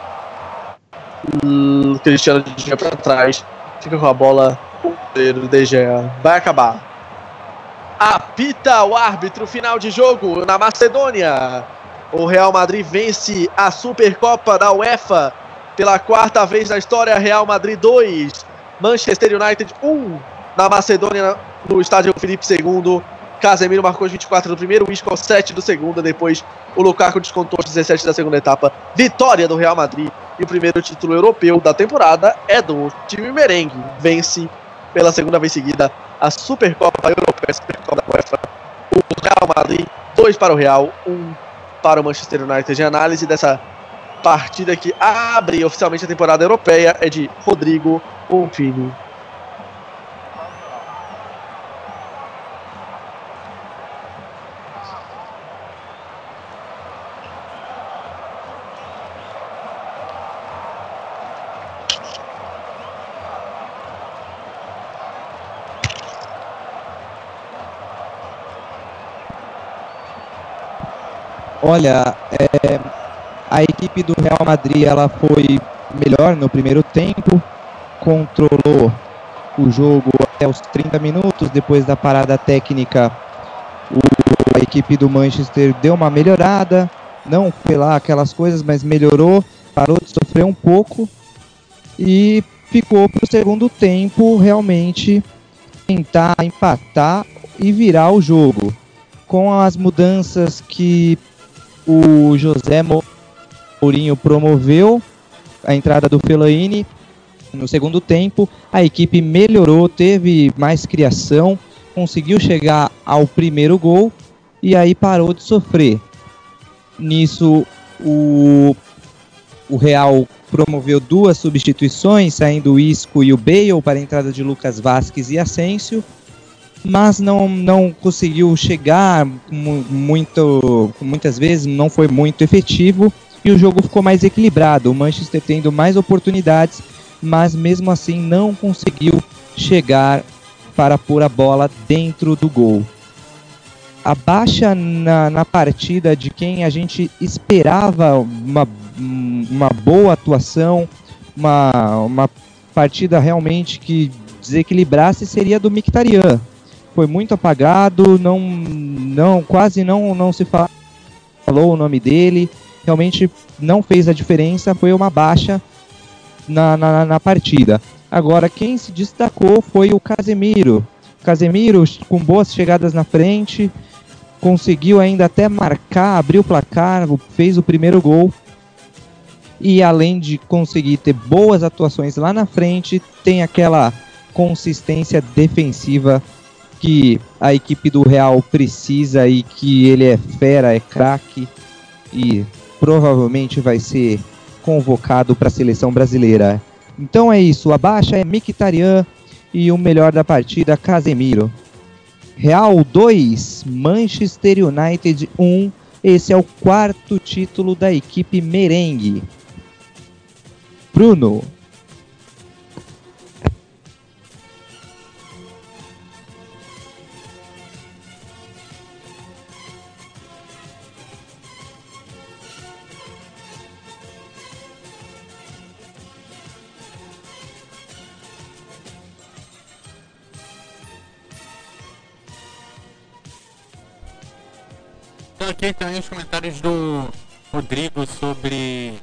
Hum, Cristiano De Gea pra trás. Fica com a bola. O goleiro De Gea vai acabar. Apita o árbitro, final de jogo na Macedônia. O Real Madrid vence a Supercopa da UEFA pela quarta vez na história. Real Madrid dois, Manchester United um. Na Macedônia, no estádio Filipe segundo. Casemiro marcou os vinte e quatro do primeiro, o Isco aos sete do segundo. Depois o Lukaku descontou os dezessete da segunda etapa. Vitória do Real Madrid. E o primeiro título europeu da temporada é do time merengue. Vence pela segunda vez seguida a Supercopa Europeia, a Supercopa da UEFA. O Real Madrid, dois para o Real, um para o Manchester United. A análise dessa partida que abre oficialmente a temporada europeia é de Rodrigo Bonfini. Olha, é, a equipe do Real Madrid ela foi melhor no primeiro tempo, controlou o jogo até os trinta minutos. Depois da parada técnica, o, a equipe do Manchester deu uma melhorada, não foi lá aquelas coisas, mas melhorou, parou de sofrer um pouco e ficou para o segundo tempo realmente tentar empatar e virar o jogo. Com as mudanças que o José Mourinho promoveu, a entrada do Fellaini no segundo tempo, a equipe melhorou, teve mais criação, conseguiu chegar ao primeiro gol e aí parou de sofrer. Nisso o, o Real promoveu duas substituições, saindo o Isco e o Bale para a entrada de Lucas Vázquez e Asensio, mas não, não conseguiu chegar muito, muitas vezes, não foi muito efetivo e o jogo ficou mais equilibrado, o Manchester tendo mais oportunidades, mas mesmo assim não conseguiu chegar para pôr a bola dentro do gol. A baixa na, na partida de quem a gente esperava uma, uma boa atuação, uma, uma partida realmente que desequilibrasse seria do Mkhitaryan. Foi muito apagado, não, não, quase não, não se falou o nome dele, realmente não fez a diferença, foi uma baixa na, na, na partida. Agora, quem se destacou foi o Casemiro. Casemiro, com boas chegadas na frente, conseguiu ainda até marcar, abriu o placar, fez o primeiro gol. E além de conseguir ter boas atuações lá na frente, tem aquela consistência defensiva que a equipe do Real precisa e que ele é fera, é craque e provavelmente vai ser convocado para a seleção brasileira. Então é isso, a baixa é Mkhitaryan e o melhor da partida, Casemiro. Real dois, Manchester United um, esse é o quarto título da equipe merengue. Bruno. Então aqui também os comentários do Rodrigo sobre,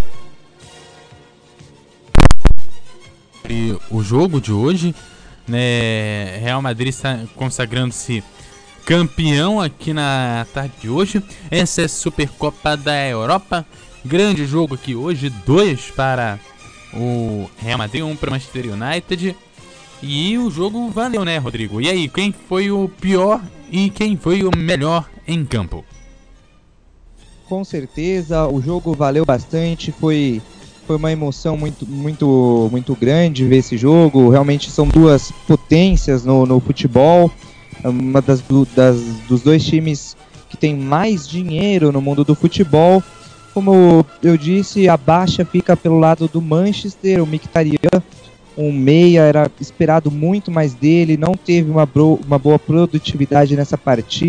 sobre o jogo de hoje, né? Real Madrid consagrando-se campeão aqui na tarde de hoje. Essa é a Supercopa da Europa. Grande jogo aqui hoje, dois para o Real Madrid, um para o Manchester United. E o jogo valeu, né, Rodrigo? E aí, quem foi o pior e quem foi o melhor em campo? Com certeza, o jogo valeu bastante, foi, foi uma emoção muito, muito, muito grande ver esse jogo. Realmente são duas potências no, no futebol, uma das, das dos dois times que tem mais dinheiro no mundo do futebol. Como eu disse, a baixa fica pelo lado do Manchester, o Mkhitaryan, um meia, era esperado muito mais dele, não teve uma, bro, uma boa produtividade nessa partida.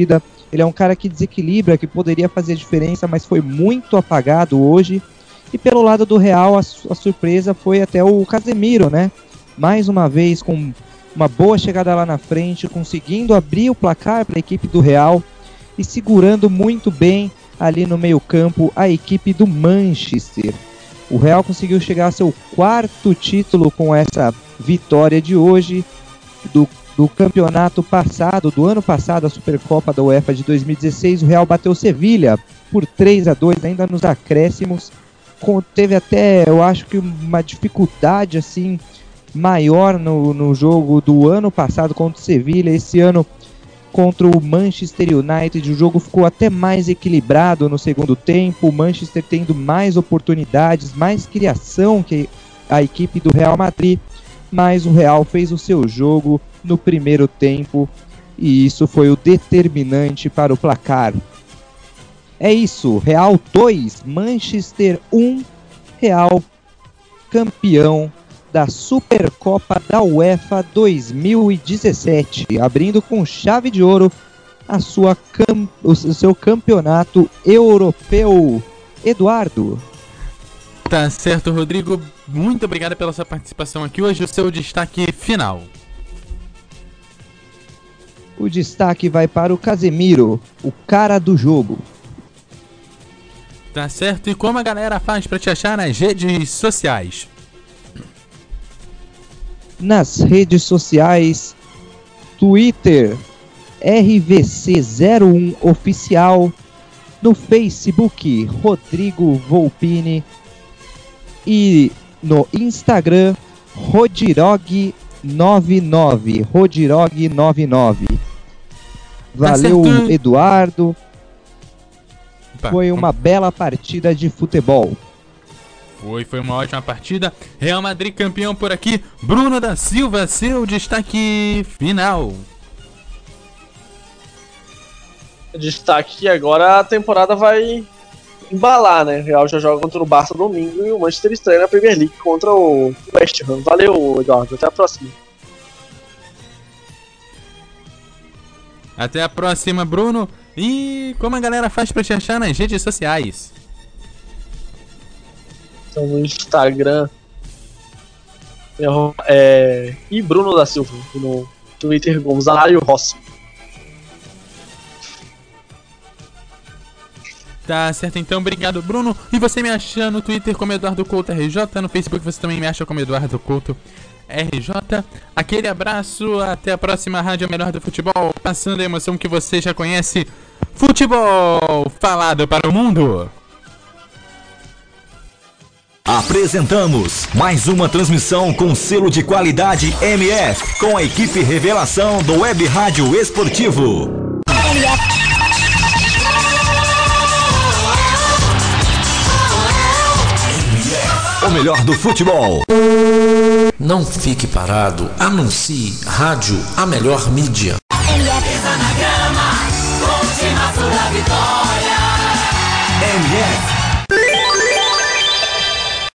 Ele é um cara que desequilibra, que poderia fazer diferença, mas foi muito apagado hoje. E pelo lado do Real, a, a surpresa foi até o Casemiro, né? Mais uma vez com uma boa chegada lá na frente, conseguindo abrir o placar para a equipe do Real e segurando muito bem ali no meio-campo a equipe do Manchester. O Real conseguiu chegar ao seu quarto título com essa vitória de hoje do, do campeonato passado, do ano passado, a Supercopa da UEFA de dois mil e dezesseis. O Real bateu o Sevilha por três a dois, ainda nos acréscimos. Com, teve até, eu acho que uma dificuldade assim maior no, no jogo do ano passado contra o Sevilha. Esse ano contra o Manchester United, o jogo ficou até mais equilibrado no segundo tempo, o Manchester tendo mais oportunidades, mais criação que a equipe do Real Madrid, mas o Real fez o seu jogo no primeiro tempo e isso foi o determinante para o placar. É isso, Real dois, Manchester um, Real campeão da Supercopa da UEFA dois mil e dezessete, abrindo com chave de ouro a sua cam- o seu campeonato europeu. Eduardo. Tá certo, Rodrigo. Muito obrigado pela sua participação aqui hoje. O seu destaque final. O destaque vai para o Casemiro, o cara do jogo. Tá certo. E como a galera faz para te achar nas redes sociais? Nas redes sociais, Twitter, R V C zero um Oficial, no Facebook, Rodrigo Volpini, e no Instagram, Rodirog noventa e nove, Rodirog noventa e nove. Valeu, tá Eduardo. Opa, Foi uma vamos... bela partida de futebol. Foi, foi uma ótima partida. Real Madrid campeão por aqui. Bruno da Silva, seu destaque final. Destaque agora, a temporada vai embalar, né? O Real já joga contra o Barça domingo e o Manchester estreia na Premier League contra o West Ham. Valeu, Eduardo. Até a próxima. Até a próxima, Bruno. E como a galera faz pra te achar nas redes sociais? Então, no Instagram é, e Bruno da Silva, no Twitter Gonzalo Rossi. Tá certo, então, obrigado, Bruno. E você me acha no Twitter como Eduardo Couto R J, no Facebook você também me acha como Eduardo Couto R J. Aquele abraço, até a próxima Rádio Melhor do Futebol, passando a emoção que você já conhece. Futebol falado para o mundo. Apresentamos mais uma transmissão com selo de qualidade M F, com a equipe Revelação do Web Rádio Esportivo. O melhor do futebol. Não fique parado, anuncie Rádio A Melhor Mídia. Pisa na grama, última sua vitória. M F